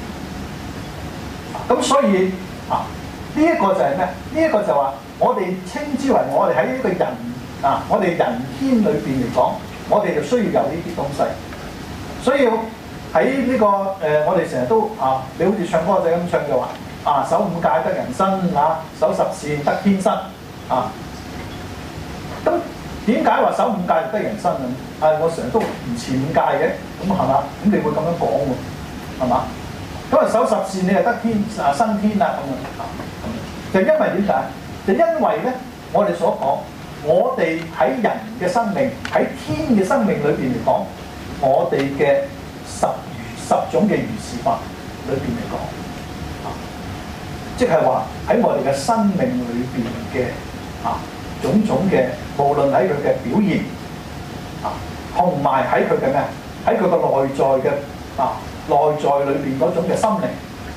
咁所以啊，呢、這、一個就係咩？呢、這、一個就話我哋稱之為我哋喺呢個人啊，我哋人天裏邊嚟講，我哋就需要有呢啲東西。所以喺呢、這個誒、呃，我哋成日都啊，你好似唱歌仔咁唱嘅話啊，守五戒得人身啊，守十善得天身啊。咁點解話守五戒就得人身咁？啊，我成日都唔持五戒嘅，咁係嘛？咁你會咁樣講喎，係嘛？咁啊守十善你係得天啊升天啊咁樣啊，就因為點解？就因為咧，我哋所講，我哋喺人嘅生命喺天嘅生命裏邊嚟講，我哋嘅十十種嘅如是法裏邊嚟講，啊，即係話喺我哋嘅生命裏邊嘅啊種種嘅，無論喺佢嘅表現啊， 同埋喺佢嘅咩？喺佢個內在嘅啊內在裏邊嗰種嘅心靈，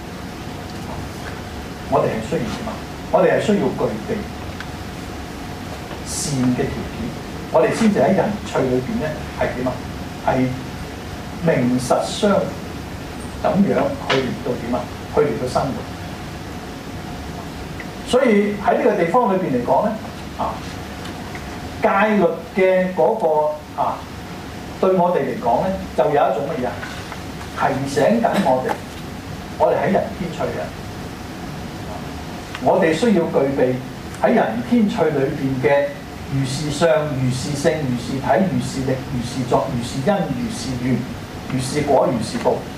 我哋係需要點啊？我哋係需要具備善嘅條件，我哋先至喺人趣裏邊咧係點啊？係名實相咁樣去嚟到點啊？去嚟到生活。所以喺呢個地方裏邊嚟講咧，啊戒律嘅嗰個啊，對我哋嚟講咧，就有一種乜嘢啊？提醒緊我哋，我哋喺人天趣嘅，我哋需要具備喺人天趣裏邊嘅如是相、如是性、如是體、如是力、如是作、如是因、如是緣、如是果、如是報。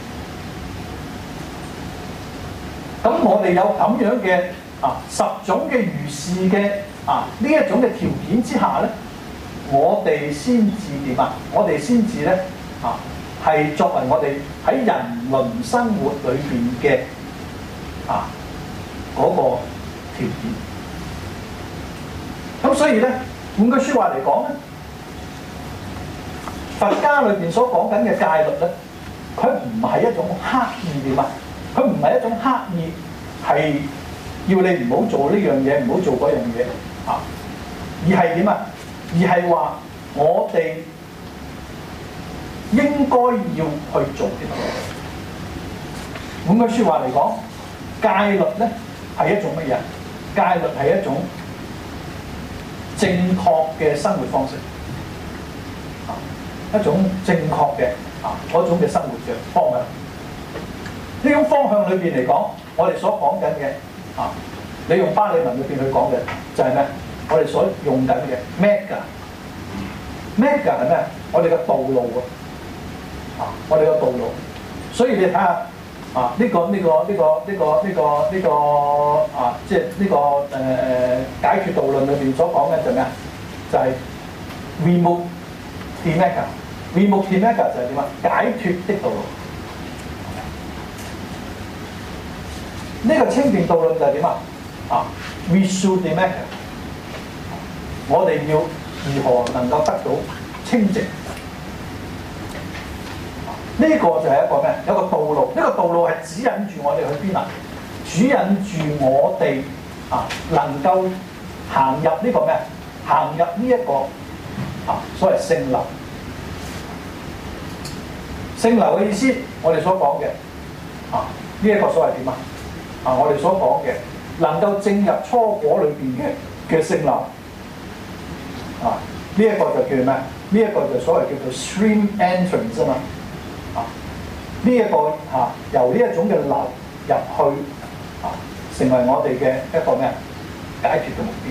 咁我哋有咁樣嘅啊十種嘅如是嘅啊呢一種嘅條件之下咧，我哋先至點啊？我哋先至咧啊係作為我哋喺人倫生活裏邊嘅啊嗰個條件。咁所以咧，換句説話嚟講咧，佛家裏邊所講緊嘅戒律咧，佢唔係一種刻意點啊？佢唔係一種刻意係要你唔好做呢樣嘢，唔好做嗰樣嘢啊，而係點啊？而係話我哋應該要去做啲乜嘢。換句説話嚟講，戒律咧係一種乜嘢？戒律係一種正確嘅生活方式，啊，一種正確嘅啊嗰種嘅生活嘅方向。呢種方向裏邊嚟講，我哋所講緊嘅啊，你用巴利文裏邊去講嘅就係咩？我哋所用緊嘅 Magga，Magga 係咩？我哋嘅道路啊，啊，我哋嘅道路。所以你睇下啊，呢個呢個呢個呢個呢個呢個啊，即係呢個誒誒解決道論裏邊所講嘅就咩啊？就係 Vimukti Magga，Vimukti Magga 就係點啊？解脫的道路。呢個清淨道論就係點啊？啊 Visuddhi Magga， 我哋要如何能夠得到清淨？呢、這個就係一個咩？有一個道路，呢、這個道路係指引住我哋去邊啊？指引住我哋啊，能夠行入呢個咩？行入呢一個啊，所謂聖流。聖流嘅意思，我哋所講嘅啊，呢、這、一個所謂點啊？啊！我哋所講嘅能夠進入初果裏邊嘅嘅聖流啊，呢、這、一個就叫咩？呢、這、一個就所謂叫做 stream entrance 啫嘛。啊，呢、這、一個嚇、啊、由呢一種嘅流入去啊，成為我哋嘅一個咩解決嘅目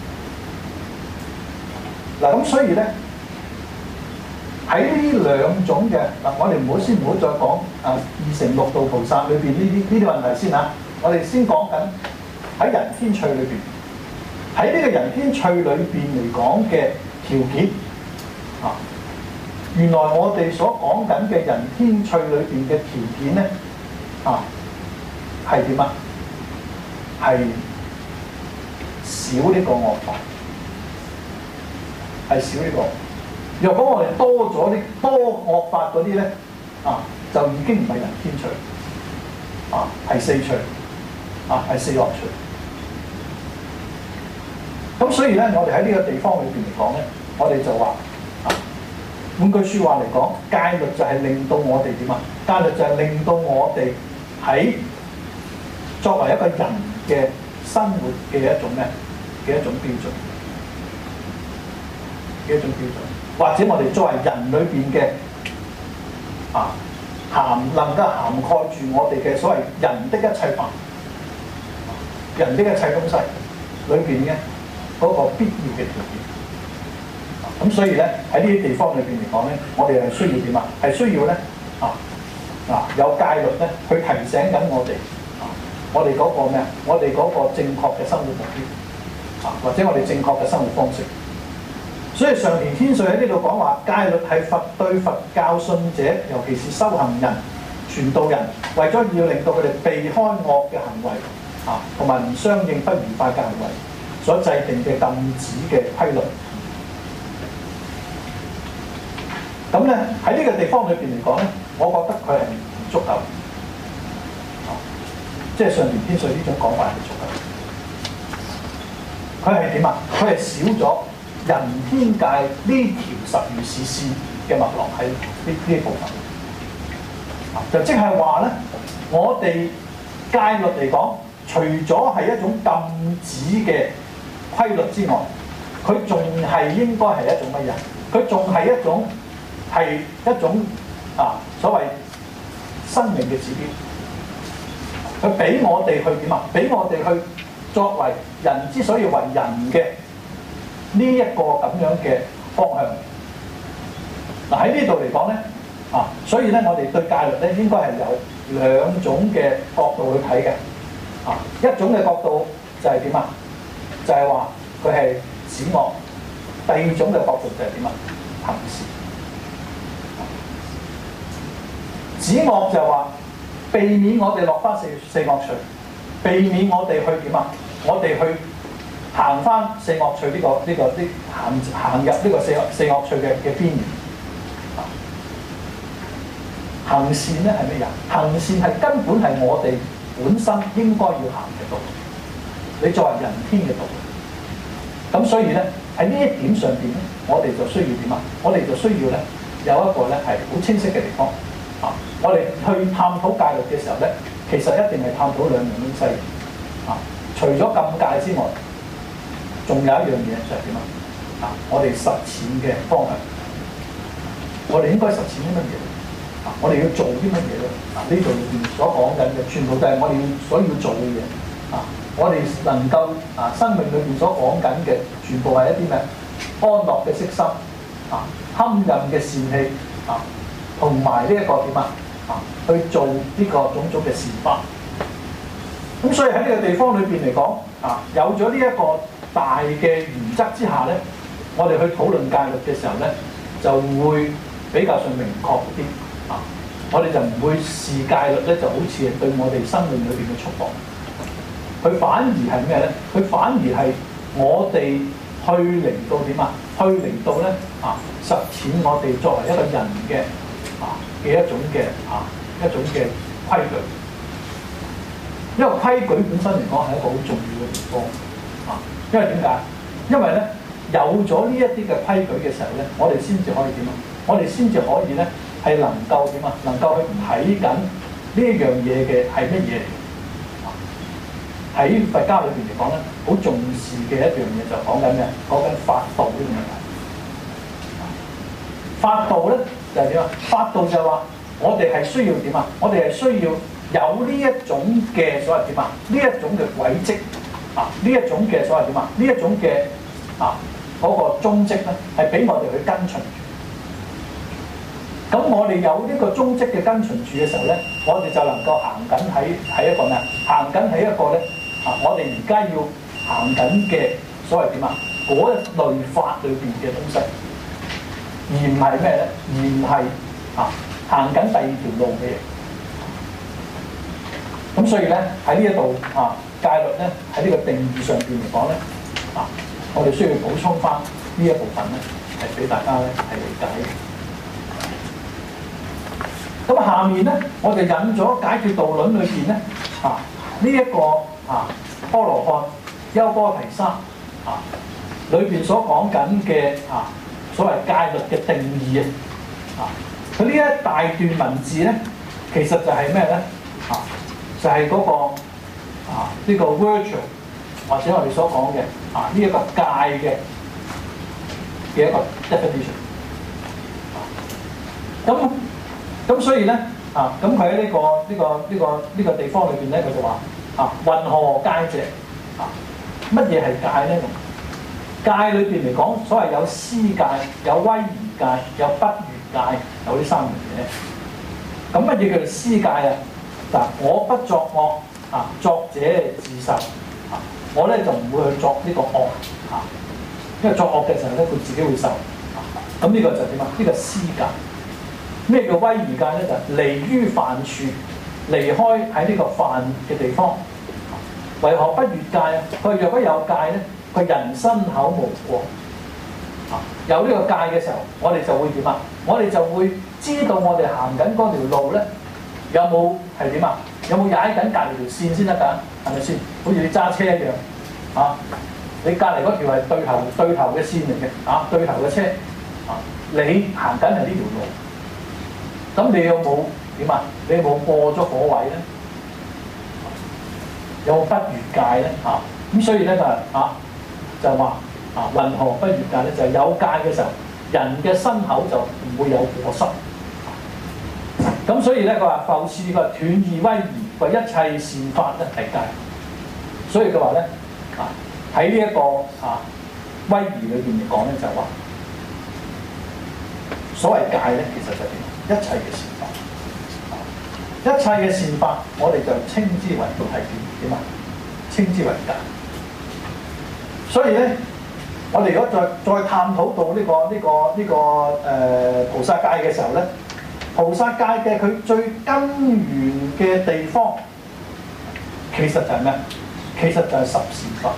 標。嗱、啊、咁所以咧喺呢兩種嘅嗱、啊，我哋唔好先唔好再講啊二乘六道菩薩裏邊呢啲呢啲問題先嚇。我哋先講緊喺人天趣裏邊，喺呢個人天趣裏邊嚟講嘅條件啊，原來我哋所講緊嘅人天趣裏邊嘅條件咧啊，係點啊？係少呢個惡法，係少呢個。若果我哋多咗啲多惡法嗰啲咧啊，就已經唔係人天趣啊，係四趣。啊，係四惡趣。咁所以咧，我哋喺呢個地方裏邊嚟講咧，我哋就話啊，換句説話嚟講，戒律就係令到我哋點啊？戒律就係令到我哋喺作為一個人嘅生活嘅一種咩嘅一種標準嘅一種標準，或者我哋作為人裏邊嘅啊，涵能夠涵蓋住我哋嘅所謂人的一切法。人的一切東西裏邊嘅嗰個必要嘅條件，咁所以咧喺呢啲地方裏邊嚟講咧，我哋係需要點啊？係需要咧啊嗱有戒律咧去提醒緊我哋啊，我哋嗰個咩啊？我哋嗰個正確嘅生活目標啊，或者我哋正確嘅生活方式。所以上田天瑞喺呢度講話，戒律係佛對佛教信者，尤其是修行人、傳道人，為咗要令到佢哋避開惡嘅行為。啊，同埋唔相應不愉快嘅行為所制定嘅禁止嘅規律。 咁咧喺呢個地方裏邊嚟講咧，我覺得佢係唔足夠，即係上田天水呢種講法係足夠。佢係點啊？佢係少咗人天界呢條十如是事嘅脈絡喺呢呢一部分。就即係話咧，我哋戒律嚟講，除咗係一種禁止嘅規律之外，佢仲係應該係一種乜嘢？佢仲係一種係一種啊所謂生命嘅指標。佢俾我哋去點啊？俾我哋去作為人之所以為人嘅呢一個咁樣嘅方向。嗱喺呢度嚟講咧。啊，所以咧，我哋對戒律咧應該係有兩種嘅角度去睇嘅。啊，一種嘅角度就係點啊？就係話佢係止惡；第二種嘅角度就係點啊？行善。止惡就係話避免我哋落翻四四惡趣，避免我哋去點啊？我哋去行翻四惡趣呢、這個呢、這個啲行行入呢個四惡四惡趣嘅嘅邊緣。行善咧係咩嘢？行善係根本係我哋本身應該要行嘅道，你作為人天嘅道。咁所以咧喺呢一點上邊咧，我哋就需要點啊？我哋就需要咧有一個咧係好清晰嘅地方啊！我哋去探討戒律嘅時候咧，其實一定係探討兩樣東西啊！除咗禁戒之外，仲有一樣嘢就係點啊？啊！我哋實踐嘅方向，我哋應該實踐啲乜嘢？我哋要做啲乜嘢咧？啊，呢度裏邊所講緊嘅，全部都係我哋要所要做嘅嘢。啊，我哋能夠啊，生命裏邊所講緊嘅，全部係一啲咩？安樂嘅色心，啊，堪忍嘅善氣，啊，同埋呢一個點啊？啊，去做呢個種種嘅善法。咁所以喺呢個地方裏邊嚟講，啊，有咗呢一個大嘅原則之下咧，我哋去討論戒律嘅時候咧，就會比較上明確啲。啊！我哋就唔會視戒律咧，就好似係對我哋生命裏邊嘅束縛。佢反而係咩咧？佢反而係我哋去嚟到點啊？去嚟到咧啊！實踐我哋作為一個人嘅啊嘅一種嘅啊一種嘅規矩。因為規矩本身嚟講係一個好重要嘅地方啊！因為點解？因為咧有咗呢一啲嘅規矩嘅時候咧，我哋先至可以點啊？我哋先至可以咧。係能夠點啊？能夠去睇緊呢一樣嘢嘅係乜嘢嚟？喺佛家裏邊嚟講咧，好重視嘅一樣嘢就講緊咩？講緊法道呢個問題。法道咧就係點啊？法道就係話我哋係需要點啊？我哋係需要有呢一種嘅所謂點啊？呢一種嘅軌跡啊，呢一種嘅所謂點啊？呢一種嘅啊嗰個蹤跡咧，係俾我哋去跟隨。咁我哋有呢個蹤跡嘅跟隨住嘅時候咧，我哋就能夠行緊喺喺一個咩啊？行緊喺一個咧啊！我哋而家要行緊嘅所謂點啊？嗰一類法裏邊嘅東西，而唔係咩咧？而唔係啊行緊第二條路嘅嘢。咁所以咧喺呢一度啊戒律咧喺呢個定義上邊嚟講咧啊，我哋需要補充翻呢一部分咧，係俾大家咧係理解嘅。咁下面咧，我哋引咗解決道論裏邊咧，啊呢一、這個啊波羅漢、優波提沙啊裏邊所講緊嘅啊所謂戒律嘅定義啊，佢呢一大段文字咧，其實就係咩咧？啊，就係、是、嗰、那個啊呢、這個 virtue 或者我哋所講嘅啊呢一、這個戒嘅嘅一個 definition。咁咁所以咧啊，咁佢喺呢個呢、這個呢、這個呢、這個地方裏邊咧，佢就話啊，云何戒者啊？乜嘢係戒咧？戒裏邊嚟講，所謂有施戒、有威儀戒、有不越戒，有呢三樣嘢。咁乜嘢叫做施戒啊？嗱，我不作惡啊，作者自受啊。我咧就唔會去作呢個惡啊，因為作惡嘅時候咧，佢自己會受。咁、啊、呢個就點啊？呢、這個施戒。咩叫威儀戒咧？就離於犯處，離開喺呢個犯嘅地方。為何不越戒啊？佢若果有戒咧，佢人身口無過。啊， 有呢個戒嘅時候，我哋就會點啊？我哋就會知道我哋行緊嗰條路咧，有冇係點啊？有冇踩緊隔離條線先得㗎？係咪先？好似你揸車一樣啊！你隔離嗰條係對頭對頭嘅線嚟嘅啊，對頭嘅車啊，你行緊係呢條路，咁你有冇點啊？你有冇過咗嗰位咧？有冇不越界咧？啊，咁所以咧就係啊，就話啊，雲何不越界咧？就係、是、有戒嘅時候，人嘅身口就唔會有過失。咁所以咧，佢話復次佢話斷義威儀，佢一切善法咧係戒。所以佢話咧啊，喺呢一個啊威儀裏邊嚟講咧，就係話所謂戒咧，其實就係點？一切嘅善法。一切嘅善法，我哋就稱之為係點點啊？稱之為戒。所以咧，我哋如果再再探討到呢、這個呢、這個呢、這個誒、呃、菩薩戒嘅時候咧，菩薩戒嘅佢最根源嘅地方，其實就係咩？其實就係十善法。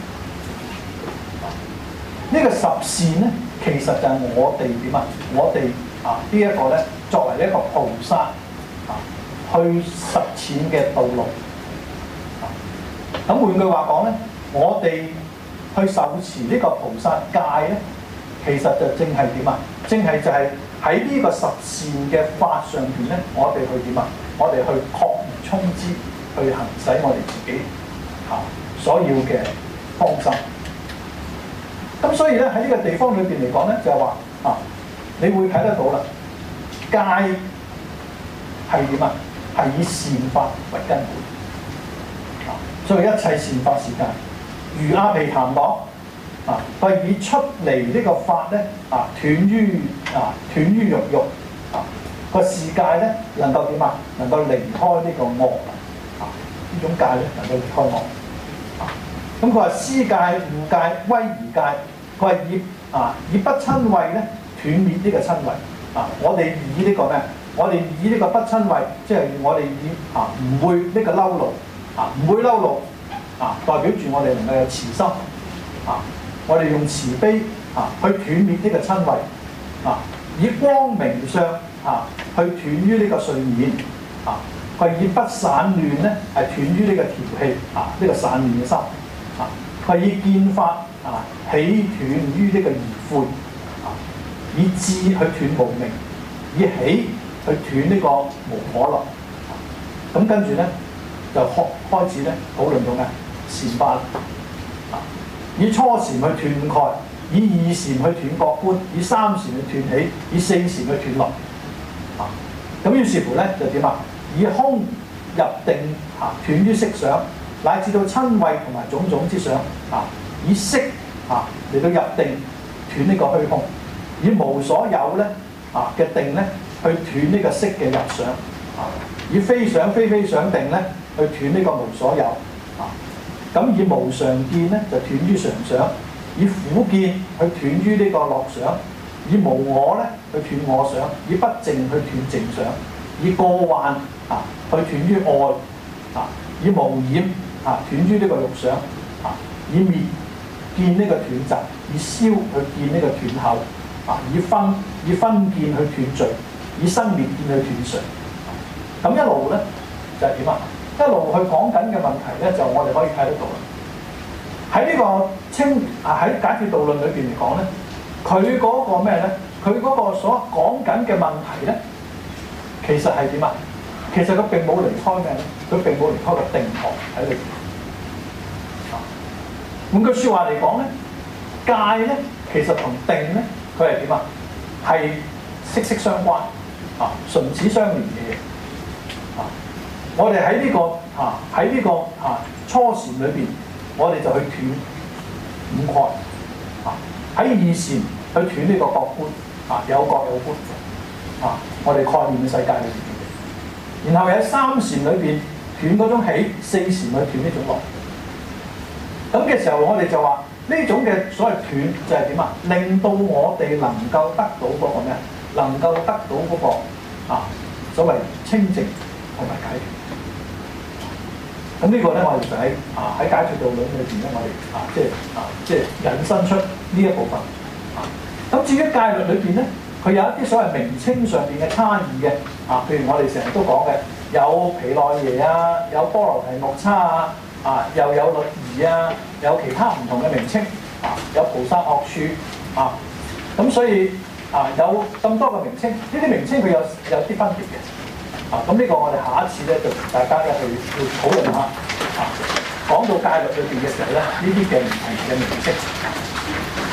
呢、這個十善咧，其實就係我哋點啊？我哋啊、這個、呢一個咧，作為一個菩薩啊，去實踐嘅道路。咁、啊、換句話講咧，我哋去受持呢個菩薩戒咧，其實就正係點啊？正係就係喺呢個十善嘅法上邊咧，我哋去點啊？我哋去擴而充之，去行使我哋自己嚇、啊、所要嘅方針。咁所以咧喺呢個地方裏邊嚟講咧，就係話啊，你會睇得到啦，戒係點啊？係以善法為根本，啊，所以一切善法是戒。如阿毗曇講啊，佢以出離呢個法咧啊，斷於啊斷於欲欲啊，個世界咧能夠點啊？能夠離開呢個惡啊，呢種戒咧能夠離開惡啊。咁佢話施戒、護戒、威儀戒，佢係以啊以不瞋恚咧斷滅呢個瞋恚啊。我哋以呢個咩？我哋以呢個不瞋恚，即係我哋以啊唔會呢個嬲怒啊，唔會嬲怒啊，代表住我哋能夠有慈心啊。我哋用慈悲啊去斷滅呢個瞋恚啊，以光明相啊去斷於呢個睡眠啊。佢以不散亂咧係斷於呢個調氣啊，呢、這個散亂嘅心啊。佢以見法啊起斷於呢個疑悔啊，以智去斷無明，以喜去斷呢個無可樂。咁跟住咧就開開始咧討論到咩善法啊？以初禪去斷蓋，以二禪去斷覺觀，以三禪去斷喜，以四禪去斷樂。啊，咁於是乎咧就點啊？以空入定啊，斷於色想，乃至到瞋恚同埋種種之想啊，以色啊嚟到入定斷呢個虛空，以無所有咧啊嘅定咧去斷呢個色嘅入想啊，以非想非非想定咧去斷呢個無所有啊。咁以無常見咧就斷於常想，以苦見去斷於呢個樂想，以無我咧去斷我想，以不淨去斷淨想，以過患啊去斷於愛啊，以無染啊斷於呢個欲想啊，以滅見呢個斷集，以消去見呢個斷後啊，以分以分見去斷聚，以生滅見去斷常。咁一路咧就係點啊？一路去講緊嘅問題咧，就我哋可以睇得到啦。喺呢個清啊喺解脫道論裏邊嚟講咧，佢嗰個咩咧？佢嗰個所講緊嘅問題咧，其實係點啊？其實佢並冇離開咩咧？佢並冇離開個定學喺裏邊。啊，換句説話嚟講咧，戒咧其實同定咧，佢係點啊？係息息相關啊，唇齒相連嘅嘢。啊！我哋喺呢個啊喺呢個啊初禪裏邊，我哋就去斷五蓋啊；喺二禪去斷呢個覺觀啊，有覺有觀啊。我哋概念嘅世界裏邊，然後喺三禪裏邊斷嗰種喜，四禪去斷呢種樂。咁嘅時候，我哋就話呢種嘅所謂斷就係點啊？令到我哋能夠得到嗰個咩？能夠得到嗰個啊所謂清淨同埋解脫。咁呢個咧，我哋就喺啊喺解脫道論裏邊咧，我哋啊即係啊即係引申出呢一部分啊。 咁至於戒律裏邊咧，佢有一啲所謂名稱上邊嘅差異嘅啊，譬如我哋成日都講嘅，有毗奈耶啊，有波羅提木叉啊，啊又有律儀啊，有其他唔同嘅名稱啊，有菩薩學處啊，咁所以啊有咁多嘅名稱，呢啲名稱佢有有啲分別嘅啊，咁呢個我哋下一次咧就同大家咧去去討論下啊，講到戒律裏邊嘅時候咧，呢啲嘅唔同嘅名稱。